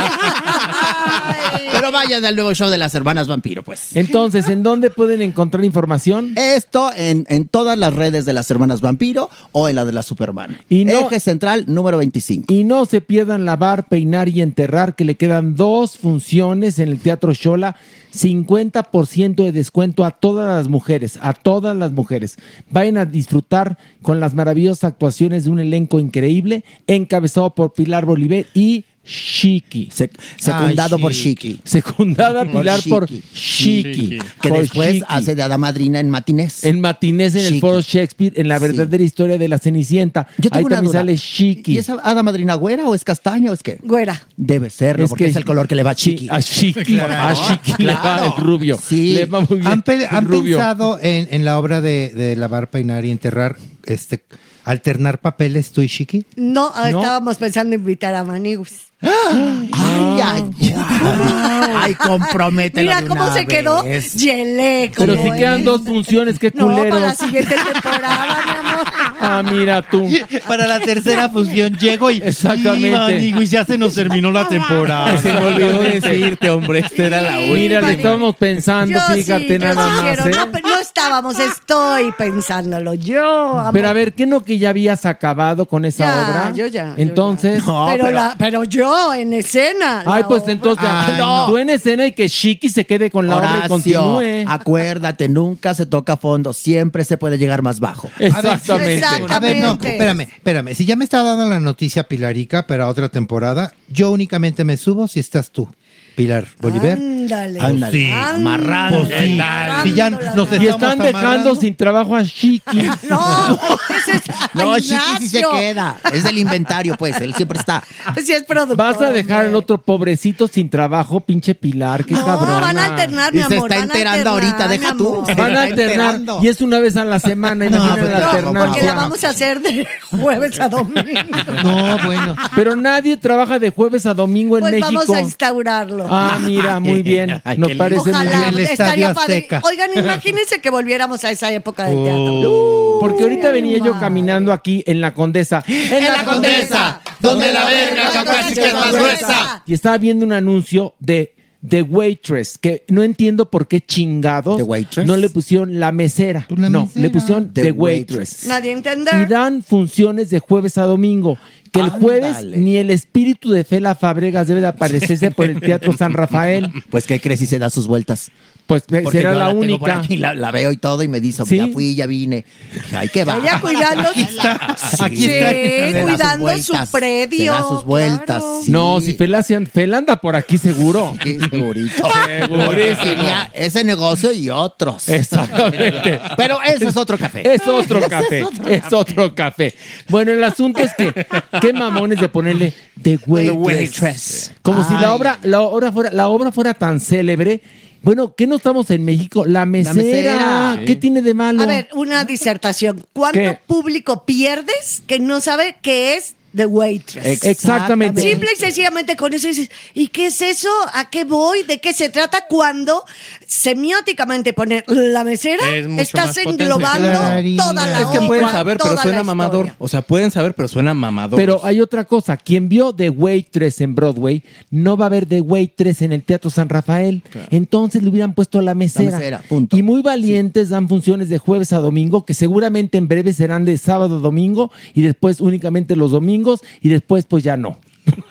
Pero vayan al nuevo show de las hermanas vampiro, pues. Entonces, ¿en dónde pueden encontrar información? Esto en, en todas las redes de las hermanas vampiro o en la de la Superman. Y no- Eje central número veinticinco. Y no se pierdan Lavar, Peinar y Enterrar, que le quedan dos funciones en el Teatro Xola. cincuenta por ciento de descuento a todas las mujeres, a todas las mujeres. Vayan a disfrutar con las maravillosas actuaciones de un elenco increíble, encabezado por Pilar Bolívar y Shiki. Sec- secundado Ay, por Shiki. Shiki. Secundada Pilar por Shiki. Shiki. Que Por después Shiki. hace de hada madrina en matinés. En Matinés en el Shiki. Foro Shakespeare, en la Sí. verdadera historia de la Cenicienta. Yo tengo Ahí una también duda. sale Shiki. ¿Y esa hada madrina güera o es castaña o es qué? Güera. Debe serlo, porque es el color que le va a Sí, Chiqui. a Shiki. A Shiki le va Claro. el rubio. Sí. Le va muy bien ¿Han, pe- el han rubio. pensado en, en la obra de, de lavar, peinar y enterrar, este, alternar papeles tú y Shiki? No, ¿No? estábamos pensando invitar a Manigus. Ay, ay, ay. Ay, compromételo Mira de cómo una se quedó vez. Yelé. Pero como si quedan es. dos funciones, qué No, para la culeros. siguiente temporada, mi amor. Ah, mira tú. Para la tercera función llego y... Exactamente. y ya se nos terminó la temporada. Se me olvidó decirte, hombre, esta era la última. Mira, le estábamos pensando, Yo fíjate sí, yo nada sí más. quiero. ¿eh? No, pero no estábamos, estoy pensándolo. Yo, amor. Pero a ver, ¿qué no que ya habías acabado con esa Ya, obra? yo ya, yo Entonces. No, pero, pero- la- pero yo en escena. Ay, la pues obra. entonces, Ay, no. no. tú en escena y que Shiki se quede con la obra y Horacio, continúe. acuérdate, nunca se toca fondo, siempre se puede llegar más bajo. Exactamente. Exacto. A ver, no, Exactamente. espérame, espérame. Si ya me está dando la noticia Pilarica para otra temporada, yo únicamente me subo si estás tú, Pilar Bolívar. Ándale. Ándale, sí, amarrando. Pues sí, si ya nos Y estamos están dejando amarrando. sin trabajo a Shiki. No, ese es No, a Shiki sí se Ignacio. queda. Es del inventario, pues, él siempre está. Pues sí es productor. Vas a dejar al hombre. otro pobrecito sin trabajo, pinche Pilar, qué No, cabrona. van a alternar, mi Y se amor. está van a enterando alternar, ahorita, deja mi tú. amor. Se Van a está alternar enterando. y es una vez a la semana, No, imagínate pero- la No, porque la alternancia. vamos a hacer de jueves a domingo. No, bueno. Pero nadie trabaja de jueves a domingo en Pues México. vamos a instaurarlo. Ah, mira, muy bien. Ay, Nos qué parece muy Ojalá, el bien. Estadio estaría padre. Azteca. Oigan, imagínense que volviéramos a esa época del teatro. Oh. Porque ahorita venía yo madre. caminando aquí en la Condesa. ¡En la Condesa, donde la verga casi que es más gruesa. Y estaba viendo un anuncio de The Waitress, que no entiendo por qué chingados ¿The Waitress? no le pusieron la mesera. Pues la no, mesera. le pusieron The, The Waitress. Nadie Y entender. dan funciones de jueves a domingo. Que el jueves Ándale. ni el espíritu de Fela Fabregas debe de aparecerse por el Teatro San Rafael. Pues, ¿qué crees si se da sus vueltas? Pues Porque será yo la tengo por única. aquí, la, la veo y todo y me dice, ¿Sí? ya fui, ya vine. Ay, qué va. Ella cuidando, Aquí está. sí, Se da sus cuidando su vueltas, predio. Se da sus vueltas. claro. sí. No, si Fela, hacían- Fela anda por aquí seguro. Sí, segurito. Segurísimo. Tenía ese negocio y otros. Exactamente. Pero ese es otro café. Es otro café, es otro café. Bueno, el asunto es que qué mamones de ponerle The Waitress. Como si la Ay. obra, la obra fuera, la obra fuera tan célebre. Bueno, ¿qué no estamos en México? La mesera. mesera. ¿Qué tiene de malo? A ver, una disertación. ¿Cuánto ¿Qué? público pierdes que no sabe qué es The Waitress? Exactamente. Simple y sencillamente con eso dices, ¿y qué es eso? ¿A qué voy? ¿De qué se trata? Cuando semióticamente poner la mesera, Es mucho estás más potente. englobando Clarina. toda la Es que obra, pueden saber, pero toda suena la mamador. historia. O sea, pueden saber, pero suena mamador. Pero hay otra cosa. Quien vio The Waitress en Broadway no va a ver The Waitress en el Teatro San Rafael. Entonces le hubieran puesto la mesera. La mesera, punto. Y muy valientes dan funciones de jueves a domingo, que seguramente en breve serán de sábado a domingo y después únicamente los domingos y después pues ya no.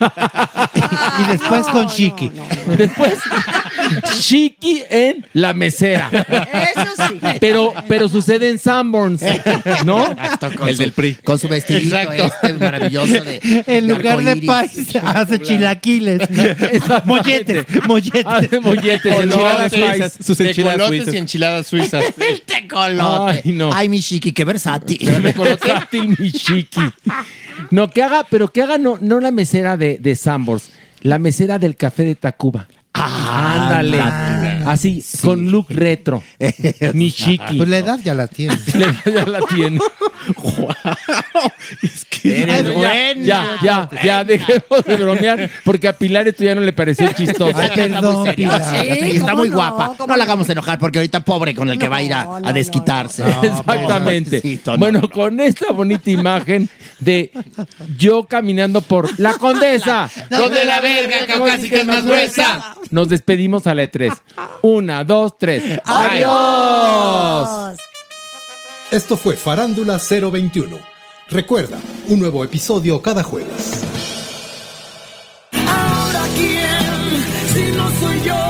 Y después con Shiki. Después Shiki en la mesera. Eso sí. Pero, pero sucede en Sanborns, ¿no? el del P R I. Con su vestidito este maravilloso de En lugar de arcoíris. pais, hace chilaquiles. Molletes, molletes. Hace molletes, Enchiladas enchiladas suizas, suizas. sus enchiladas Tecolotes suizas. y enchiladas suizas. El tecolote. Ay, no. Ay, mi Shiki, qué versátil. Versátil, mi Shiki. No, que haga, pero que haga no, no la mesera de, de Sanborns, la mesera del café de Tacuba. Ah, Ándale. ándale. Así, con look retro. Mi Shiki. Pues la edad ya la tiene. Ya la tiene. Es que Eres Ya, bueno. ya, ya, ya, dejemos de bromear, porque a Pilar esto ya no le pareció chistoso. Ay, perdón, Pilar. Sí, Y está ¿cómo muy no? guapa. ¿Cómo No la no? hagamos enojar porque ahorita pobre con el que va a ir a, No, a no, desquitarse. Exactamente. pobrecito, no, Bueno, no. con esta bonita imagen de yo caminando por la Condesa, Donde la verga casi que es más gruesa. nos despedimos a la E tres. Una, dos, tres. ¡Adiós! Esto fue Farándula cero veintiuno. Recuerda, un nuevo episodio cada jueves. Ahora quién, si no soy yo.